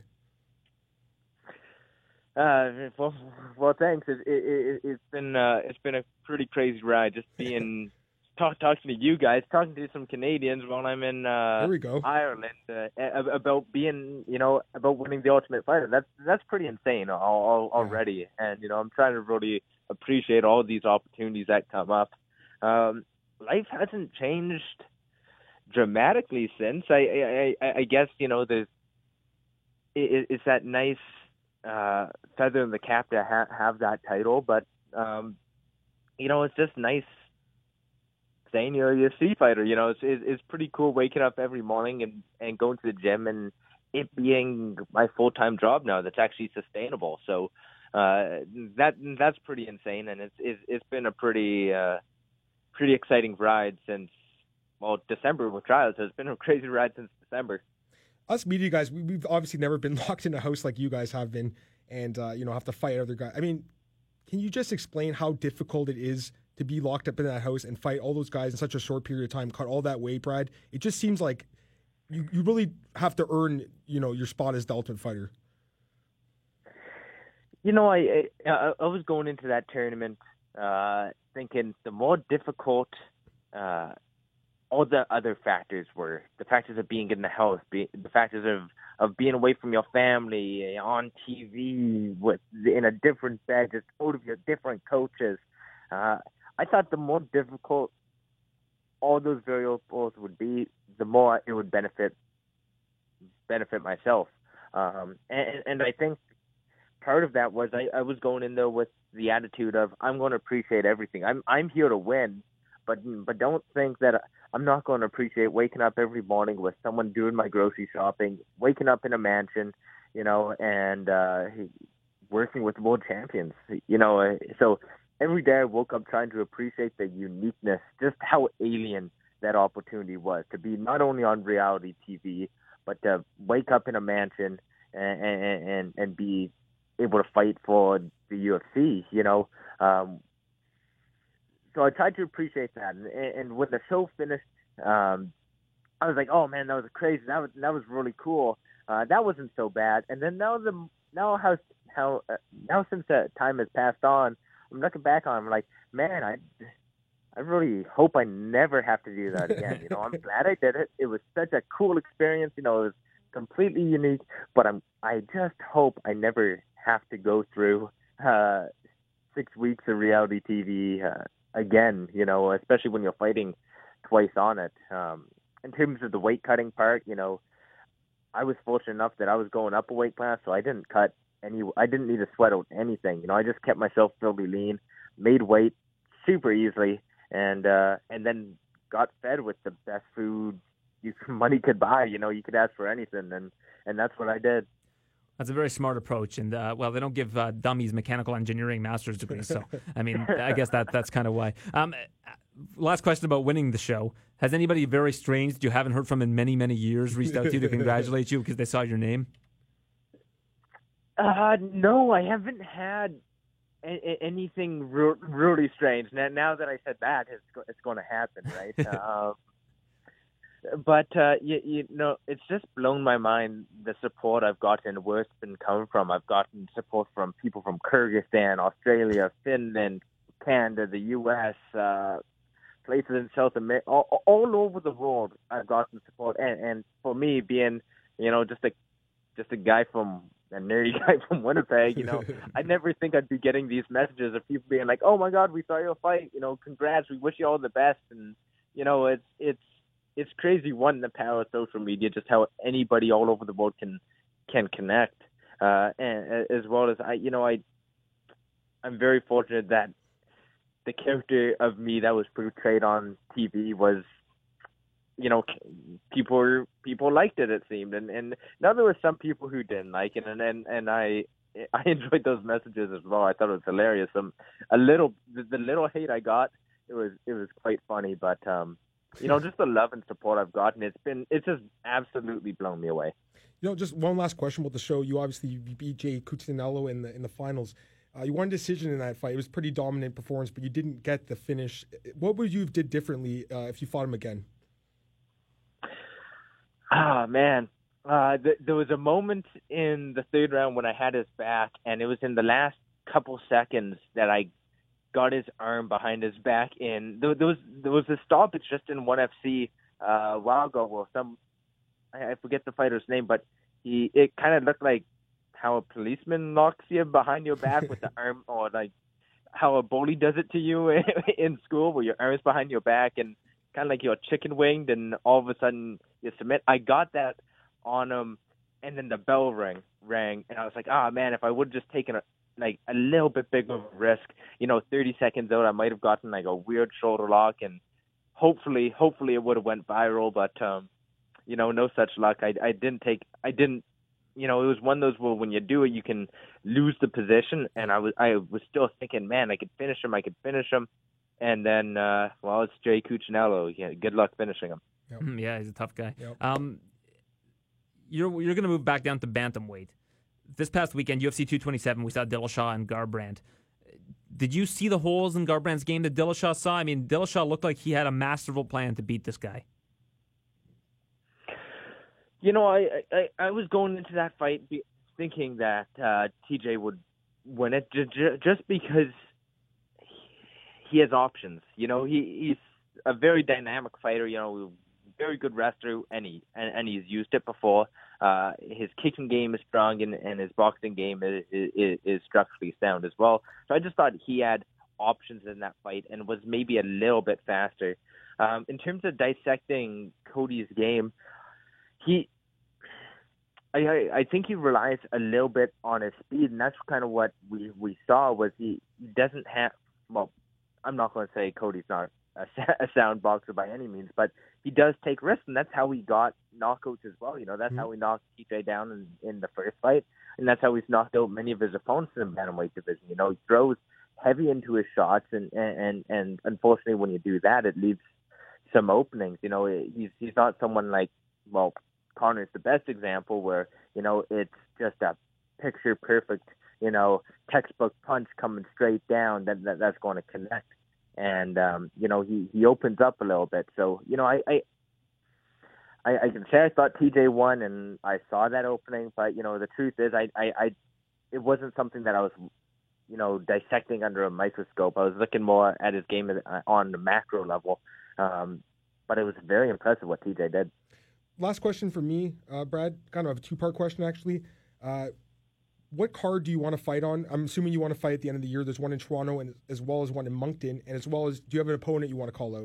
Speaker 4: Uh, well, well, thanks. It, it, it, it's been uh, it's been a pretty crazy ride. Just being talk talking to you guys, talking to some Canadians while I'm in uh,
Speaker 3: There we go.
Speaker 4: Ireland uh, about being, you know, about winning the Ultimate Fighter. That's that's pretty insane al- al- already. And you know, I'm trying to really appreciate all these opportunities that come up. Um, life hasn't changed dramatically since. I I, I, I guess you know there's it, it's that nice. Uh, feather in the cap to ha- have that title, but um, you know, it's just nice saying you're a U F C fighter. You know, it's, it's it's pretty cool waking up every morning and, and going to the gym and it being my full time job now. That's actually sustainable. So uh, that that's pretty insane, and it's it's, it's been a pretty uh, pretty exciting ride since well December with trials. So it's been a crazy ride since December.
Speaker 3: Us media guys, we, we've obviously never been locked in a house like you guys have been, and uh, you know, have to fight other guys. I mean, can you just explain how difficult it is to be locked up in that house and fight all those guys in such a short period of time, cut all that weight, Brad? It just seems like you, you really have to earn, you know, your spot as the Ultimate Fighter.
Speaker 4: You know, I I, I was going into that tournament uh, thinking the more difficult. Uh, all the other factors were the factors of being in the house, be, the factors of, of being away from your family, on T V, with in a different bed, just out of your different coaches. Uh, I thought the more difficult all those variables would be, the more it would benefit benefit myself. Um, and, and I think part of that was I, I was going in there with the attitude of I'm going to appreciate everything. I'm I'm here to win, but but don't think that I'm not going to appreciate waking up every morning with someone doing my grocery shopping, waking up in a mansion, you know, and uh, working with world champions, you know. So every day I woke up trying to appreciate the uniqueness, just how alien that opportunity was to be not only on reality T V, but to wake up in a mansion and and, and, and be able to fight for the U F C, you know. Um, so I tried to appreciate that. And, and when the show finished, um, I was like, oh, man, that was crazy. That was that was really cool. Uh, that wasn't so bad. And then now, the now how, how uh, now since that time has passed on, I'm looking back on it, I'm like, man, I, I really hope I never have to do that again. You know, I'm glad I did it. It was such a cool experience. You know, it was completely unique. But I'm I just hope I never have to go through uh, six weeks of reality T V uh, again, you know, especially when you're fighting twice on it. Um, in terms of the weight cutting part, you know, I was fortunate enough that I was going up a weight class, so I didn't cut any, I didn't need to sweat out anything. You know, I just kept myself fairly lean, made weight super easily, and uh, and then got fed with the best food you, money could buy. You know, you could ask for anything, and, and that's what I did.
Speaker 2: That's a very smart approach, and uh, well, they don't give uh, dummies mechanical engineering master's degrees, so I mean, I guess that that's kind of why. Um, last question about winning the show: has anybody very strange that you haven't heard from in many, many years reached out to you to congratulate you because they saw your name?
Speaker 4: Uh, no, I haven't had a- a- anything re- really strange. Now, now that I said that, it's go- it's going to happen, right? uh, But, uh, you, you know, it's just blown my mind, the support I've gotten, where it's been coming from. I've gotten support from people from Kyrgyzstan, Australia, Finland, Canada, the U S, uh, places in South America, all, all over the world I've gotten support. And, and for me, being, you know, just a just a guy from, a nerdy guy from Winnipeg, you know, I never think I'd be getting these messages of people being like, oh, my God, we saw your fight. You know, congrats. We wish you all the best. And, you know, it's it's, It's crazy, one, the power of social media, just how anybody all over the world can can connect, uh, and as well as I, you know, I, I'm very fortunate that the character of me that was portrayed on T V was, you know, people people liked it, it seemed, and and now there were some people who didn't like it, and and, and I I enjoyed those messages as well. I thought it was hilarious. Um, a little the, the little hate I got, it was it was quite funny, but um. You know, just the love and support I've gotten, it's been, it's just absolutely blown me away.
Speaker 3: You know, just one last question about the show. You obviously you beat Jay Cuccinello in the in the finals. Uh, you won a decision in that fight. It was a pretty dominant performance, but you didn't get the finish. What would you have did differently uh, if you fought him again?
Speaker 4: Ah, man. Uh, th- there was a moment in the third round when I had his back, and it was in the last couple seconds that I got his arm behind his back. In there, there was there was a stoppage just in one F C uh, a while ago. Well, some I, I forget the fighter's name, but he it kind of looked like how a policeman knocks you behind your back with the arm, or like how a bully does it to you in school, where your arm is behind your back and kind of like you're chicken winged, and all of a sudden you submit. I got that on him, and then the bell rang rang, and I was like, ah, oh, man, if I would have just taken a like a little bit bigger risk, you know, thirty seconds out, I might have gotten like a weird shoulder lock, and hopefully, hopefully it would have went viral, but, um, you know, no such luck. I, I didn't take, I didn't, you know, it was one of those where when you do it, you can lose the position, and I was, I was still thinking, man, I could finish him, I could finish him, and then, uh, well, it's Jay Cuccinello. Yeah, good luck finishing him.
Speaker 2: Yep. Yeah, he's a tough guy.
Speaker 3: Yep.
Speaker 2: Um, you're you're going to move back down to bantamweight. This past weekend, U F C two twenty-seven, we saw Dillashaw and Garbrandt. Did you see the holes in Garbrandt's game that Dillashaw saw? I mean, Dillashaw looked like he had a masterful plan to beat this guy.
Speaker 4: You know, I I, I was going into that fight thinking that uh, T J would win it just because he has options. You know, he, he's a very dynamic fighter, you know, very good wrestler, and, he, and, and he's used it before. Uh, his kicking game is strong, and, and his boxing game is, is, is structurally sound as well. So I just thought he had options in that fight and was maybe a little bit faster. Um, in terms of dissecting Cody's game, he, I, I, I think he relies a little bit on his speed, and that's kind of what we, we saw was he, he doesn't have, well, I'm not going to say Cody's not a, a sound boxer by any means, but he does take risks, and that's how he got knockouts as well. You know, that's mm-hmm. how he knocked T J down in, in the first fight, and that's how he's knocked out many of his opponents in the bantamweight division. You know, he throws heavy into his shots, and, and, and unfortunately when you do that, it leaves some openings. You know, he's he's not someone like, well, Conor's the best example where, you know, it's just a picture perfect, you know, textbook punch coming straight down that, that that's going to connect. And, um, you know, he, he opens up a little bit. So, you know, I, I, I, I can say I thought T J won and I saw that opening, but, you know, the truth is I, I, I it wasn't something that I was, you know, dissecting under a microscope. I was looking more at his game on the macro level. Um, but it was very impressive what T J did.
Speaker 3: Last question for me, uh, Brad, kind of a two-part question, actually. Uh, what card do you want to fight on? I'm assuming you want to fight at the end of the year. There's one in Toronto and as well as one in Moncton, and as well as, do you have an opponent you want to call out?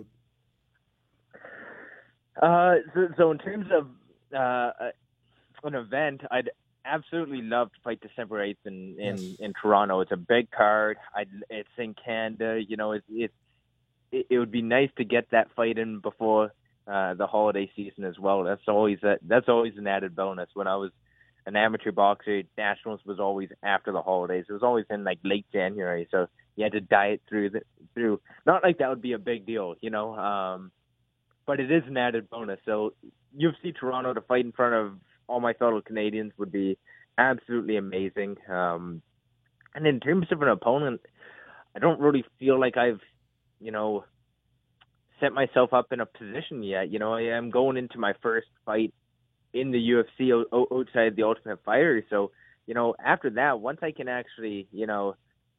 Speaker 4: Uh, so, so in terms of uh, an event, I'd absolutely love to fight December eighth in, in, yes. in Toronto. It's a big card. I'd, it's in Canada. You know, it, it, it, it would be nice to get that fight in before uh, the holiday season as well. That's always a, that's always an added bonus. When I was an amateur boxer, Nationals was always after the holidays. It was always in like late January, so you had to diet through the, through. Not like that would be a big deal, you know. Um, but it is an added bonus. So U F C Toronto to fight in front of all my fellow Canadians would be absolutely amazing. Um, and in terms of an opponent, I don't really feel like I've, you know, set myself up in a position yet. You know, I am going into my first fight in the U F C outside the Ultimate Fighter. So, you know, after that, once I can actually, you know,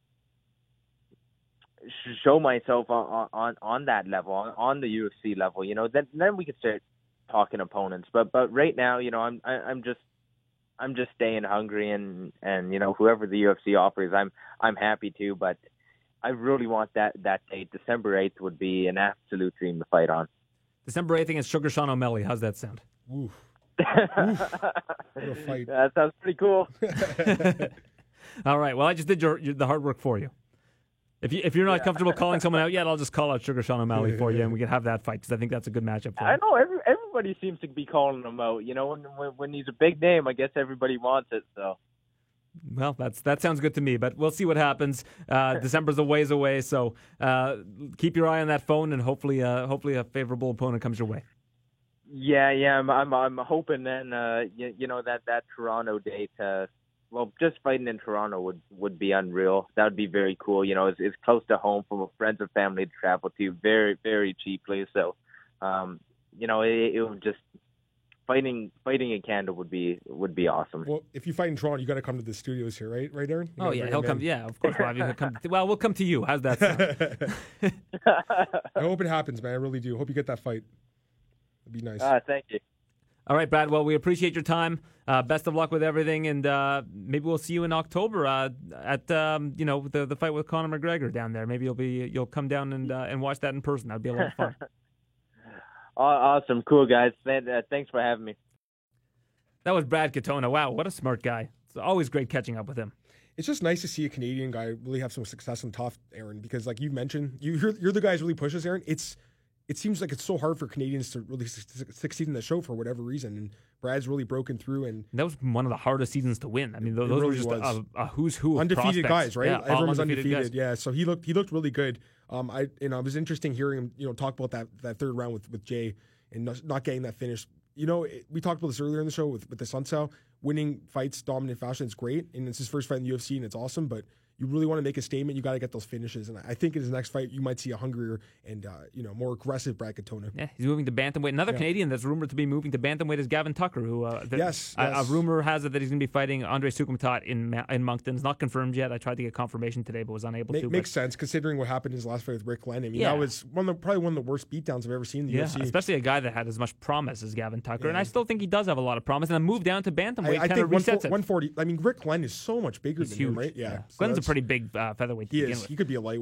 Speaker 4: show myself on on, on that level, on, on the U F C level, you know, then then we could start talking opponents. But but right now, you know, I'm I, I'm just I'm just staying hungry, and and you know, whoever the U F C offers, I'm I'm happy to. But I really want that that date. December eighth would be an absolute dream to fight on.
Speaker 2: December eighth against Sugar Sean O'Malley. How's that sound?
Speaker 3: Oof. Oof. What a fight.
Speaker 4: That sounds pretty cool.
Speaker 2: All right. Well, I just did your, your the hard work for you. If you if you're not yeah. comfortable calling someone out yet, I'll just call out Sugar Sean O'Malley for you, and we can have that fight because I think that's a good matchup for
Speaker 4: I
Speaker 2: him.
Speaker 4: know every, everybody seems to be calling him out. You know, when, when when he's a big name, I guess everybody wants it. So.
Speaker 2: Well, that's that sounds good to me, but we'll see what happens. Uh, December's a ways away, so uh, keep your eye on that phone, and hopefully, uh, hopefully, a favorable opponent comes your way.
Speaker 4: Yeah, yeah, I'm, I'm, I'm hoping then, uh, you, you know, that that Toronto date. Uh, well, just fighting in Toronto would, would be unreal. That would be very cool. You know, it's, it's close to home for friends and family to travel to, very, very cheaply. So, um, you know, it, it would just. Fighting, fighting in Canada would be would be awesome.
Speaker 3: Well, if you fight in Toronto, you got to come to the studios here, right? Right, Aaron? You
Speaker 2: oh yeah, he'll come. In. Yeah, of course. We'll, have you come to, well, we'll come to you. How's that sound?
Speaker 3: I hope it happens, man. I really do. Hope you get that fight. It'd be nice.
Speaker 4: Uh, thank you.
Speaker 2: All right, Brad. Well, we appreciate your time. Uh, best of luck with everything, and uh, maybe we'll see you in October uh, at um, you know the the fight with Conor McGregor down there. Maybe you'll be you'll come down and uh, and watch that in person. That'd be a lot of fun.
Speaker 4: Awesome. Cool, guys. Thanks for having me.
Speaker 2: That was Brad Katona. Wow, what a smart guy. It's always great catching up with him.
Speaker 3: It's just nice to see a Canadian guy really have some success on top, Aaron, because like you mentioned, you, you're, you're the guys who really pushes, Aaron. It's It seems like it's so hard for Canadians to really su- succeed in the show for whatever reason, and Brad's really broken through. And
Speaker 2: that was one of the hardest seasons to win. I mean, those,
Speaker 3: really
Speaker 2: were just a, a who's who of
Speaker 3: undefeated
Speaker 2: prospects.
Speaker 3: guys, right?
Speaker 2: Yeah,
Speaker 3: Everyone was
Speaker 2: undefeated.
Speaker 3: undefeated. Yeah, so he looked he looked really good. Um, I you know it was interesting hearing him you know talk about that that third round with with Jay and not, not getting that finish. You know, it, we talked about this earlier in the show with with the Sun Tzu. Winning fights dominant fashion is great, and it's his first fight in the U F C, and it's awesome. But you really want to make a statement, you got to get those finishes. And I think in his next fight, you might see a hungrier and uh, you know more aggressive Brad Katona.
Speaker 2: Yeah, he's moving to bantamweight. Another yeah. Canadian that's rumored to be moving to bantamweight is Gavin Tucker, who uh, the,
Speaker 3: yes,
Speaker 2: a,
Speaker 3: yes.
Speaker 2: a rumor has it that he's going to be fighting Andre Sukumatat in in Moncton. It's not confirmed yet. I tried to get confirmation today, but was unable
Speaker 3: Ma-
Speaker 2: to.
Speaker 3: Makes
Speaker 2: but,
Speaker 3: sense considering what happened in his last fight with Rick Glenn. I mean,
Speaker 2: yeah.
Speaker 3: that was one of the, probably one of the worst beatdowns I've ever seen in the
Speaker 2: yeah,
Speaker 3: U F C.
Speaker 2: Especially a guy that had as much promise as Gavin Tucker,
Speaker 3: yeah.
Speaker 2: and I still think he does have a lot of promise. And a move down to bantamweight kind of resets it.
Speaker 3: one forty. I mean, Rick Glenn is so much bigger
Speaker 2: He's
Speaker 3: than
Speaker 2: huge.
Speaker 3: him, right? Yeah,
Speaker 2: yeah.
Speaker 3: So
Speaker 2: Glenn's a pretty big uh, featherweight. To
Speaker 3: he
Speaker 2: begin
Speaker 3: is.
Speaker 2: with.
Speaker 3: He could be a lightweight.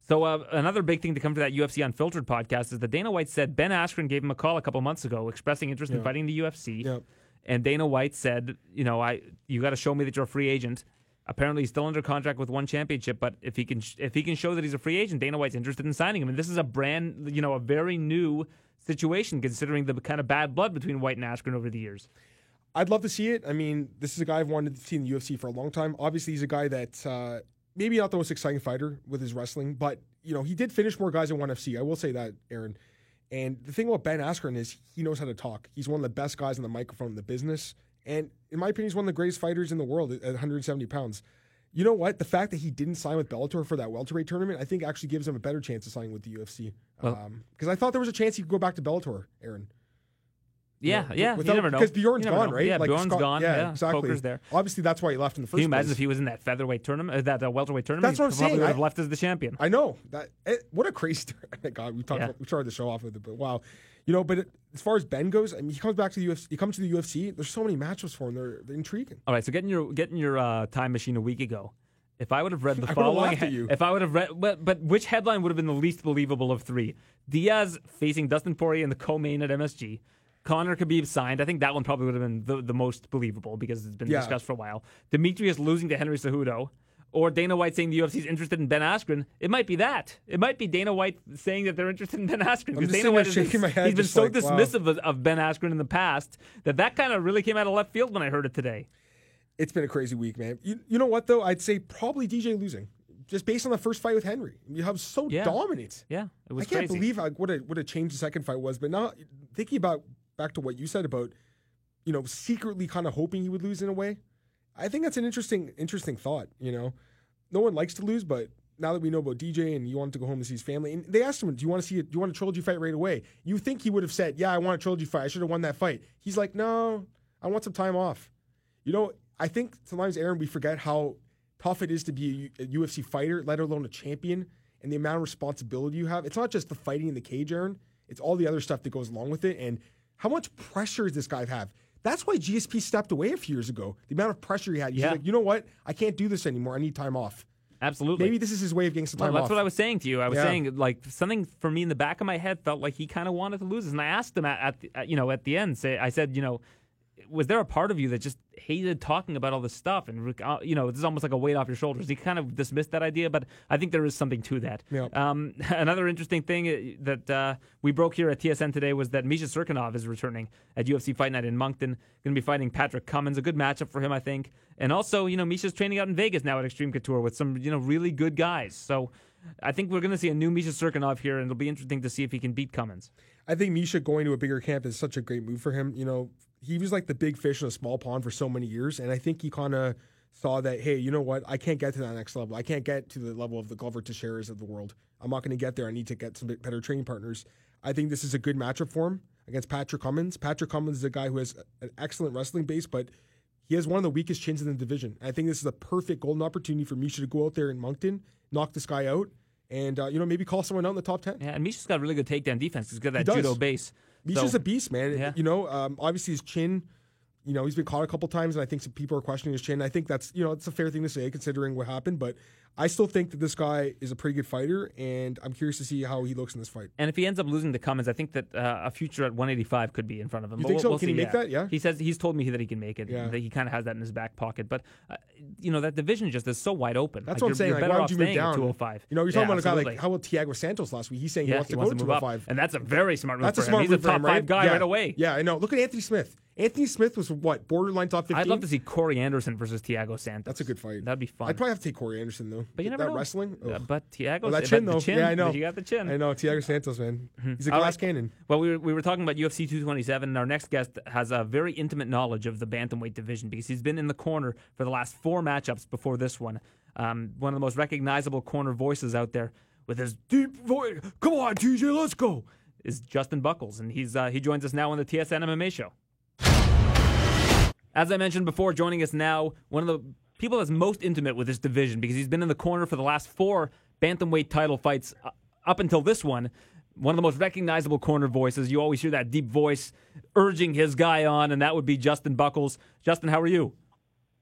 Speaker 2: So uh, another big thing to come to that U F C Unfiltered podcast is that Dana White said Ben Askren gave him a call a couple months ago expressing interest
Speaker 3: Yeah.
Speaker 2: in fighting the U F C.
Speaker 3: Yeah.
Speaker 2: And Dana White said, you know, I you got to show me that you're a free agent. Apparently, he's still under contract with one championship, but if he can if he can show that he's a free agent, Dana White's interested in signing him. And this is a brand, you know, a very new situation considering the kind of bad blood between White and Askren over the years.
Speaker 3: I'd love to see it. I mean, this is a guy I've wanted to see in the U F C for a long time. Obviously, he's a guy that uh, maybe not the most exciting fighter with his wrestling, but you know, he did finish more guys in one F C. I will say that, Aaron. And the thing about Ben Askren is he knows how to talk. He's one of the best guys on the microphone in the business. And in my opinion, he's one of the greatest fighters in the world at one hundred seventy pounds. You know what? The fact that he didn't sign with Bellator for that welterweight tournament, I think actually gives him a better chance of signing with the U F C. Because
Speaker 2: Well,
Speaker 3: um, I thought there was a chance he could go back to Bellator, Aaron.
Speaker 2: Yeah,
Speaker 3: You know,
Speaker 2: yeah.
Speaker 3: without-
Speaker 2: you never know.
Speaker 3: Because Bjorn's
Speaker 2: You never
Speaker 3: gone,
Speaker 2: know.
Speaker 3: right?
Speaker 2: Yeah,
Speaker 3: Like,
Speaker 2: Bjorn's
Speaker 3: Scott-
Speaker 2: gone.
Speaker 3: Yeah,
Speaker 2: Yeah,
Speaker 3: exactly.
Speaker 2: Coker's there.
Speaker 3: Obviously, that's why he left in the first
Speaker 2: Can you imagine
Speaker 3: place.
Speaker 2: if he was in that featherweight tournament, uh, that uh, welterweight tournament?
Speaker 3: That's what I'm
Speaker 2: he probably
Speaker 3: saying.
Speaker 2: would have
Speaker 3: I-
Speaker 2: left as the champion.
Speaker 3: I know that. It, what a crazy story! God, we talked.
Speaker 2: Yeah.
Speaker 3: About, we started the show off with it, but wow, you know. But it, as far as Ben goes, I mean, he comes back to the U F C. He comes to the U F C. There's so many matchups for him. They're, they're intriguing.
Speaker 2: All right, so getting your getting your uh, time machine a week ago. If I would have read the
Speaker 3: I would've
Speaker 2: following,
Speaker 3: laughed at you.
Speaker 2: if I would have read, but, but which headline would have been the least believable of three? Diaz facing Dustin Poirier in the co-main at M S G. Conor Khabib signed. I think that one probably would have been the, the most believable because it's been
Speaker 3: Yeah.
Speaker 2: discussed for a while. Demetrius losing to Henry Cejudo, or Dana White saying the U F C is interested in Ben Askren. It might be that. It might be Dana White saying that they're interested in Ben Askren.
Speaker 3: I'm just
Speaker 2: Dana
Speaker 3: sitting
Speaker 2: White
Speaker 3: here
Speaker 2: has been,
Speaker 3: shaking my head,
Speaker 2: he's been
Speaker 3: just
Speaker 2: so
Speaker 3: like, wow.
Speaker 2: dismissive of, of Ben Askren in the past that that kind of really came out of left field when I heard it today.
Speaker 3: It's been a crazy week, man. You, you know what though? I'd say probably D J losing, just based on the first fight with Henry. You have so
Speaker 2: Yeah.
Speaker 3: dominant.
Speaker 2: Yeah, it was
Speaker 3: I can't
Speaker 2: crazy.
Speaker 3: believe how, what a what a change the second fight was. But now thinking about back to what you said about, you know, secretly kind of hoping he would lose in a way. I think that's an interesting interesting thought. You know, no one likes to lose, but now that we know about D J and you wanted to go home to see his family, and they asked him, "Do you want to see? A, do you want a trilogy fight right away?" You think he would have said, "Yeah, I want a trilogy fight. I should have won that fight." He's like, "No, I want some time off." You know, I think sometimes, Aaron, we forget how tough it is to be a, a U F C fighter, let alone a champion, and the amount of responsibility you have. It's not just the fighting in the cage, Aaron. It's all the other stuff that goes along with it. And how much pressure does this guy have? That's why G S P stepped away a few years ago. The amount of pressure he had. He's
Speaker 2: Yeah.
Speaker 3: like, you know what? I can't do this anymore. I need time off.
Speaker 2: Absolutely.
Speaker 3: Maybe this is his way of getting some
Speaker 2: Well,
Speaker 3: time
Speaker 2: that's
Speaker 3: off.
Speaker 2: what I was saying to you. I was
Speaker 3: Yeah.
Speaker 2: saying like something for me in the back of my head felt like he kind of wanted to lose this, and I asked him at, at, the, at you know at the end. Say, I said, you know, was there a part of you that just hated talking about all this stuff, and uh, you know, this is almost like a weight off your shoulders? He kind of dismissed that idea, but I think there is something to that.
Speaker 3: Yeah.
Speaker 2: Um, another interesting thing uh, that uh, we broke here at T S N today was that Misha Cirkunov is returning at U F C Fight Night in Moncton. Going to be fighting Patrick Cummins, a good matchup for him, I think. And also, you know, Misha's training out in Vegas now at Extreme Couture with some, you know, really good guys. So I think we're going to see a new Misha Cirkunov here, and it'll be interesting to see if he can beat Cummins.
Speaker 3: I think Misha going to a bigger camp is such a great move for him. You know, he was like the big fish in a small pond for so many years, and I think he kind of saw that, hey, you know what? I can't get to that next level. I can't get to the level of the Glover Teixeiras of the world. I'm not going to get there. I need to get some bit better training partners. I think this is a good matchup for him against Patrick Cummins. Patrick Cummins is a guy who has an excellent wrestling base, but he has one of the weakest chins in the division. I think this is a perfect golden opportunity for Misha to go out there in Moncton, knock this guy out, and uh, you know, maybe call someone out in the top ten.
Speaker 2: Yeah, and Misha's got really good takedown defense. He's got that
Speaker 3: He does.
Speaker 2: judo base.
Speaker 3: Misha's
Speaker 2: So-
Speaker 3: a beast, man.
Speaker 2: Yeah.
Speaker 3: You know, um, obviously his chin, you know, he's been caught a couple times, and I think some people are questioning his chin. I think that's, you know, it's a fair thing to say considering what happened, but I still think that this guy is a pretty good fighter, and I'm curious to see how he looks in this fight.
Speaker 2: And if he ends up losing to Cummins, I think that uh, a future at one eighty-five could be in front of him.
Speaker 3: You
Speaker 2: But
Speaker 3: think
Speaker 2: we'll,
Speaker 3: so?
Speaker 2: we'll
Speaker 3: Can
Speaker 2: see,
Speaker 3: he make that? Yeah.
Speaker 2: He says he's told me that he can make it.
Speaker 3: Yeah.
Speaker 2: That he kind of has that in his back pocket. But uh, you know, that division just is so wide open.
Speaker 3: That's
Speaker 2: Like,
Speaker 3: what I'm
Speaker 2: you're,
Speaker 3: saying.
Speaker 2: You're
Speaker 3: Like,
Speaker 2: better
Speaker 3: why
Speaker 2: off
Speaker 3: would you move
Speaker 2: staying at
Speaker 3: down?
Speaker 2: two oh five.
Speaker 3: You know, you're
Speaker 2: Yeah,
Speaker 3: talking about a
Speaker 2: absolutely.
Speaker 3: guy like, how about Thiago Santos last week? He's saying he
Speaker 2: yeah,
Speaker 3: wants
Speaker 2: he
Speaker 3: to
Speaker 2: wants
Speaker 3: go
Speaker 2: to
Speaker 3: to
Speaker 2: move
Speaker 3: two oh
Speaker 2: up,
Speaker 3: five.
Speaker 2: and that's a very smart move
Speaker 3: That's
Speaker 2: for
Speaker 3: a
Speaker 2: him.
Speaker 3: smart
Speaker 2: He's
Speaker 3: move
Speaker 2: a
Speaker 3: for
Speaker 2: top
Speaker 3: him,
Speaker 2: five
Speaker 3: right?
Speaker 2: guy
Speaker 3: yeah.
Speaker 2: right away.
Speaker 3: Yeah, I know. Look at Anthony Smith. Anthony Smith was what, borderline top fifteen?
Speaker 2: I'd love to see Corey Anderson versus Thiago Santos.
Speaker 3: That's a good fight.
Speaker 2: That'd be fun.
Speaker 3: I'd probably have to take Corey Anderson, though.
Speaker 2: but you never
Speaker 3: that
Speaker 2: know.
Speaker 3: wrestling?
Speaker 2: Uh,
Speaker 3: Ugh.
Speaker 2: but Thiago,
Speaker 3: Oh, that chin,
Speaker 2: the
Speaker 3: though.
Speaker 2: chin,
Speaker 3: Yeah, I know.
Speaker 2: You got the chin.
Speaker 3: I know. Thiago Santos, man. He's a
Speaker 2: All
Speaker 3: glass
Speaker 2: right.
Speaker 3: cannon.
Speaker 2: Well, we were, we were talking about U F C two twenty-seven, and our next guest has a very intimate knowledge of the bantamweight division because he's been in the corner for the last four matchups before this one. Um, one of the most recognizable corner voices out there with his deep voice. Come on, T J, let's go. Is Justin Buckles, and he's uh, he joins us now on the T S N M M A show. As I mentioned before, joining us now, one of the people that's most intimate with this division because he's been in the corner for the last four bantamweight title fights uh, up until this one. One of the most recognizable corner voices. You always hear that deep voice urging his guy on, and that would be Justin Buckles. Justin, how are you?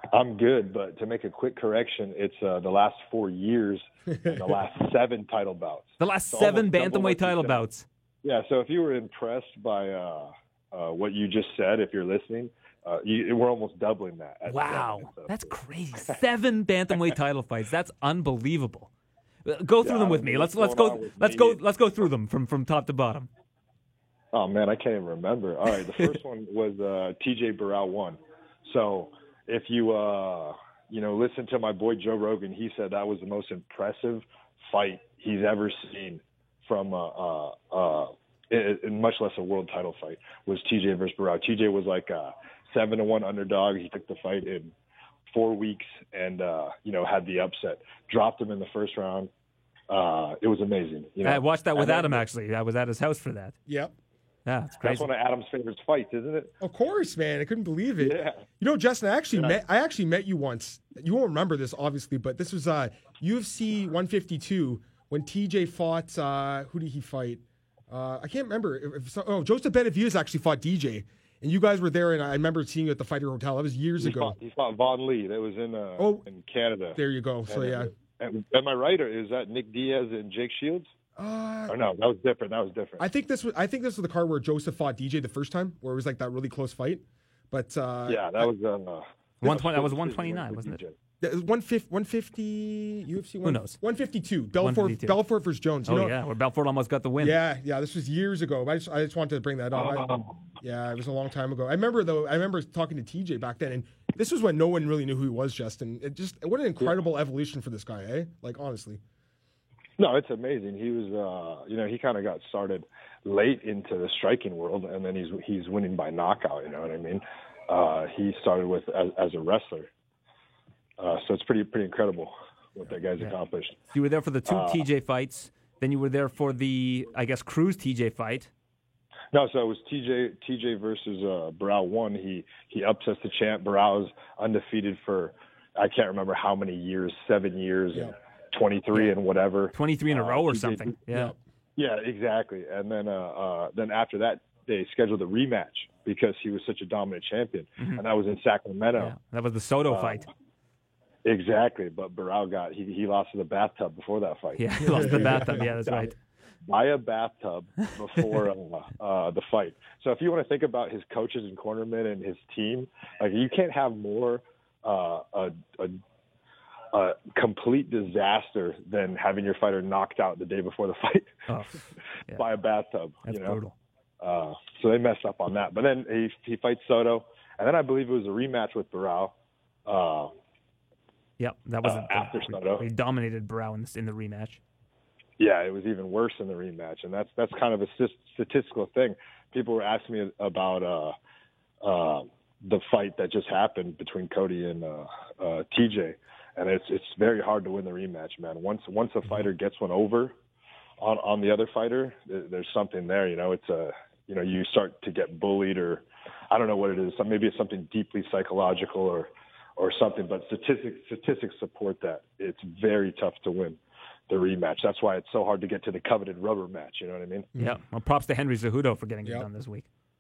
Speaker 5: I'm good, but to make a quick correction, it's uh, the last four years and the last seven title bouts.
Speaker 2: The last
Speaker 5: So
Speaker 2: seven
Speaker 5: almost double
Speaker 2: bantamweight
Speaker 5: what you
Speaker 2: title
Speaker 5: said.
Speaker 2: bouts.
Speaker 5: Yeah, so if you were impressed by uh, uh, what you just said, if you're listening, uh, you, we're almost doubling that. at
Speaker 2: Wow,
Speaker 5: seven, so.
Speaker 2: that's crazy. Seven bantamweight title fights. That's unbelievable. Uh, Go through
Speaker 5: Yeah,
Speaker 2: them
Speaker 5: I
Speaker 2: with
Speaker 5: don't
Speaker 2: me.
Speaker 5: know
Speaker 2: Let's
Speaker 5: what's
Speaker 2: let's
Speaker 5: going
Speaker 2: go
Speaker 5: on with
Speaker 2: let's
Speaker 5: me.
Speaker 2: go let's go through them from, from top to bottom.
Speaker 5: Oh, man, I can't even remember. All right, the first one was uh, T J Burrell won. So if you, uh, you know, listen to my boy Joe Rogan, he said that was the most impressive fight he's ever seen from, uh, uh, uh, in, in much less a world title fight, was T J versus Burrell. T J was like a seven to one underdog. He took the fight in four weeks and, uh, you know, had the upset. Dropped him in the first round. Uh, it was amazing. You know?
Speaker 2: I watched that with
Speaker 5: And then-
Speaker 2: Adam, actually. I was at his house for that.
Speaker 3: Yep.
Speaker 2: Yeah, it's
Speaker 5: That's
Speaker 2: crazy.
Speaker 5: one of Adam's favorite fights, isn't it?
Speaker 3: Of course, man. I couldn't believe it.
Speaker 5: Yeah.
Speaker 3: You know, Justin, I actually
Speaker 5: Yeah.
Speaker 3: met I actually met you once. You won't remember this, obviously, but this was uh, U F C one fifty-two when T J fought. Uh, who did he fight? Uh, I can't remember. If, if so, oh, Joseph Benavidez actually fought D J, and you guys were there. And I remember seeing you at the Fighter Hotel. That was years
Speaker 5: He
Speaker 3: ago.
Speaker 5: fought, he fought Vaughn Lee. That was in uh,
Speaker 3: Oh,
Speaker 5: in Canada.
Speaker 3: There you go. So
Speaker 5: And,
Speaker 3: yeah.
Speaker 5: and, am I right, or is that Nick Diaz and Jake Shields?
Speaker 3: Uh,
Speaker 5: Or no, that was different. That was different.
Speaker 3: I think this was I think this was the card where Joseph fought D J the first time, where it was like that really close fight. But uh,
Speaker 5: yeah, that was uh,
Speaker 2: one twenty. That was
Speaker 5: Shields
Speaker 2: one twenty-nine, wasn't it?
Speaker 3: That was one fifty, one fifty U F C.
Speaker 2: Who knows?
Speaker 3: one fifty-two. Belfort,
Speaker 2: one fifty-two.
Speaker 3: Belfort versus Jones. You
Speaker 2: Oh
Speaker 3: know,
Speaker 2: yeah, where Belfort almost got the win.
Speaker 3: Yeah, yeah, this was years ago. I just, I just wanted to bring that up. I-
Speaker 5: Oh.
Speaker 3: yeah, it was a long time ago. I remember though. I remember talking to T J back then, and this was when no one really knew who he was. Justin, it just what an incredible evolution for this guy, eh? Like honestly.
Speaker 5: No, it's amazing. He was, uh, you know, he kind of got started late into the striking world, and then he's he's winning by knockout. You know what I mean? Uh, he started with as, as a wrestler, uh, so it's pretty pretty incredible what that guy's accomplished.
Speaker 2: You were there for the two
Speaker 5: Uh,
Speaker 2: T J fights. Then you were there for the, I guess, Cruz T J fight.
Speaker 5: No, so it was T J T J versus uh, Burrell one. He he upsets the champ. Burrell's undefeated for I can't remember how many years, seven years,
Speaker 3: Yeah.
Speaker 5: and twenty-three and whatever.
Speaker 2: twenty-three in a
Speaker 5: Uh,
Speaker 2: row or
Speaker 5: T J
Speaker 2: something. Yeah.
Speaker 5: Yeah, exactly. And then uh, uh, then after that, they scheduled a rematch because he was such a dominant champion, and that was in Sacramento.
Speaker 2: Yeah. That was the Soto
Speaker 5: Uh,
Speaker 2: fight.
Speaker 5: Exactly, but Burrell got he he lost to the bathtub before that fight.
Speaker 2: Yeah, he lost the bathtub. Yeah, that's right.
Speaker 5: By a bathtub before uh, uh, the fight. So if you want to think about his coaches and cornermen and his team, like you can't have more uh, a, a, a complete disaster than having your fighter knocked out the day before the fight
Speaker 2: Oh, yeah.
Speaker 5: by a bathtub.
Speaker 2: That's
Speaker 5: you know?
Speaker 2: brutal.
Speaker 5: Uh, so they messed up on that. But then he he fights Soto, and then I believe it was a rematch with Burrell. Uh,
Speaker 2: Yep, that was
Speaker 5: Uh,
Speaker 2: it.
Speaker 5: after Soto.
Speaker 2: He dominated Brow in, this, in the rematch.
Speaker 5: Yeah, it was even worse in the rematch, and that's that's kind of a st- statistical thing. People were asking me about uh, uh, the fight that just happened between Cody and uh, uh, T J, and it's it's very hard to win the rematch, man. Once once a fighter gets one over on on the other fighter, th- there's something there. You know, it's a you know you start to get bullied, or I don't know what it is. Maybe it's something deeply psychological or or something. But statistics statistics support that it's very tough to win the rematch. That's why it's so hard to get to the coveted rubber match. You know what I mean?
Speaker 2: Yeah. Well, props to Henry Cejudo for getting it
Speaker 3: Yep.
Speaker 2: done this week.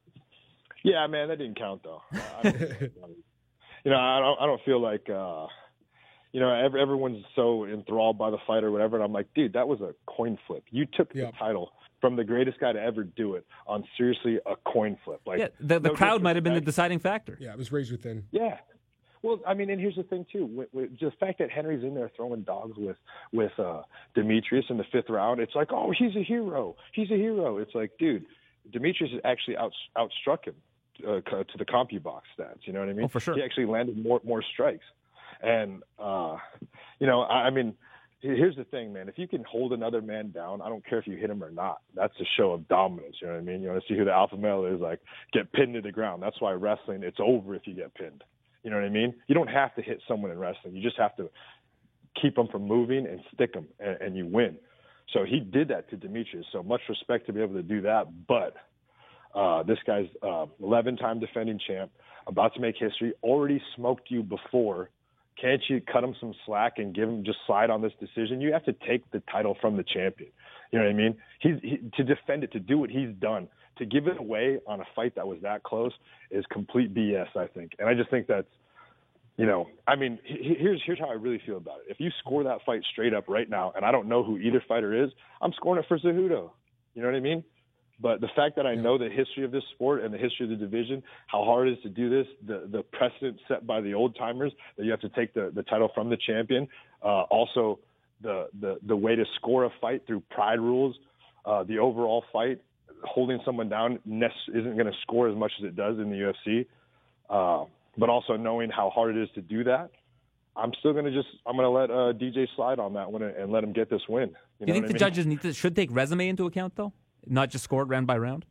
Speaker 5: Yeah, man, that didn't count though. I don't, you know, I don't. I don't feel like, uh, you know, every, everyone's so enthralled by the fight or whatever. And I'm like, dude, that was a coin flip. You took
Speaker 3: Yep.
Speaker 5: the title from the greatest guy to ever do it on seriously a coin flip. Like,
Speaker 2: Yeah, the, the
Speaker 5: no
Speaker 2: crowd might have been the
Speaker 5: disrespect.
Speaker 2: deciding factor.
Speaker 3: Yeah, it was razor thin.
Speaker 5: Yeah. Well, I mean, and here's the thing too: with, with the fact that Henry's in there throwing dogs with with uh, Demetrius in the fifth round, it's like, oh, he's a hero. He's a hero. It's like, dude, Demetrius actually out, outstruck him uh, co- to the CompuBox stats. You know what I mean?
Speaker 2: Oh, for sure.
Speaker 5: He actually landed more more strikes, and uh, you know, I, I mean, here's the thing, man. If you can hold another man down, I don't care if you hit him or not. That's a show of dominance. You know what I mean? You want to see who the alpha male is? Like, get pinned to the ground. That's why wrestling, it's over if you get pinned. You know what I mean? You don't have to hit someone in wrestling. You just have to keep them from moving and stick them, and, and you win. So he did that to Demetrius. So much respect to be able to do that. But uh, this guy's uh, eleven-time defending champ, about to make history, already smoked you before. Can't you cut him some slack and give him just slide on this decision? You have to take the title from the champion. You know what I mean? He's, he, to defend it, to do what he's done, to give it away on a fight that was that close is complete B S, I think. And I just think that's you know, I mean, here's here's how I really feel about it. If you score that fight straight up right now, and I don't know who either fighter is, I'm scoring it for Cejudo. You know what I mean? But the fact that I know the history of this sport and the history of the division, how hard it is to do this, the the precedent set by the old timers that you have to take the, the title from the champion, uh, also the, the the way to score a fight through pride rules, uh, the overall fight, holding someone down isn't going to score as much as it does in the U F C. Uh, but also knowing how hard it is to do that, I'm still going to just I'm going to let uh, D J slide on that one and, and let him get this win. You
Speaker 2: do you
Speaker 5: know
Speaker 2: think the
Speaker 5: I mean?
Speaker 2: judges need to should take resume into account though, not just score it round by round?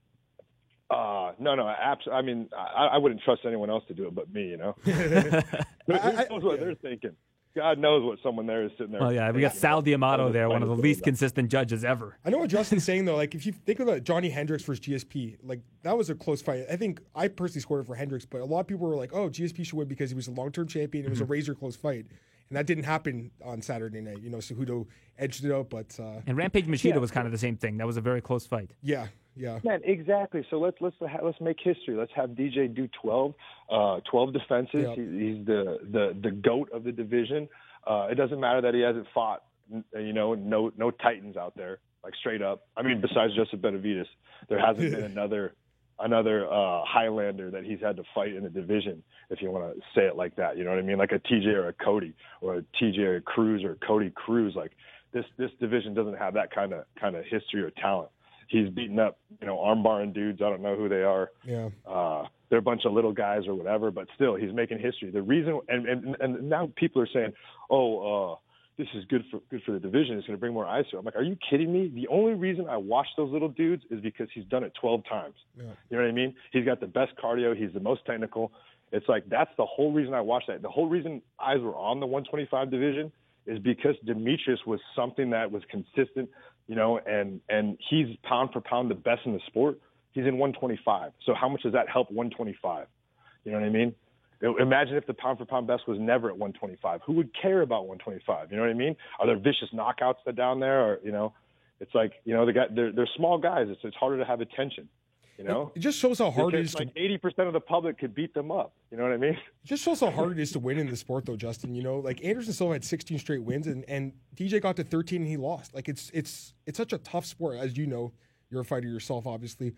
Speaker 5: Uh, no, no, abs- I mean, I, I wouldn't trust anyone else to do it but me. You know, who, who knows what they're thinking? God knows what someone there is sitting there.
Speaker 2: Oh yeah, we got Sal D'Amato there, one of the least consistent judges ever.
Speaker 3: I know what Justin's saying though. Like if you think about Johnny Hendricks versus G S P, like that was a close fight. I think I personally scored it for Hendricks, but a lot of people were like, "Oh, G S P should win because he was a long-term champion." It was mm-hmm. a razor close fight, and that didn't happen on Saturday night. You know, Cejudo edged it out, but uh,
Speaker 2: and Rampage Machida
Speaker 5: yeah.
Speaker 2: was kind of the same thing. That was a very close fight.
Speaker 3: Yeah. Yeah,
Speaker 5: man, exactly. So let's let's let's make history. Let's have D J do twelve, uh, twelve defenses.
Speaker 3: Yep.
Speaker 5: He, he's the, the the goat of the division. Uh, it doesn't matter that he hasn't fought, you know, no no titans out there, like straight up. I mean, besides Joseph Benavidez, there hasn't been another another uh, Highlander that he's had to fight in the division, if you want to say it like that. You know what I mean? Like a T J or a Cody, or a T J or a Cruz or Cody Cruz. Like this this division doesn't have that kind of kind of history or talent. He's beating up, you know, armbarring dudes. I don't know who they are.
Speaker 3: Yeah.
Speaker 5: Uh, they're a bunch of little guys or whatever, but still, he's making history. The reason, and, and, and now people are saying, oh, uh, this is good for good for the division. It's going to bring more eyes to it. I'm like, are you kidding me? The only reason I watch those little dudes is because he's done it twelve times.
Speaker 3: Yeah.
Speaker 5: You know what I mean? He's got the best cardio. He's the most technical. It's like that's the whole reason I watched that. The whole reason eyes were on the one twenty-five division is because Demetrius was something that was consistent. You know, and, and he's pound for pound the best in the sport. He's in one twenty-five. So how much does that help one twenty-five? You know what I mean? Imagine if the pound for pound best was never at one twenty-five. Who would care about one twenty-five? You know what I mean? Are there vicious knockouts that down there? Or, you know, it's like, you know, the guy, they're, they're small guys. It's, it's harder to have attention. You know,
Speaker 3: it just shows how hard
Speaker 5: because
Speaker 3: it is.
Speaker 5: Like
Speaker 3: to,
Speaker 5: eighty percent of the public could beat them up. You know what I mean?
Speaker 3: It just shows how hard it is to win in the sport, though, Justin. You know, like Anderson Silva had sixteen straight wins, and, and D J got to thirteen and he lost. Like it's it's it's such a tough sport, as you know. You're a fighter yourself, obviously.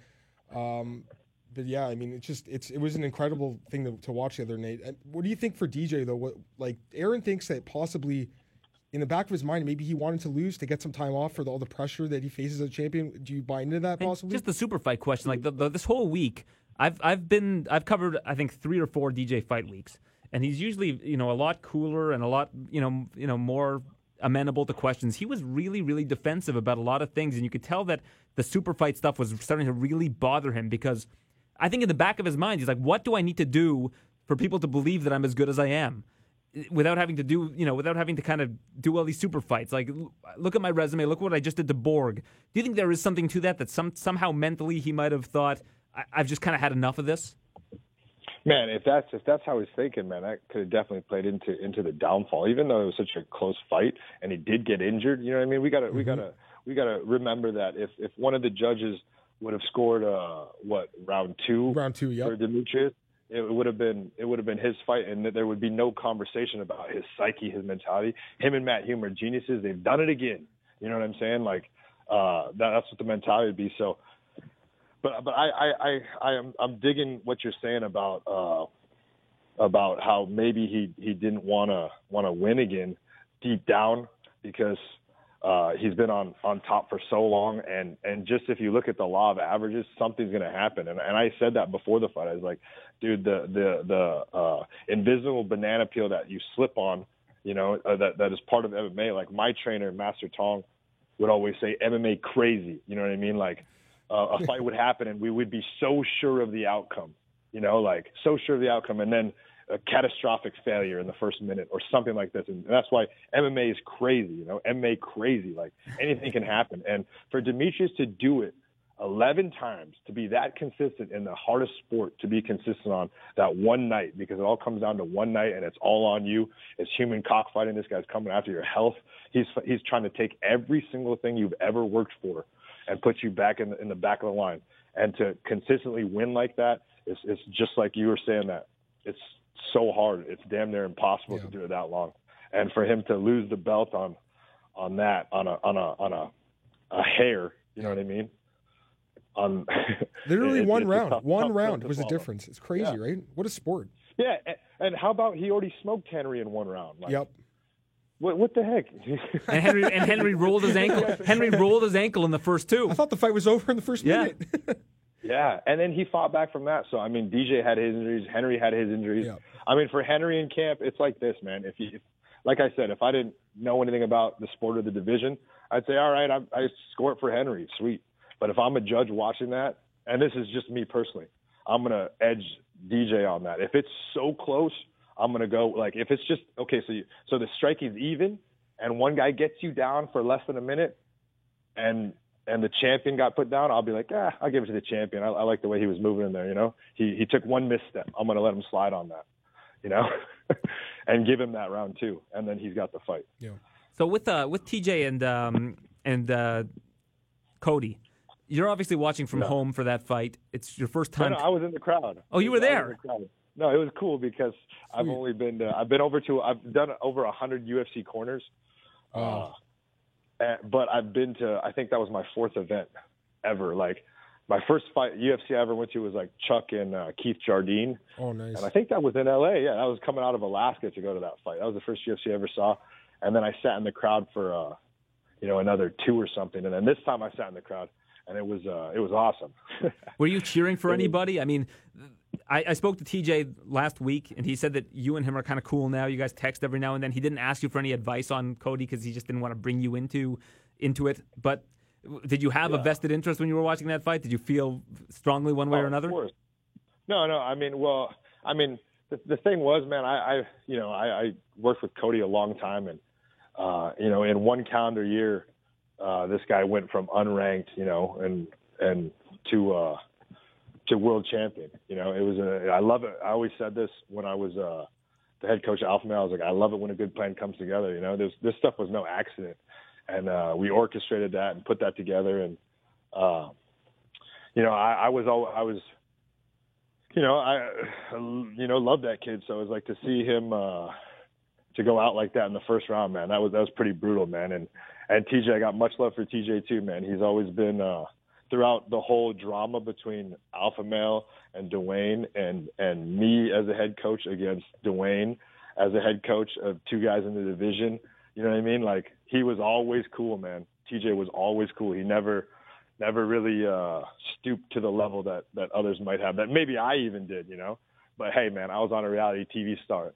Speaker 3: Um, but yeah, I mean, it's just it's it was an incredible thing to, to watch the other night. And what do you think for D J though? What like Aaron thinks that possibly in the back of his mind, maybe he wanted to lose to get some time off for the, all the pressure that he faces as a champion. Do you buy into that possibly?
Speaker 2: And just the super fight question. Like the, the, this whole week, I've I've been I've covered I think three or four D J fight weeks, and he's usually you know a lot cooler and a lot you know you know more amenable to questions. He was really really defensive about a lot of things, and you could tell that the super fight stuff was starting to really bother him because I think in the back of his mind he's like, what do I need to do for people to believe that I'm as good as I am? Without having to do, you know, without having to kind of do all these super fights. Like, look at my resume. Look what I just did to Borg. Do you think there is something to that, that some somehow mentally he might have thought, I- I've just kind of had enough of this?
Speaker 5: Man, if that's if that's how he's thinking, man, that could have definitely played into into the downfall. Even though it was such a close fight and he did get injured, you know what I mean? We gotta mm-hmm. we gotta we gotta remember that if if one of the judges would have scored uh what round two
Speaker 3: round two, yep.
Speaker 5: for Demetrius. It would have been it would have been his fight, and there would be no conversation about his psyche, his mentality. Him and Matt Hume are geniuses. They've done it again. You know what I'm saying? Like uh, that, that's what the mentality would be. So, but but I I I, I am I'm digging what you're saying about uh, about how maybe he he didn't want to want to win again deep down because uh, he's been on, on top for so long. And, and just if you look at the law of averages, something's going to happen. And, and I said that before the fight. I was like, dude, the the the uh, invisible banana peel that you slip on, you know, uh, that that is part of M M A. Like my trainer, Master Tong, would always say, M M A crazy. You know what I mean? Like uh, a fight would happen and we would be so sure of the outcome, you know, like so sure of the outcome. And then a catastrophic failure in the first minute or something like this. And that's why M M A is crazy, you know, M M A crazy, like anything can happen. And for Demetrius to do it eleven times, to be that consistent in the hardest sport, to be consistent on that one night, because it all comes down to one night and it's all on you. It's human cockfighting. This guy's coming after your health. He's, he's trying to take every single thing you've ever worked for and put you back in the, in the back of the line. And to consistently win like that, it's, it's just like you were saying that it's so hard. It's damn near impossible
Speaker 3: Yeah.
Speaker 5: to do it that long. And for him to lose the belt on on that on a on a on a, a hair, you know what I mean? On
Speaker 3: Literally
Speaker 5: it,
Speaker 3: one
Speaker 5: it's a
Speaker 3: round.
Speaker 5: tough-
Speaker 3: one
Speaker 5: tough
Speaker 3: round
Speaker 5: pill to
Speaker 3: was the
Speaker 5: swallow.
Speaker 3: difference. It's crazy,
Speaker 5: Yeah.
Speaker 3: right? What a sport.
Speaker 5: Yeah, and, and how about he already smoked Henry in one round? Like,
Speaker 3: Yep.
Speaker 5: What, what the heck?
Speaker 2: And Henry and Henry rolled his ankle. Henry rolled his ankle in the first two.
Speaker 3: I thought the fight was over in the first
Speaker 2: Yeah.
Speaker 3: minute.
Speaker 5: Yeah, and then he fought back from that. So I mean, D J had his injuries, Henry had his injuries.
Speaker 3: Yeah.
Speaker 5: I mean, for Henry in camp, it's like this, man. If you, if, like I said, if I didn't know anything about the sport or the division, I'd say, all right, I, I score it for Henry, sweet. But if I'm a judge watching that, and this is just me personally, I'm gonna edge D J on that. If it's so close, I'm gonna go like if it's just okay. So you, so the striking's even, and one guy gets you down for less than a minute, and and the champion got put down, I'll be like, ah, I'll give it to the champion. I, I like the way he was moving in there. You know, he he took one misstep. I'm gonna let him slide on that. You know, and give him that round two, and then he's got the fight.
Speaker 3: Yeah.
Speaker 2: So with uh, with T J and um, and uh, Cody, you're obviously watching from
Speaker 5: No.
Speaker 2: home for that fight. It's your first
Speaker 5: No,
Speaker 2: time.
Speaker 5: no, I was in the crowd.
Speaker 2: Oh, you were
Speaker 5: I was in
Speaker 2: there?
Speaker 5: the crowd. No, it was cool because I've
Speaker 3: Sweet.
Speaker 5: only been to, I've been over to I've done over a hundred U F C corners,
Speaker 3: Wow.
Speaker 5: uh, and, but I've been to I think that was my fourth event ever. Like my first fight U F C I ever went to was like Chuck and uh, Keith Jardine,
Speaker 3: Oh, nice.
Speaker 5: and I think that was in L A. Yeah, I was coming out of Alaska to go to that fight. That was the first U F C I ever saw, and then I sat in the crowd for uh, you know another two or something, and then this time I sat in the crowd. And it was uh, it was awesome.
Speaker 2: Were you cheering for anybody? I mean, I, I spoke to T J last week, and he said that you and him are kind of cool now. You guys text every now and then. He didn't ask you for any advice on Cody because he just didn't want to bring you into into it. But did you have a
Speaker 5: Yeah.
Speaker 2: vested interest when you were watching that fight? Did you feel strongly one way
Speaker 5: Oh,
Speaker 2: or
Speaker 5: of
Speaker 2: another?
Speaker 5: course. No, no. I mean, well, I mean, the, the thing was, man, I, I you know, I, I worked with Cody a long time, and uh, you know, in one calendar year, uh, this guy went from unranked, you know, and and to uh, to world champion. You know, it was a. I love it. I always said this when I was uh, the head coach at Alpha Male. I was like, I love it when a good plan comes together. You know, this this stuff was no accident, and uh, we orchestrated that and put that together. And uh, you know, I, I was all I was. You know, I you know loved that kid. So it was like to see him uh, to go out like that in the first round, man. That was that was pretty brutal, man. And and T J, I got much love for T J too, man. He's always been uh, throughout the whole drama between Alpha Male and Dwayne, and and me as a head coach against Dwayne as a head coach of two guys in the division. You know what I mean? Like he was always cool, man. T J was always cool. He never. Never really uh, stooped to the level that, that others might have, that maybe I even did, you know. But, hey, man, I was on a reality T V star.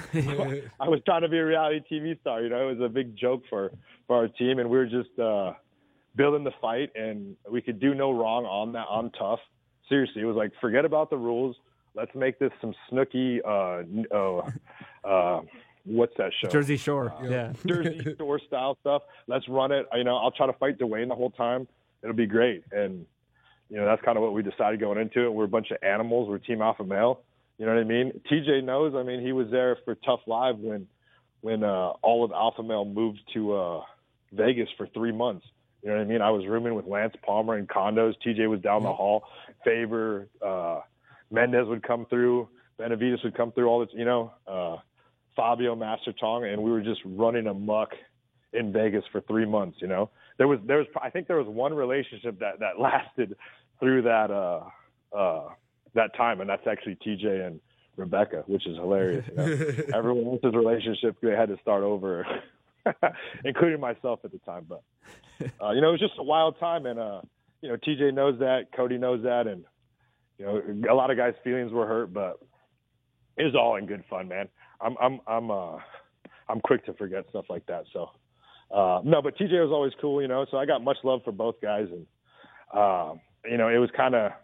Speaker 5: I was trying to be a reality T V star, you know. It was a big joke for, for our team, and we were just uh, building the fight, and we could do no wrong on that, on Tough. Seriously, it was like, forget about the rules. Let's make this some snooky, uh, uh, uh, what's that show?
Speaker 2: Jersey Shore, yeah.
Speaker 5: Jersey Shore style stuff. Let's run it. You know, I'll try to fight Dwayne the whole time. It'll be great. And, you know, that's kind of what we decided going into it. We're a bunch of animals. We're Team Alpha Male. You know what I mean? T J knows. I mean, he was there for Tough Live when when uh, all of Alpha Male moved to uh, Vegas for three months. You know what I mean? I was rooming with Lance Palmer in condos. T J was down the hall. Faber, uh, Mendez would come through. Benavides would come through. All this, you know, uh, Fabio Master Tonga, and we were just running amok in Vegas for three months. You know. There was, there was, I think there was one relationship that, that lasted through that, uh, uh, that time. And that's actually T J and Rebecca, which is hilarious. You know? Everyone else's relationship, they had to start over, including myself at the time. But, uh, you know, it was just a wild time. And, uh, you know, T J knows that, Cody knows that. And, you know, a lot of guys' feelings were hurt, but it was all in good fun, man. I'm, I'm, I'm, uh, I'm quick to forget stuff like that. So, Uh, no, but T J was always cool, you know, so I got much love for both guys. And, uh, you know, it was kind of,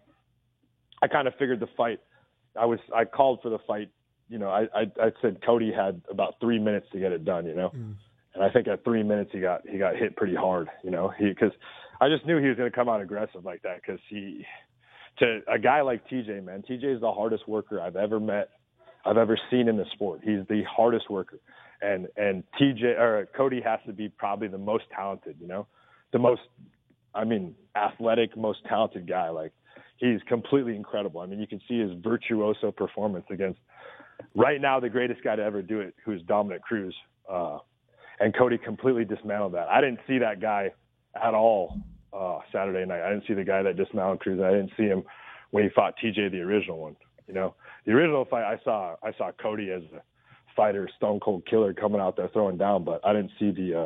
Speaker 5: I kind of figured the fight, I was, I called for the fight, you know, I, I, I said Cody had about three minutes to get it done, you know, mm. and I think at three minutes he got, he got hit pretty hard, you know, he, cause I just knew he was going to come out aggressive like that. Cause he, to a guy like T J, man, T J is the hardest worker I've ever met, I've ever seen in the sport. He's the hardest worker. And and T J or Cody has to be probably the most talented, you know, the most, I mean, athletic, most talented guy. Like he's completely incredible. I mean, you can see his virtuoso performance against right now, the greatest guy to ever do it, who's Dominic Cruz. Uh, and Cody completely dismantled that. I didn't see that guy at all uh, Saturday night. I didn't see the guy that dismantled Cruz. I didn't see him when he fought T J, the original one. You know, the original fight, I saw I saw Cody as a fighter, stone cold killer coming out there throwing down, but I didn't see the, uh,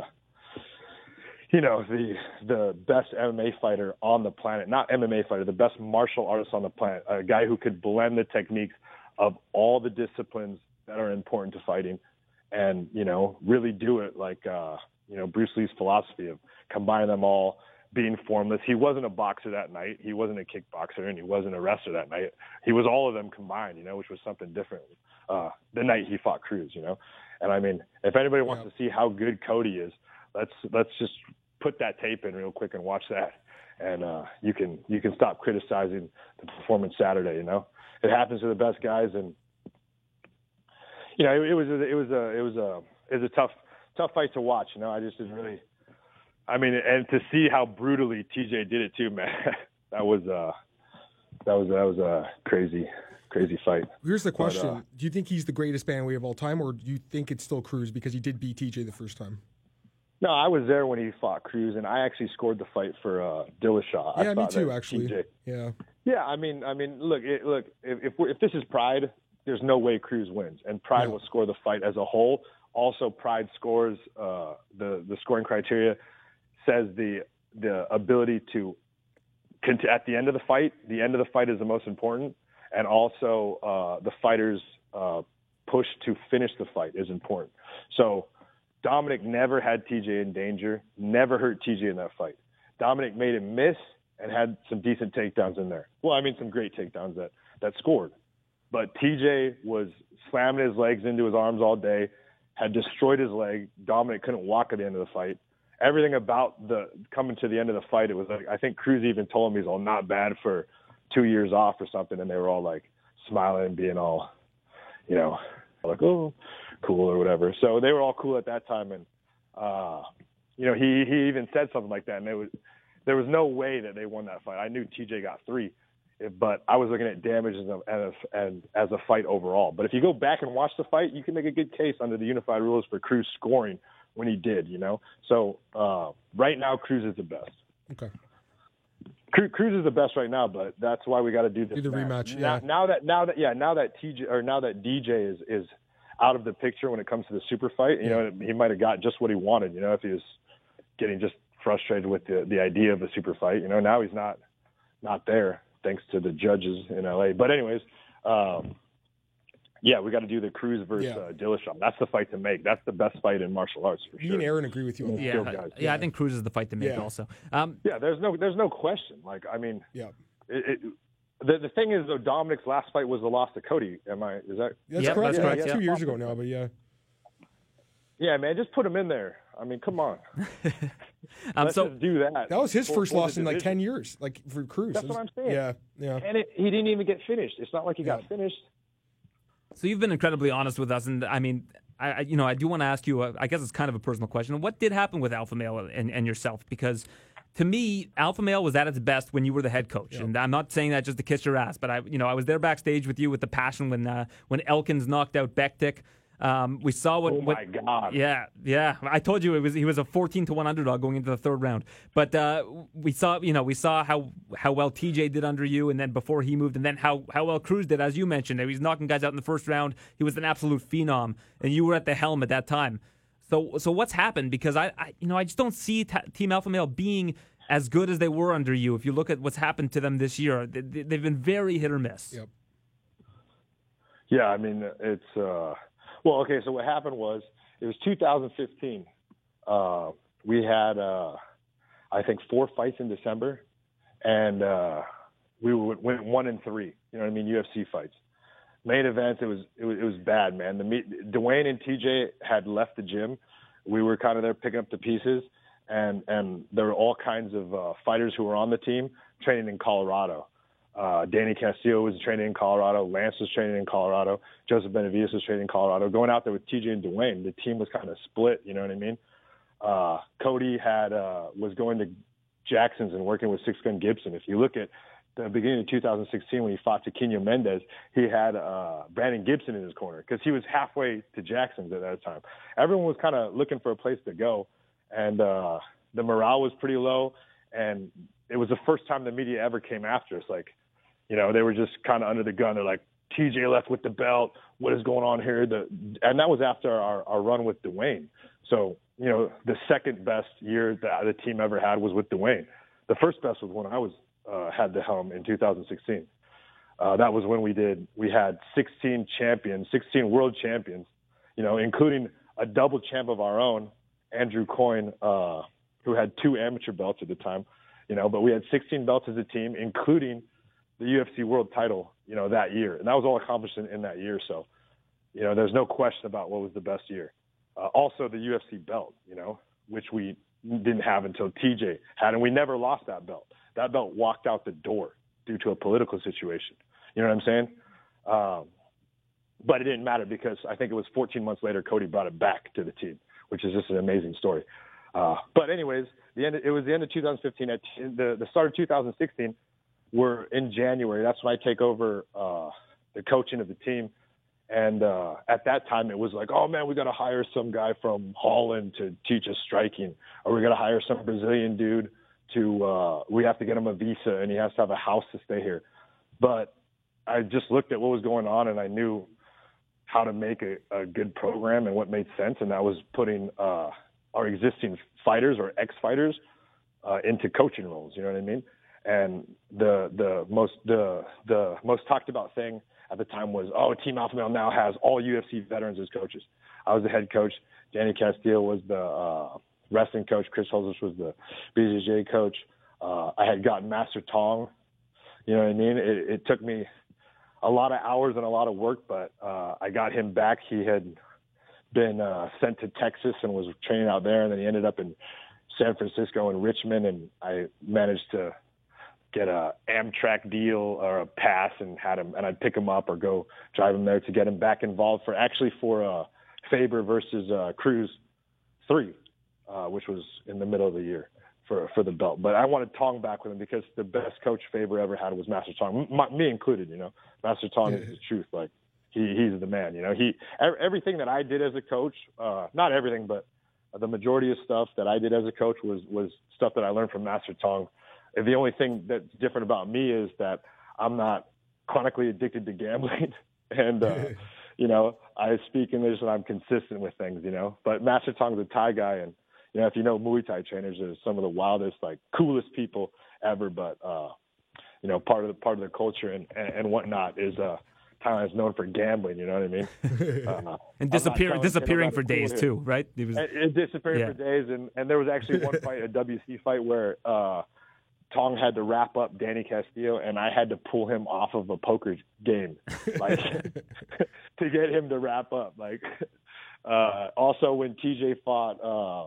Speaker 5: you know, the the best M M A fighter on the planet. Not M M A fighter, the best martial artist on the planet. A guy who could blend the techniques of all the disciplines that are important to fighting, and you know, really do it like uh, you know, Bruce Lee's philosophy of combining them all, being formless. He wasn't a boxer that night. He wasn't a kickboxer, and he wasn't a wrestler that night. He was all of them combined, you know, which was something different uh, the night he fought Cruz, you know. And I mean, if anybody wants yeah. to see how good Cody is, let's let's just put that tape in real quick and watch that, and uh, you can you can stop criticizing the performance Saturday. You know, it happens to the best guys, and you know, it, it was a, it was a it was a it was a tough tough fight to watch. You know, I just didn't really. I mean, and to see how brutally T J did it too, man. that was uh, that was that was a crazy, crazy fight.
Speaker 3: Here's the question:
Speaker 5: but, uh,
Speaker 3: do you think he's the greatest bantamweight of all time, or do you think it's still Cruz because he did beat T J the first time?
Speaker 5: No, I was there when he fought Cruz, and I actually scored the fight for uh, Dillashaw.
Speaker 3: Yeah,
Speaker 5: I
Speaker 3: me too, actually.
Speaker 5: T J,
Speaker 3: yeah,
Speaker 5: yeah. I mean, I mean, look, it, look. If if, we're, if this is Pride, there's no way Cruz wins, and Pride yeah. will score the fight as a whole. Also, Pride scores uh, the the scoring criteria. Says the the ability to at the end of the fight, the end of the fight is the most important, and also uh, the fighter's uh, push to finish the fight is important. So Dominic never had T J in danger, never hurt T J in that fight. Dominic made him miss and had some decent takedowns in there. Well, I mean some great takedowns that that scored, but T J was slamming his legs into his arms all day, had destroyed his leg. Dominic couldn't walk at the end of the fight. Everything about the coming to the end of the fight, it was like, I think Cruz even told him he's all not bad for two years off or something, and they were all like smiling and being all, you know, like, oh, cool or whatever. So they were all cool at that time, and uh, you know, he he even said something like that, and it was there was no way that they won that fight. I knew T J got three, but I was looking at damage as a, as, as, as a fight overall. But if you go back and watch the fight, you can make a good case under the unified rules for Cruz scoring when he did, you know. So uh, right now, Cruz is the best.
Speaker 3: Okay.
Speaker 5: Cruz is the best right now, but that's why we got to do this.
Speaker 3: Do the
Speaker 5: match.
Speaker 3: rematch.
Speaker 5: Now,
Speaker 3: Yeah.
Speaker 5: now that now that yeah now that T J or now that D J is is out of the picture when it comes to the super fight, you know, he might have got just what he wanted. You know, if he was getting just frustrated with the the idea of a super fight, you know, now he's not not there thanks to the judges in L A. But anyways. Um, Yeah, we got to do the Cruz versus
Speaker 3: Yeah.
Speaker 5: uh, Dillashaw. That's the fight to make. That's the best fight in martial arts for
Speaker 3: Me
Speaker 5: sure.
Speaker 3: and Aaron agree with you on that.
Speaker 2: Yeah,
Speaker 5: guys.
Speaker 2: yeah, I think Cruz is the fight to make
Speaker 3: Yeah.
Speaker 2: also. Um,
Speaker 5: Yeah, there's no, there's no question. Like, I mean,
Speaker 3: Yeah.
Speaker 5: it, it, the the thing is though, Dominic's last fight was the loss to Cody. Am I? Is that?
Speaker 3: That's
Speaker 2: Yep,
Speaker 3: correct.
Speaker 2: that's
Speaker 3: yeah,
Speaker 2: correct,
Speaker 3: it's
Speaker 2: yeah.
Speaker 3: two years ago now, but yeah.
Speaker 5: Yeah, man, just put him in there. I mean, come on.
Speaker 2: um,
Speaker 5: Let's
Speaker 2: so
Speaker 5: just do that.
Speaker 3: That was his
Speaker 5: for-
Speaker 3: first
Speaker 5: for the
Speaker 3: loss in like
Speaker 5: division.
Speaker 3: ten years, like for Cruz.
Speaker 5: That's what I'm saying.
Speaker 3: Yeah, yeah.
Speaker 5: And it, he didn't even get finished. It's not like he
Speaker 3: Yeah.
Speaker 5: got finished.
Speaker 2: So you've been incredibly honest with us, and I mean, I, I you know, I do want to ask you. Uh, I guess it's kind of a personal question. What did happen with Alpha Male and, and yourself? Because to me, Alpha Male was at its best when you were the head coach,
Speaker 3: Yeah.
Speaker 2: and I'm not saying that just to kiss your ass, but I, you know, I was there backstage with you with the passion when uh, when Elkins knocked out Bektik. Um, we saw what.
Speaker 5: Oh
Speaker 2: what
Speaker 5: my God.
Speaker 2: Yeah, yeah. I told you it was he was a fourteen to one underdog going into the third round. But uh, we saw, you know, we saw how, how well T J did under you, and then before he moved, and then how, how well Cruz did, as you mentioned. He was knocking guys out in the first round. He was an absolute phenom, and you were at the helm at that time. So so what's happened? Because I, I you know I just don't see t- Team Alpha Male being as good as they were under you. If you look at what's happened to them this year, they, they've been very hit or miss.
Speaker 3: Yep.
Speaker 5: Yeah, I mean, it's uh, well, okay. So what happened was it was two thousand fifteen. Uh, we had, uh, I think, four fights in December, and uh, we went one and three. You know what I mean? U F C fights, main events. It was it was, it was bad, man. The meet, Dwayne and T J had left the gym. We were kind of there picking up the pieces, and and there were all kinds of uh, fighters who were on the team training in Colorado. Uh, Danny Castillo was training in Colorado. Lance was training in Colorado. Joseph Benavides was training in Colorado. Going out there with T J and Dwayne, the team was kind of split. You know what I mean? Uh, Cody had uh, was going to Jackson's and working with Six Gun Gibson. If you look at the beginning of two thousand sixteen when he fought Tiquinho Mendes, he had uh, Brandon Gibson in his corner because he was halfway to Jackson's at that time. Everyone was kind of looking for a place to go, and uh, the morale was pretty low, and it was the first time the media ever came after us. Like, you know, they were just kind of under the gun. They're like, T J left with the belt. What is going on here? The, and that was after our, our run with Dwayne. So, you know, the second best year that the team ever had was with Dwayne. The first best was when I was uh, had the helm in two thousand sixteen. Uh, that was when we did. We had sixteen champions, sixteen world champions, you know, including a double champ of our own, Andrew Coyne, uh, who had two amateur belts at the time. You know, but we had sixteen belts as a team, including the U F C world title, you know, that year. And that was all accomplished in, in that year. So, you know, there's no question about what was the best year. Uh, also, the U F C belt, you know, which we didn't have until T J had, and we never lost that belt. That belt walked out the door due to a political situation. You know what I'm saying? Um, but it didn't matter because I think it was fourteen months later, Cody brought it back to the team, which is just an amazing story. Uh, but anyways, the end. It was the end of two thousand fifteen. At the the start of two thousand sixteen, we're in January. That's when I take over uh, the coaching of the team. And uh, at that time, it was like, oh man, we got to hire some guy from Holland to teach us striking, or we got to hire some Brazilian dude to. Uh, we have to get him a visa, and he has to have a house to stay here. But I just looked at what was going on, and I knew how to make a, a good program and what made sense, and that was putting uh, our existing fighters or ex-fighters uh, into coaching roles. You know what I mean? And the the most the the most talked about thing at the time was, oh, Team Alpha Male now has all U F C veterans as coaches. I was the head coach. Danny Castillo was the uh, wrestling coach. Chris Holzis was the B J J coach. Uh, I had gotten Master Tong. You know what I mean? It, it took me a lot of hours and a lot of work, but uh, I got him back. He had been uh, sent to Texas and was training out there, and then he ended up in San Francisco and Richmond, and I managed to get a Amtrak deal or a pass and had him, and I'd pick him up or go drive him there to get him back involved for actually for uh, Faber versus uh, Cruz three, uh, which was in the middle of the year for for the belt. But I wanted Tong back with him because the best coach Faber ever had was Master Tong, M- me included. You know, Master Tong yeah. is the truth. Like he he's the man. You know, he everything that I did as a coach, uh, not everything, but the majority of stuff that I did as a coach was was stuff that I learned from Master Tong. And the only thing that's different about me is that I'm not chronically addicted to gambling, and uh, you know, I speak English and I'm consistent with things. You know, but Master Tong's a Thai guy, and you know, if you know Muay Thai trainers, they're some of the wildest, like coolest people ever. But uh, you know, part of the part of the culture and and, and whatnot is uh, Thailand is known for gambling. You know what I mean? Uh,
Speaker 2: and disappearing disappearing for days here. too, right?
Speaker 5: It was and, it disappeared yeah. for days, and and there was actually one fight, a W C fight, where. Uh, Tong had to wrap up Danny Castillo, and I had to pull him off of a poker game, like to get him to wrap up. Like, uh, also when T J fought, uh,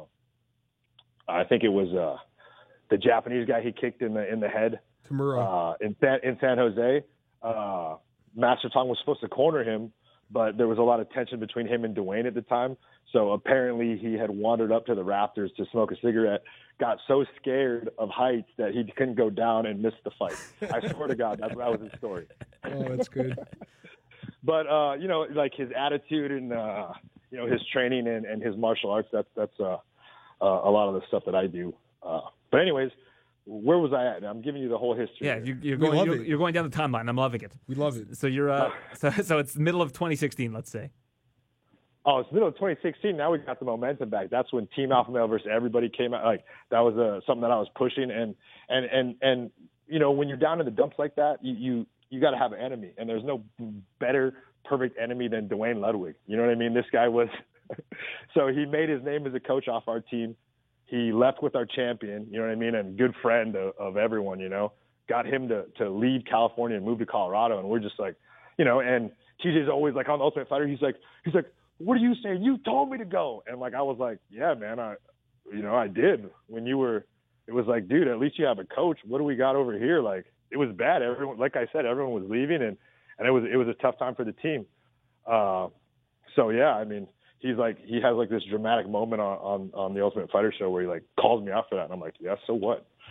Speaker 5: I think it was uh, the Japanese guy he kicked in the in the head uh, in San in San Jose. Uh, Master Tong was supposed to corner him, but there was a lot of tension between him and Dwayne at the time. So apparently he had wandered up to the rafters to smoke a cigarette, got so scared of heights that he couldn't go down and missed the fight. I swear to God, that, that was his story.
Speaker 3: Oh, that's good.
Speaker 5: But, uh, you know, like his attitude and, uh, you know, his training and, and his martial arts, that's, that's uh, uh, a lot of the stuff that I do. Uh, but anyways, where was I at? I'm giving you the whole history.
Speaker 2: Yeah, you're, you're going. You're, you're going down the timeline. I'm loving it.
Speaker 3: We love it.
Speaker 2: So you're. Uh, so so it's middle of twenty sixteen, let's say.
Speaker 5: Oh, it's middle of twenty sixteen. Now we got the momentum back. That's when Team Alpha Male versus everybody came out. Like that was uh, something that I was pushing, and and and and you know, when you're down in the dumps like that, you you, you got to have an enemy, and there's no better perfect enemy than Dwayne Ludwig. You know what I mean? This guy was. So he made his name as a coach off our team. He left with our champion, you know what I mean, and good friend of, of everyone, you know, got him to, to leave California and move to Colorado. And we're just like, you know, and T J's always like on the Ultimate Fighter. He's like, he's like, what are you saying? You told me to go. And like, I was like, yeah, man, I, you know, I did when you were, it was like, dude, at least you have a coach. What do we got over here? Like, it was bad. Everyone, like I said, everyone was leaving and, and it was, it was a tough time for the team. Uh, so yeah, I mean, he's like, he has like this dramatic moment on, on, on the Ultimate Fighter show where he like calls me out for that. And I'm like, yeah, so what?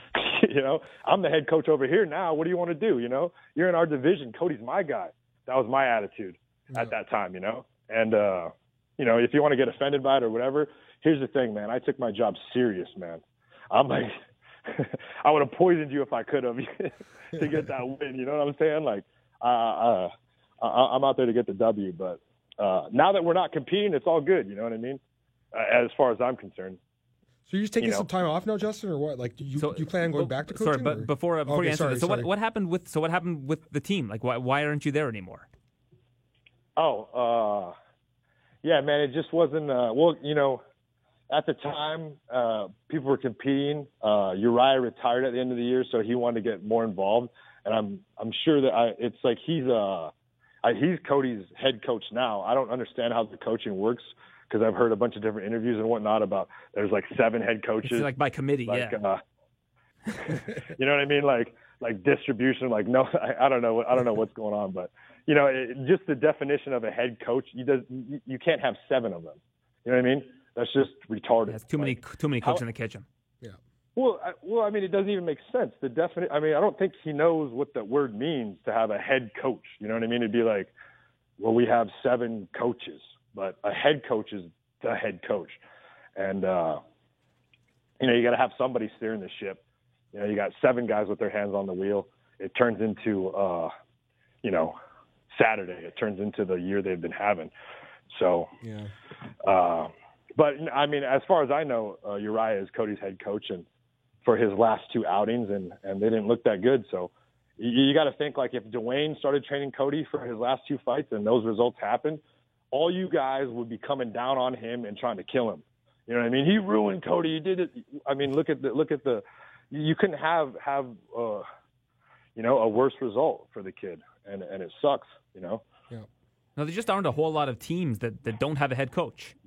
Speaker 5: You know, I'm the head coach over here now. What do you want to do? You know, you're in our division. Cody's my guy. That was my attitude yeah. at that time, you know. And, uh, you know, if you want to get offended by it or whatever, here's the thing, man. I took my job serious, man. I'm like, I would have poisoned you if I could have to get that win. You know what I'm saying? Like, uh, uh, I'm out there to get the W. But uh, now that we're not competing, it's all good. You know what I mean? Uh, as far as I'm concerned.
Speaker 3: So you're just taking
Speaker 5: you know.
Speaker 3: some time off now, Justin, or what? Like, do you,
Speaker 2: so,
Speaker 3: do you plan on going
Speaker 2: well,
Speaker 3: back to coaching?
Speaker 2: Sorry, but
Speaker 3: or?
Speaker 2: before, before
Speaker 3: okay,
Speaker 2: you answer
Speaker 3: sorry,
Speaker 2: this, so
Speaker 3: sorry.
Speaker 2: what, what happened with so what happened with the team? Like, why why aren't you there anymore?
Speaker 5: Oh, uh, yeah, man, it just wasn't. Uh, well, you know, at the time, uh, people were competing. Uh, Uriah retired at the end of the year, so he wanted to get more involved. And I'm I'm sure that I, it's like he's uh, I, he's Cody's head coach now. I don't understand how the coaching works. Because I've heard a bunch of different interviews and whatnot about there's like seven head coaches.
Speaker 2: It's like by committee,
Speaker 5: like,
Speaker 2: yeah.
Speaker 5: Uh, you know what I mean? Like like distribution. Like no, I, I don't know. I don't know what's going on, but you know, it, just the definition of a head coach. You does you, you can't have seven of them. You know what I mean? That's just retarded.
Speaker 2: That's too many
Speaker 5: like,
Speaker 2: too many cooks
Speaker 5: how,
Speaker 2: in the kitchen.
Speaker 3: Yeah.
Speaker 5: Well, I, well, I mean, it doesn't even make sense. The definite. I mean, I don't think he knows what that word means to have a head coach. You know what I mean? It'd be like, well, we have seven coaches, but a head coach is the head coach. And, uh, you know, you got to have somebody steering the ship. You know, you got seven guys with their hands on the wheel. It turns into, uh, you know, Saturday. It turns into the year they've been having. So,
Speaker 3: yeah.
Speaker 5: Uh, but, I mean, as far as I know, uh, Uriah is Cody's head coach and for his last two outings, and, and they didn't look that good. So you, you got to think, like, if Dwayne started training Cody for his last two fights and those results happened, all you guys would be coming down on him and trying to kill him. You know what I mean? He ruined Cody. He did it. I mean, look at the look at the. You couldn't have have uh, you know, a worse result for the kid, and and it sucks. You know.
Speaker 3: Yeah.
Speaker 2: No, there just aren't a whole lot of teams that, that don't have a head coach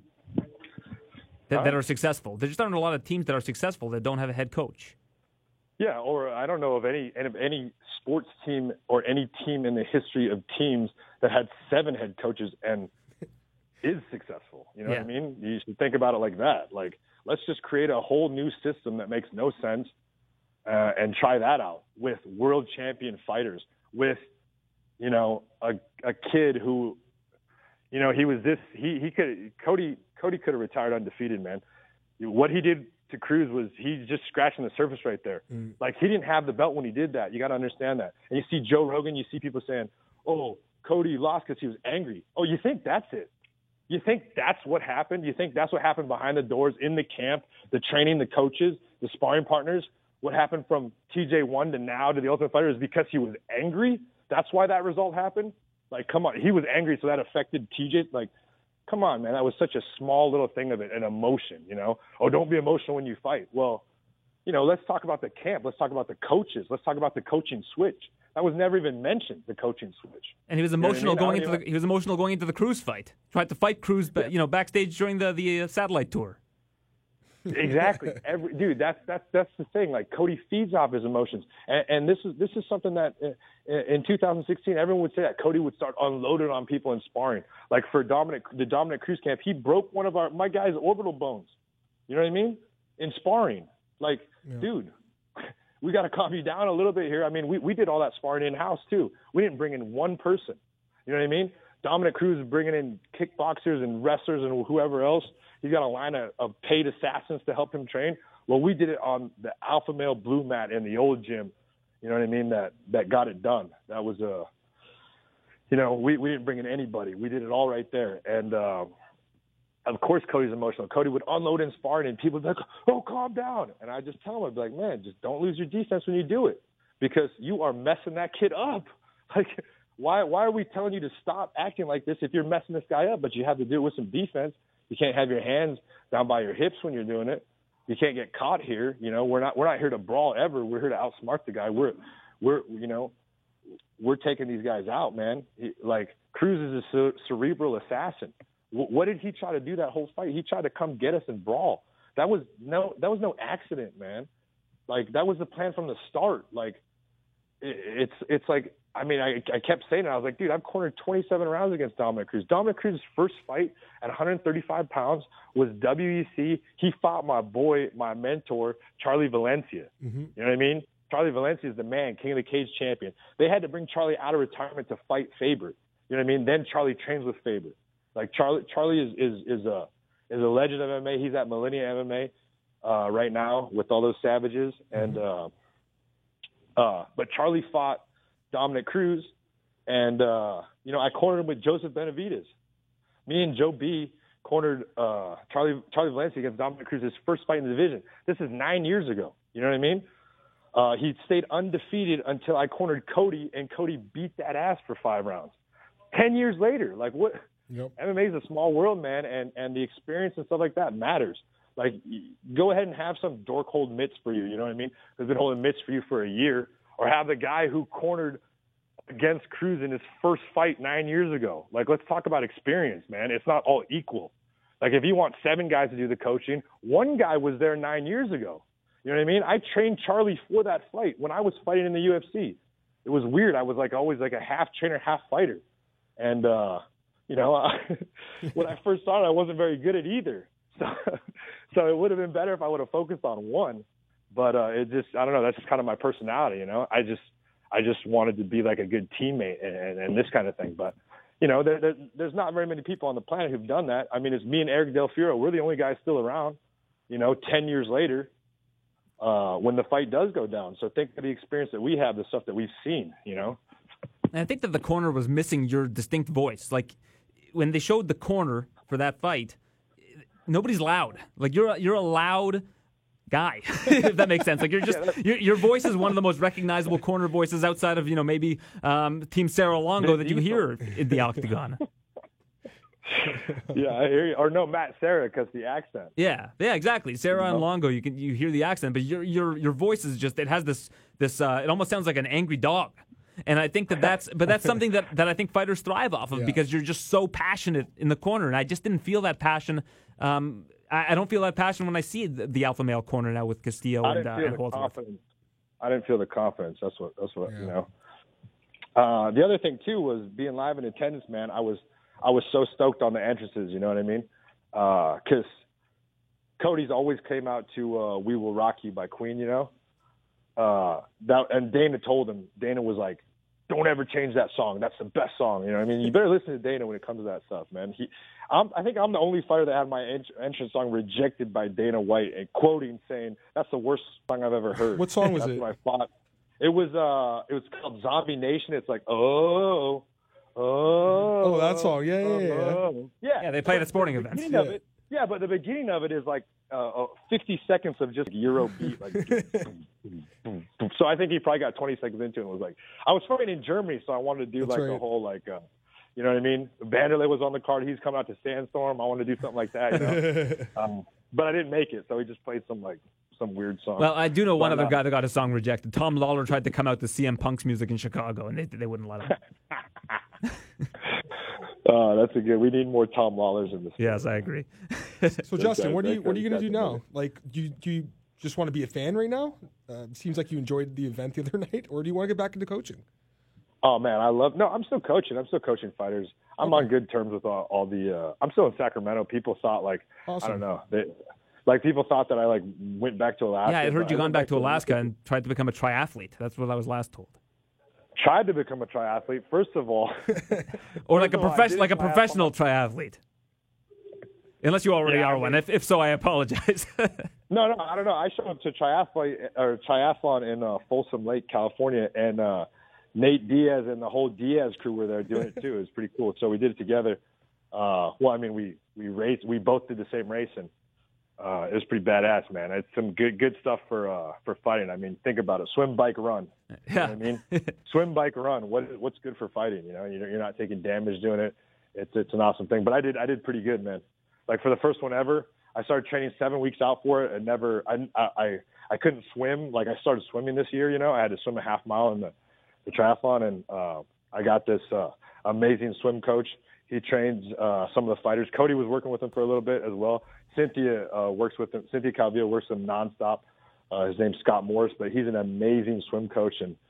Speaker 2: that,
Speaker 5: huh?
Speaker 2: that are successful. There just aren't a lot of teams that are successful that don't have a head coach.
Speaker 5: Yeah, or I don't know of any of any sports team or any team in the history of teams that had seven head coaches and is successful. You know
Speaker 2: yeah.
Speaker 5: what I mean? You should think about it like that. Like, let's just create a whole new system that makes no sense uh, and try that out with world champion fighters, with, you know, a, a kid who, you know, he was this, he, he could, Cody, Cody could have retired undefeated, man. What he did to Cruz was he's just scratching the surface right there. Mm. Like, he didn't have the belt when he did that. You got to understand that. And you see Joe Rogan, you see people saying, oh, Cody lost because he was angry. Oh, you think that's it? You think that's what happened? You think that's what happened behind the doors in the camp, the training, the coaches, the sparring partners? What happened from T J one to now to the Ultimate Fighter is because he was angry? That's why that result happened? Like, come on. He was angry, so that affected T J. Like, come on, man. That was such a small little thing of it, an emotion, you know? Oh, don't be emotional when you fight. Well, you know, let's talk about the camp. Let's talk about the coaches. Let's talk about the coaching switch. That was never even mentioned, the coaching switch.
Speaker 2: And he was emotional
Speaker 5: you know I mean?
Speaker 2: going into the he was emotional going into the Cruz fight. Tried to fight Cruz, you know, backstage during the the uh, satellite tour.
Speaker 5: Exactly, every dude. That's that's that's the thing. Like, Cody feeds off his emotions, and, and this is this is something that uh, in two thousand sixteen everyone would say that Cody would start unloading on people in sparring. Like for Dominic, the Dominic Cruz camp, he broke one of our my guy's orbital bones. You know what I mean? In sparring, like, yeah. dude. We got to calm you down a little bit here. I mean, we, we did all that sparring in-house, too. We didn't bring in one person. You know what I mean? Dominic Cruz is bringing in kickboxers and wrestlers and whoever else. He's got a line of, of paid assassins to help him train. Well, we did it on the alpha male blue mat in the old gym. You know what I mean? That that got it done. That was a, uh, you know, we, we didn't bring in anybody. We did it all right there. And, uh, of course, Cody's emotional. Cody would unload in sparring, and people would be like, oh, calm down. And I just tell him, I'd be like, man, just don't lose your defense when you do it, because you are messing that kid up. Like, why why are we telling you to stop acting like this if you're messing this guy up? But you have to do it with some defense. You can't have your hands down by your hips when you're doing it. You can't get caught here. You know, we're not we're not here to brawl ever. We're here to outsmart the guy. We're we're you know we're taking these guys out, man. He, like, Cruz is a cer- cerebral assassin. What did he try to do that whole fight? He tried to come get us and brawl. That was no, that was no accident, man. Like, that was the plan from the start. Like, it's it's like I mean, I, I kept saying it. I was like, dude, I've cornered twenty-seven rounds against Dominick Cruz. Dominick Cruz's first fight at one hundred thirty-five pounds was W E C. He fought my boy, my mentor, Charlie Valencia. Mm-hmm. You know what I mean? Charlie Valencia is the man, King of the Cage champion. They had to bring Charlie out of retirement to fight Faber. You know what I mean? Then Charlie trains with Faber. Like Charlie, Charlie is is is a is a legend of M M A. He's at Millennia M M A uh, right now with all those savages. And uh, uh, but Charlie fought Dominick Cruz, and uh, you know, I cornered him with Joseph Benavidez. Me and Joe B cornered uh, Charlie Charlie Valencia against Dominick Cruz, his first fight in the division. This is nine years ago. You know what I mean? Uh, he stayed undefeated until I cornered Cody, and Cody beat that ass for five rounds. Ten years later, like what? Yep. M M A is a small world, man, and and the experience and stuff like that matters. Like, go ahead and have some dork hold mitts for you. You know what I mean? Who's been holding mitts for you for a year. Or have the guy who cornered against Cruz in his first fight nine years ago. Like, let's talk about experience, man. It's not all equal. Like, if you want seven guys to do the coaching, one guy was there nine years ago. You know what I mean? I trained Charlie for that fight when I was fighting in the U F C. It was weird. I was like always like a half trainer, half fighter. And, uh, you know, I, when I first started, I wasn't very good at either. So, so it would have been better if I would have focused on one. But uh, it just, I don't know, that's just kind of my personality, you know. I just I just wanted to be like a good teammate and, and, and this kind of thing. But, you know, there, there, there's not very many people on the planet who've done that. I mean, it's me and Eric Del Fierro. We're the only guys still around, you know, ten years later uh, when the fight does go down. So think of the experience that we have, the stuff that we've seen, you know.
Speaker 2: And I think that the corner was missing your distinct voice. Like, when they showed the corner for that fight, nobody's loud. Like, you're you're a loud guy, if that makes sense. Like, you're just your, your voice is one of the most recognizable corner voices outside of, you know, maybe um, Team Serra Longo that you hear in the octagon.
Speaker 5: Yeah, I hear you. Or no, Matt Serra, because the accent.
Speaker 2: Yeah, yeah, exactly. Serra
Speaker 5: You know?
Speaker 2: and Longo, you can you hear the accent, but your your your voice is just, it has this this uh, it almost sounds like an angry dog. And I think that that's, but that's something that, that I think fighters thrive off of, yeah, because you're just so passionate in the corner. And I just didn't feel that passion. Um, I, I don't feel that passion when I see the, the alpha male corner now with Castillo
Speaker 5: I
Speaker 2: and,
Speaker 5: didn't
Speaker 2: uh,
Speaker 5: feel
Speaker 2: and
Speaker 5: the
Speaker 2: Holdsworth.
Speaker 5: confidence. I didn't feel the confidence. That's what, that's what,
Speaker 3: Yeah.
Speaker 5: you know. Uh, the other thing too was being live in attendance, man. I was, I was so stoked on the entrances. You know what I mean? Uh, cause Cody's always came out to, uh, We Will Rock You by Queen, you know? Uh, that, and Dana told him, Dana was like, don't ever change that song. That's the best song. You know what I mean? You better listen to Dana when it comes to that stuff, man. He, I'm, I think I'm the only fighter that had my ent- entrance song rejected by Dana White, and quoting saying, that's the worst song I've ever heard.
Speaker 3: What song was
Speaker 5: that's
Speaker 3: it?
Speaker 5: What I fought. It was, uh, it was called Zombie Nation. It's like, oh, oh.
Speaker 3: Oh, that song. Yeah, yeah, yeah.
Speaker 5: Oh. Yeah,
Speaker 2: Yeah, they play it at sporting
Speaker 5: the
Speaker 2: events.
Speaker 5: beginning
Speaker 3: Yeah.
Speaker 5: Of it, yeah, but the beginning of it is like uh, fifty seconds of just Euro beat. Like, boom, boom, boom, boom. So I think he probably got twenty seconds into it and was like, I was fighting in Germany, so I wanted to do
Speaker 3: That's
Speaker 5: like
Speaker 3: right.
Speaker 5: the whole, like, uh, you know what I mean? Vanderlei was on the card. He's coming out to Sandstorm. I wanted to do something like that, you know? um, but I didn't make it, so he just played some, like, some weird song.
Speaker 2: Well, I do know one
Speaker 5: But,
Speaker 2: other
Speaker 5: uh,
Speaker 2: guy that got his song rejected. Tom Lawler tried to come out to C M Punk's music in Chicago, and they they wouldn't let him.
Speaker 5: Uh, that's a good. We need more Tom Lawlers in this.
Speaker 2: Yes, I agree.
Speaker 3: So Justin,
Speaker 5: that-
Speaker 3: what are you
Speaker 5: that
Speaker 3: what are you
Speaker 5: goes
Speaker 3: gonna do
Speaker 5: back to
Speaker 3: now? Like, do you, do you just want to be a fan right now? Uh, it seems like you enjoyed the event the other night, or do you want to get back into coaching?
Speaker 5: Oh man, I love. No, I'm still coaching. I'm still coaching fighters. I'm
Speaker 3: Okay.
Speaker 5: on good terms with all, all the. Uh, I'm still in Sacramento. People thought like
Speaker 3: Awesome.
Speaker 5: I don't know. They, like people thought that I like went back to Alaska.
Speaker 2: Yeah, I heard
Speaker 5: but
Speaker 2: you gone
Speaker 5: went
Speaker 2: back to Alaska and tried to become a triathlete. That's what I was last told.
Speaker 5: Tried to become a triathlete. First of all,
Speaker 2: Or like a
Speaker 5: of all, I
Speaker 2: profession,
Speaker 5: did
Speaker 2: like a
Speaker 5: triathlon.
Speaker 2: professional triathlete. Unless you already
Speaker 5: Yeah,
Speaker 2: are
Speaker 5: I
Speaker 2: one.
Speaker 5: mean-
Speaker 2: If if so, I apologize.
Speaker 5: no, no, I don't know. I showed up to triathlon or triathlon in uh, Folsom Lake, California, and uh, Nate Diaz and the whole Diaz crew were there doing it too. It was pretty cool. So we did it together. Uh, well, I mean, we we raced. We both did the same race, and uh, it was pretty badass, man. It's some good good stuff for uh, for fighting. I mean, think about it: swim, bike, run. You know what I mean? Swim, bike, run. What what's good for fighting? You know, you're, you're not taking damage doing it. It's it's an awesome thing. But I did I did pretty good, man. Like for the first one ever, I started training seven weeks out for it, and never I I I couldn't swim. Like I started swimming this year. You know, I had to swim a half mile in the, the triathlon, and uh, I got this uh, amazing swim coach. He trains uh, some of the fighters. Cody was working with him for a little bit as well. Cynthia uh, works with him. Cynthia Calvillo works with him nonstop. Uh, his name's Scott Morris, but he's an amazing swim coach, and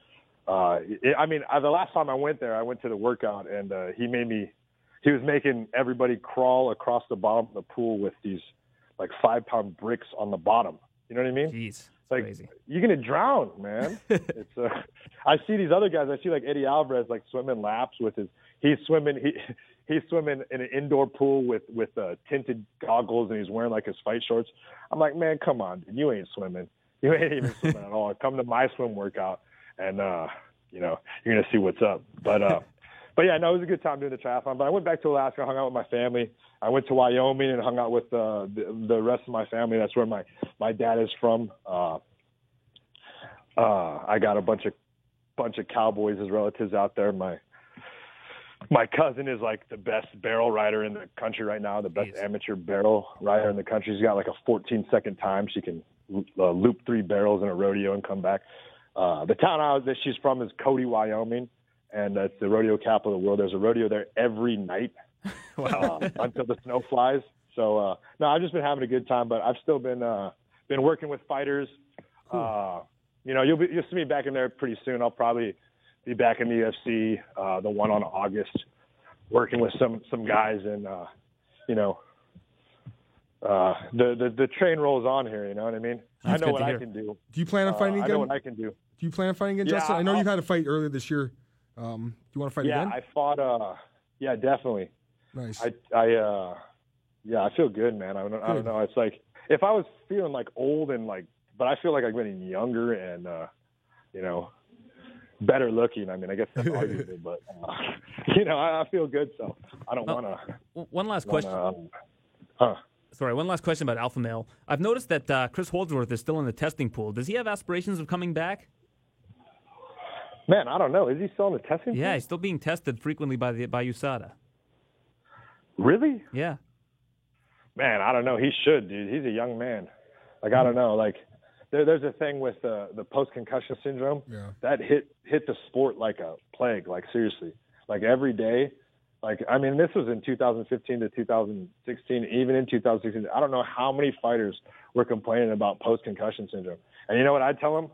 Speaker 5: uh, it, I mean, uh, the last time I went there, I went to the workout, and uh, he made me. He was making everybody crawl across the bottom of the pool with these like five pound bricks on the bottom. You know what I mean?
Speaker 2: Jeez,
Speaker 5: like
Speaker 2: crazy.
Speaker 5: You're gonna drown, man. it's. Uh, I see these other guys. I see like Eddie Alvarez like swimming laps with his. He's swimming. He he's swimming in an indoor pool with with uh, tinted goggles, and he's wearing like his fight shorts. I'm like, man, come on, dude. You ain't swimming. You ain't even swimming at all. Come to my swim workout, and uh, you know you're gonna see what's up. But uh, but yeah, no, it was a good time doing the triathlon. But I went back to Alaska, hung out with my family. I went to Wyoming and hung out with uh, the, the rest of my family. That's where my my dad is from. Uh, uh, I got a bunch of bunch of cowboys as relatives out there. My my cousin is like the best barrel rider in the country right now, the best Jeez. amateur barrel rider in the country. She's got like a fourteen second time. She can uh, loop three barrels in a rodeo and come back. Uh, the town I was, that she's from is Cody, Wyoming, and that's the rodeo capital of the world. There's a rodeo there every night wow. uh, until the snow flies. So uh, no, I've just been having a good time, but I've still been uh, been working with fighters. Cool. Uh, you know, you'll be, you'll see me back in there pretty soon. I'll probably be back in the U F C, uh, the one on August, working with some some guys, and uh, you know, uh, the, the the train rolls on here. You know what I mean?
Speaker 2: That's
Speaker 5: I know what
Speaker 2: hear.
Speaker 5: I can do.
Speaker 3: Do you plan on fighting
Speaker 5: uh,
Speaker 3: again?
Speaker 5: I know what I can do.
Speaker 3: Do you plan on fighting again,
Speaker 5: Yeah,
Speaker 3: Justin? I know
Speaker 5: I'll,
Speaker 3: you've had a fight earlier this year. Um, do you want to fight
Speaker 5: yeah,
Speaker 3: again?
Speaker 5: I fought. Uh, yeah, definitely.
Speaker 3: Nice.
Speaker 5: I, I, uh, yeah, I feel good, man. I don't, I don't know. It's like if I was feeling like old and like, but I feel like I'm getting younger and, uh, you know, better looking. I mean, I guess that's arguable, but uh, you know, I, I feel good, so I don't
Speaker 2: oh,
Speaker 5: want to.
Speaker 2: One last
Speaker 5: wanna,
Speaker 2: question.
Speaker 5: Um, huh?
Speaker 2: Sorry, one last question about Alpha Male. I've noticed that uh, Chris Holdsworth is still in the testing pool. Does he have aspirations of coming back?
Speaker 5: Man, I don't know. Is he still in the testing pool?
Speaker 2: Yeah, he's still being tested frequently by the by U S A D A.
Speaker 5: Really?
Speaker 2: Yeah.
Speaker 5: Man, I don't know. He should, dude. He's a young man. Like, I don't know. Like, there, there's a thing with uh, the post-concussion syndrome.
Speaker 3: Yeah.
Speaker 5: That hit hit the sport like a plague, like, seriously. Like, every day. Like, I mean, this was in two thousand fifteen to two thousand sixteen. Even in two thousand sixteen, I don't know how many fighters were complaining about post-concussion syndrome. And you know what I'd tell them?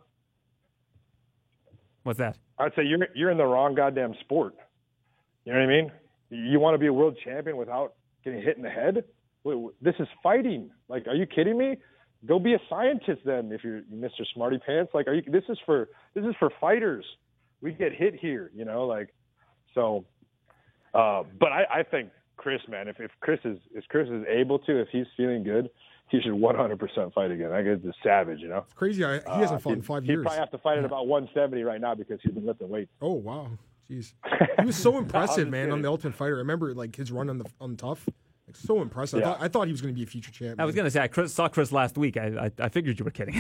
Speaker 2: What's that?
Speaker 5: I'd say you're you're in the wrong goddamn sport. You know what I mean? You want to be a world champion without getting hit in the head? Wait, this is fighting. Like, are you kidding me? Go be a scientist then, if you're Mister Smarty Pants. Like, are you? This is for this is for fighters. We get hit here, you know. Like, so. Uh, but I, I think Chris, man, if, if Chris is if Chris is able to, if he's feeling good, he should one hundred percent fight again. I guess it's savage, you know.
Speaker 3: It's crazy. I, he hasn't uh, fought in five
Speaker 5: he'd
Speaker 3: years.
Speaker 5: He'd probably have to fight at about one seventy right now because he's been lifting weight.
Speaker 3: Oh wow, jeez. He was so impressive, man,
Speaker 5: kidding.
Speaker 3: on The Ultimate Fighter. I remember like his run on the on Tough. Like, so impressive.
Speaker 5: Yeah.
Speaker 3: I, thought, I thought he was going to be a future champ.
Speaker 2: I was going to say, I Chris, saw Chris last week. I, I I figured you were kidding.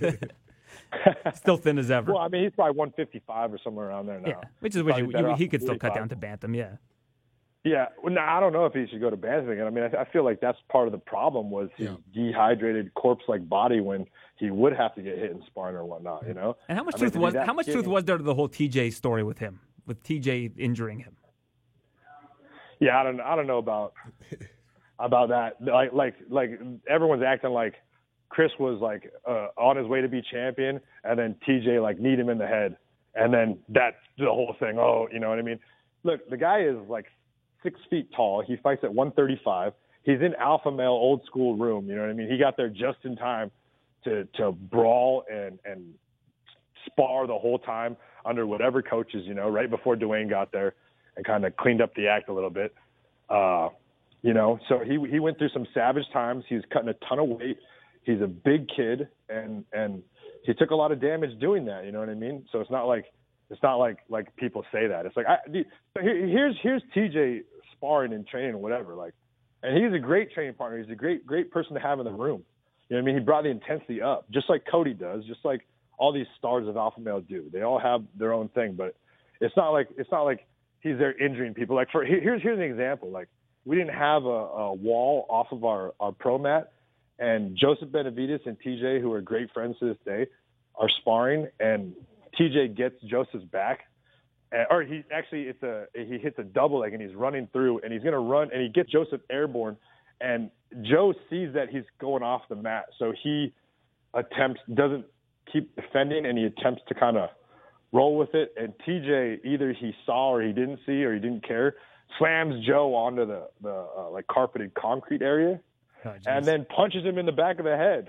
Speaker 2: Still thin as ever.
Speaker 5: Well, I mean, he's probably one fifty-five or somewhere around there now.
Speaker 2: Yeah, which is what you, you, he could still cut down to bantam, yeah.
Speaker 5: Yeah, well, no, I don't know if he should go to bantam again. I mean, I, I feel like that's part of the problem was his yeah. dehydrated corpse-like body when he would have to get hit in sparring or whatnot. You know.
Speaker 2: And how much
Speaker 5: I
Speaker 2: truth
Speaker 5: mean,
Speaker 2: was how much
Speaker 5: kidding.
Speaker 2: truth was there to the whole T J story with him, with T J injuring him?
Speaker 5: Yeah, I don't I don't know about about that. Like like like everyone's acting like Chris was like uh, on his way to be champion, and then T J like kneed him in the head, and then that's the whole thing. Oh, you know what I mean? Look, the guy is like six feet tall. He fights at one thirty-five. He's in alpha male old school room. You know what I mean? He got there just in time to to brawl and and spar the whole time under whatever coaches, you know, right before Dwayne got there and kind of cleaned up the act a little bit. Uh, you know, so he he went through some savage times. He was cutting a ton of weight. He's a big kid, and and he took a lot of damage doing that. You know what I mean? So it's not like it's not like like people say that. It's like I, here's here's T J sparring and training and whatever. Like, and he's a great training partner. He's a great great person to have in the room. You know what I mean? He brought the intensity up, just like Cody does, just like all these stars of alpha male do. They all have their own thing, but it's not like it's not like he's there injuring people. Like for here's here's an example. Like we didn't have a, a wall off of our, our pro mat, and Joseph Benavidez and T J, who are great friends to this day, are sparring, and T J gets Joseph's back, and, or he actually it's a he hits a double leg and he's running through and he's gonna run and he gets Joseph airborne, and Joe sees that he's going off the mat, so he attempts doesn't keep defending and he attempts to kind of roll with it. And T J, either he saw or he didn't see or he didn't care, slams Joe onto the, the uh, like carpeted concrete area. Oh, and then punches him in the back of the head.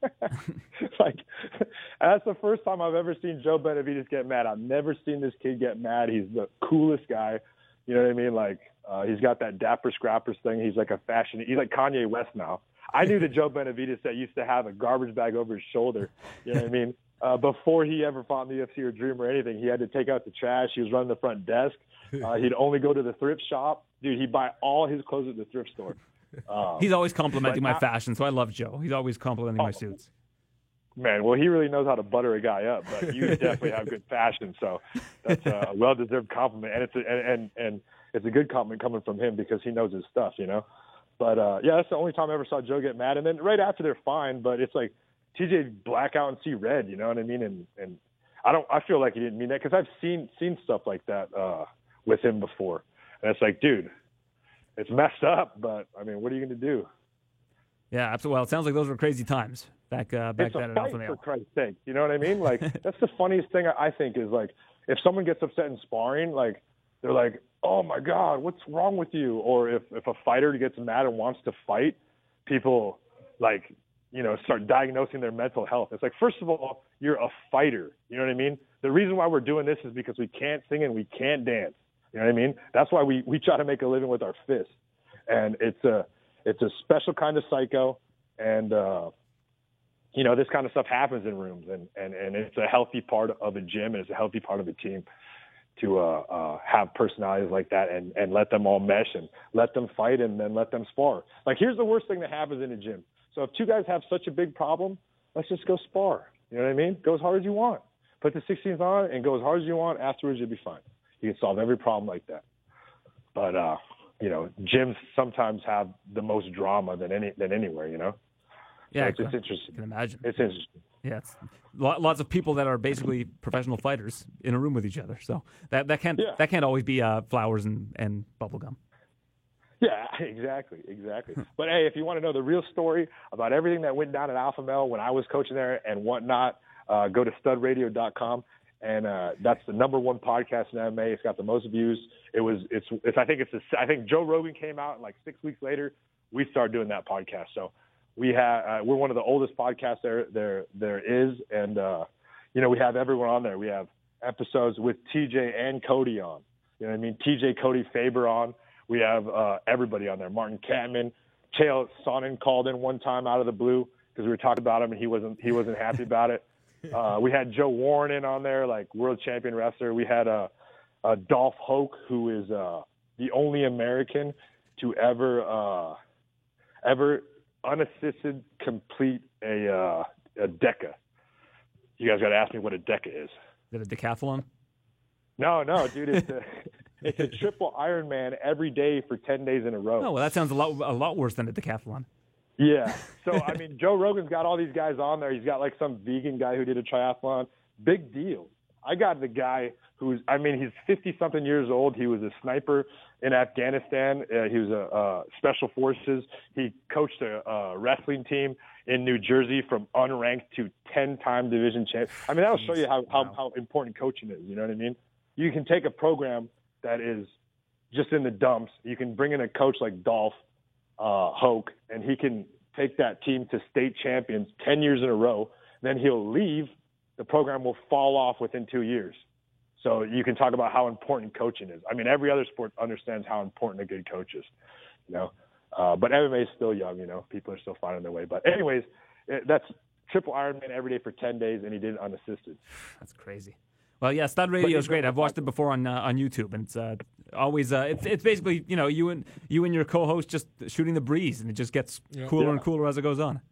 Speaker 5: Like, that's the first time I've ever seen Joe Benavidez get mad. I've never seen this kid get mad. He's the coolest guy. You know what I mean? Like, uh, he's got that dapper scrappers thing. He's like a fashion. He's like Kanye West now. I knew that Joe Benavidez that used to have a garbage bag over his shoulder. You know what I mean? Uh, before he ever fought in the U F C or Dream or anything, he had to take out the trash. He was running the front desk. Uh, he'd only go to the thrift shop. Dude, he'd buy all his clothes at the thrift store. Um,
Speaker 2: He's always complimenting my
Speaker 5: not,
Speaker 2: fashion, so I love Joe. He's always complimenting
Speaker 5: oh,
Speaker 2: my suits.
Speaker 5: Man, well, he really knows how to butter a guy up, but you definitely have good fashion, so that's a well-deserved compliment, and it's a, and, and and it's a good compliment coming from him because he knows his stuff, you know. But uh, yeah, that's the only time I ever saw Joe get mad, and then right after they're fine, but it's like T J black out and see red, you know what I mean? And and I don't, I feel like he didn't mean that because I've seen seen stuff like that uh, with him before, and it's like, dude. It's messed up, but I mean, what are you going to do?
Speaker 2: Yeah, absolutely. Well, it sounds like those were crazy times back uh, back
Speaker 5: it's
Speaker 2: then
Speaker 5: a
Speaker 2: at
Speaker 5: fight,
Speaker 2: Alpha Male.
Speaker 5: For Christ's sake, you know what I mean? Like, that's the funniest thing I think is like, if someone gets upset in sparring, like they're like, "Oh my God, what's wrong with you?" Or if if a fighter gets mad and wants to fight, people like, you know, start diagnosing their mental health. It's like, first of all, you're a fighter. You know what I mean? The reason why we're doing this is because we can't sing and we can't dance. You know what I mean? That's why we, we try to make a living with our fists. And it's a it's a special kind of psycho. And, uh, you know, this kind of stuff happens in rooms. And, and, and it's a healthy part of a gym and it's a healthy part of a team to uh, uh, have personalities like that and, and let them all mesh and let them fight and then let them spar. Like, here's the worst thing that happens in a gym. So if two guys have such a big problem, let's just go spar. You know what I mean? Go as hard as you want. Put the sixteens on and go as hard as you want. Afterwards, you'll be fine. You can solve every problem like that. But, uh, you know, gyms sometimes have the most drama than any than anywhere, you know?
Speaker 2: Yeah,
Speaker 5: so it's,
Speaker 2: I
Speaker 5: it's interesting.
Speaker 2: I can imagine.
Speaker 5: It's interesting.
Speaker 2: Yeah, it's lots of people that are basically professional fighters in a room with each other. So that, that can't
Speaker 5: yeah.
Speaker 2: that can't always be uh, flowers and, and bubble gum.
Speaker 5: Yeah, exactly, exactly. But, hey, if you want to know the real story about everything that went down at Alpha Male when I was coaching there and whatnot, uh, go to stud radio dot com. And uh, that's the number one podcast in M M A. It's got the most views. It was, it's, it's. I think it's. A, I think Joe Rogan came out, and like six weeks later, we started doing that podcast. So we have, uh, we're one of the oldest podcasts there, there, there is, and uh, you know, we have everyone on there. We have episodes with T J and Cody on. You know what I mean? T J, Cody, Faber on. We have uh, everybody on there. Martin Catman, Chael Sonnen called in one time out of the blue because we were talking about him, and he wasn't, he wasn't happy about it. Uh, we had Joe Warren in on there, like world champion wrestler. We had a, a Dolph Hoke, who is uh, the only American to ever uh, ever unassisted complete a uh, a DECA. You guys got to ask me what a DECA is.
Speaker 2: Is it a decathlon?
Speaker 5: No, no, dude, it's a it's a triple Ironman every day for ten days in a row.
Speaker 2: Oh, well, that sounds a lot a lot worse than a decathlon.
Speaker 5: Yeah. So, I mean, Joe Rogan's got all these guys on there. He's got, like, some vegan guy who did a triathlon. Big deal. I got the guy who's, I mean, he's fifty-something years old. He was a sniper in Afghanistan. Uh, he was a uh, special forces. He coached a uh, wrestling team in New Jersey from unranked to ten-time division champ. I mean, that'll show you how, how, how important coaching is. You know what I mean? You can take a program that is just in the dumps. You can bring in a coach like Dolph Uh, Hoke, and he can take that team to state champions ten years in a row. Then he'll leave. The program will fall off within two years. So you can talk about how important coaching is. I mean, every other sport understands how important a good coach is, you know. Uh, but M M A is still young, you know. People are still finding their way. But anyways, it, that's triple Ironman every day for ten days, and he did it unassisted.
Speaker 2: That's crazy. Well, yeah, Stud Radio is great. I've watched it before on uh, on YouTube, and it's uh, always uh, it's it's basically you know you and you and your co-host just shooting the breeze, and it just gets yeah. cooler yeah. and cooler as it goes on.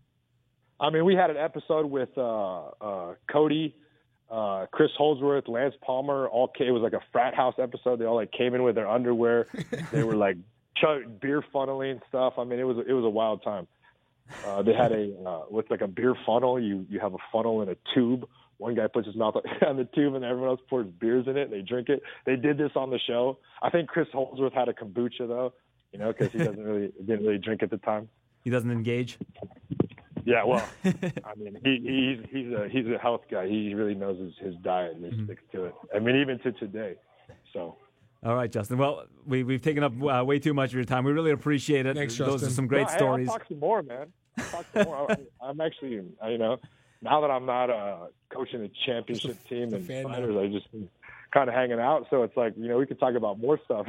Speaker 5: I mean, we had an episode with uh, uh, Cody, uh, Chris Holdsworth, Lance Palmer. All came, it was like a frat house episode. They all like came in with their underwear. They were like ch- beer funneling and stuff. I mean, it was it was a wild time. Uh, they had a uh, with like a beer funnel. You you have a funnel in a tube. One guy puts his mouth on the tube, and everyone else pours beers in it, and they drink it. They did this on the show. I think Chris Holdsworth had a kombucha, though, you know, because he doesn't really didn't really drink at the time.
Speaker 2: He doesn't engage?
Speaker 5: Yeah, well, I mean, he, he's he's a he's a health guy. He really knows his, his diet and he mm-hmm. sticks to it. I mean, even to today. So.
Speaker 2: All right, Justin. Well, we we've taken up uh, way too much of your time. We really appreciate it.
Speaker 3: Thanks,
Speaker 2: Those
Speaker 3: Justin.
Speaker 2: are some great
Speaker 5: no,
Speaker 2: stories.
Speaker 5: Hey, I'll talk some more, man. I'll talk some more. I, I'm actually, you know, now that I'm not uh, coaching a championship
Speaker 3: a,
Speaker 5: team and fighters,
Speaker 3: now.
Speaker 5: I just kind of hanging out. So it's like, you know, we could talk about more stuff.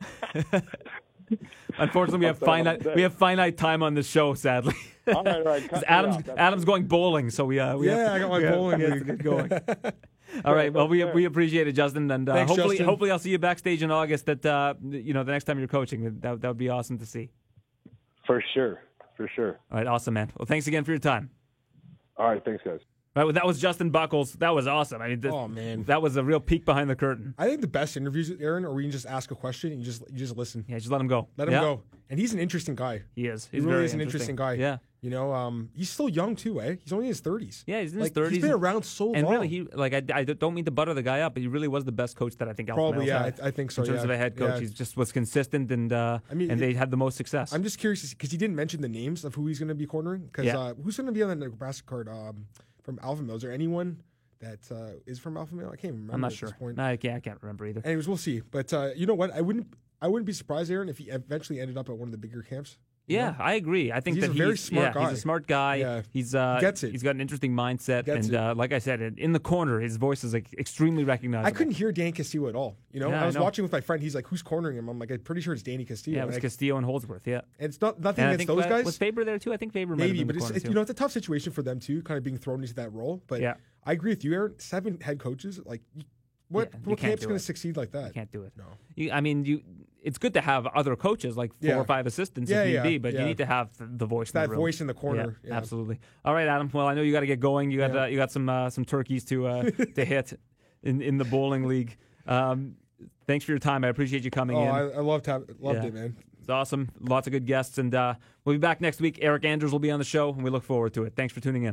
Speaker 2: Unfortunately, we have finite we have finite time on this show. Sadly,
Speaker 5: all right, all right. Cut
Speaker 2: Adam's Adam's going bowling, so we uh we
Speaker 3: yeah,
Speaker 2: have to,
Speaker 3: I got my
Speaker 2: we
Speaker 3: bowling
Speaker 2: have,
Speaker 3: league
Speaker 2: to get going. All right, well we we appreciate it, Justin, and uh,
Speaker 3: Thanks,
Speaker 2: hopefully
Speaker 3: Justin.
Speaker 2: hopefully I'll see you backstage in August. That uh you know the next time you're coaching, that that would be awesome to see.
Speaker 5: For sure, for sure.
Speaker 2: All right, awesome, man. Well, thanks again for your time.
Speaker 5: All right, thanks, guys.
Speaker 2: All right, well, that was Justin Buckles. That was awesome. I mean, th-
Speaker 3: Oh, man.
Speaker 2: that was a real peek behind the curtain.
Speaker 3: I think the best interviews with Aaron are where you can just ask a question and you just you just listen.
Speaker 2: Yeah, just let him go.
Speaker 3: Let him
Speaker 2: yeah.
Speaker 3: go. And he's an interesting guy.
Speaker 2: He is.
Speaker 3: He
Speaker 2: He's
Speaker 3: really
Speaker 2: very
Speaker 3: is an interesting guy.
Speaker 2: Yeah.
Speaker 3: You know, um, he's still young too, eh? He's only in his thirties.
Speaker 2: Yeah, he's in his
Speaker 3: like,
Speaker 2: thirties.
Speaker 3: He's been around so
Speaker 2: and
Speaker 3: long.
Speaker 2: really, he like I, I don't mean to butter the guy up, but he really was the best coach that I think Alpha
Speaker 3: Probably,
Speaker 2: Males
Speaker 3: yeah,
Speaker 2: had.
Speaker 3: I, I think so.
Speaker 2: In terms
Speaker 3: yeah.
Speaker 2: of a head coach,
Speaker 3: yeah.
Speaker 2: he just was consistent, and uh,
Speaker 3: I mean,
Speaker 2: and
Speaker 3: it,
Speaker 2: they had the most success.
Speaker 3: I'm just curious because he didn't mention the names of who he's going to be cornering. Because
Speaker 2: Yeah.
Speaker 3: uh, who's going to be on the Nebraska card um, from Alpha Male? Is there anyone that uh, is from Alpha Male? I can't remember.
Speaker 2: I'm not
Speaker 3: at
Speaker 2: sure.
Speaker 3: This point.
Speaker 2: No, I can't. I can't remember either.
Speaker 3: Anyways, we'll see. But uh, you know what? I wouldn't. I wouldn't be surprised, Aaron, if he eventually ended up at one of the bigger camps.
Speaker 2: Yeah,
Speaker 3: know?
Speaker 2: I agree. I think
Speaker 3: He's
Speaker 2: that
Speaker 3: a very
Speaker 2: he's,
Speaker 3: smart
Speaker 2: yeah,
Speaker 3: guy.
Speaker 2: He's a smart guy.
Speaker 3: Yeah.
Speaker 2: He's uh,
Speaker 3: He gets it.
Speaker 2: He's got an interesting mindset,
Speaker 3: Gets
Speaker 2: and
Speaker 3: it.
Speaker 2: uh, like I said, in the corner, his voice is like extremely recognizable.
Speaker 3: I couldn't hear Dan Castillo at all. You know,
Speaker 2: Yeah,
Speaker 3: I was
Speaker 2: I know.
Speaker 3: watching with my friend. He's like, "Who's cornering him?" I'm like, "I'm pretty sure it's Danny Castillo."
Speaker 2: Yeah, it was
Speaker 3: And I-
Speaker 2: Castillo and Holdsworth. Yeah,
Speaker 3: and it's not nothing
Speaker 2: and I
Speaker 3: against
Speaker 2: think
Speaker 3: those
Speaker 2: uh,
Speaker 3: guys.
Speaker 2: was Faber there too. I think Faber might have
Speaker 3: Maybe,
Speaker 2: been
Speaker 3: but
Speaker 2: in the
Speaker 3: it's,
Speaker 2: corner
Speaker 3: it's
Speaker 2: too.
Speaker 3: you know it's a tough situation for them too, kind of being thrown into that role. But
Speaker 2: Yeah.
Speaker 3: I agree with you, Aaron. Seven head coaches, like you- what
Speaker 2: Yeah, you
Speaker 3: what
Speaker 2: can't
Speaker 3: camp's
Speaker 2: do
Speaker 3: going
Speaker 2: it.
Speaker 3: to succeed like that?
Speaker 2: You can't do it.
Speaker 3: No.
Speaker 2: You, I mean, you. It's good to have other coaches, like four
Speaker 3: Yeah.
Speaker 2: or five assistants
Speaker 3: Yeah,
Speaker 2: if need
Speaker 3: yeah,
Speaker 2: be, but
Speaker 3: yeah.
Speaker 2: you need to have the, the voice.
Speaker 3: That
Speaker 2: in the room.
Speaker 3: voice in the corner.
Speaker 2: Yeah,
Speaker 3: Yeah.
Speaker 2: absolutely. All right, Adam. Well, I know you got to get going. You got
Speaker 3: Yeah.
Speaker 2: uh, you got some uh, some turkeys to uh, to hit in in the bowling league. Um, thanks for your time. I appreciate you coming
Speaker 3: Oh,
Speaker 2: in.
Speaker 3: I, I loved have, loved
Speaker 2: Yeah.
Speaker 3: it, man.
Speaker 2: It's awesome. Lots of good guests, and uh, we'll be back next week. Eric Andrews will be on the show, and we look forward to it. Thanks for tuning in.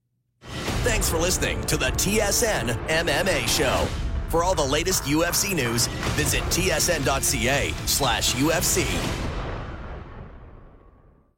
Speaker 1: Thanks for listening to the T S N M M A Show. For all the latest U F C news, visit T S N dot C A slash U F C.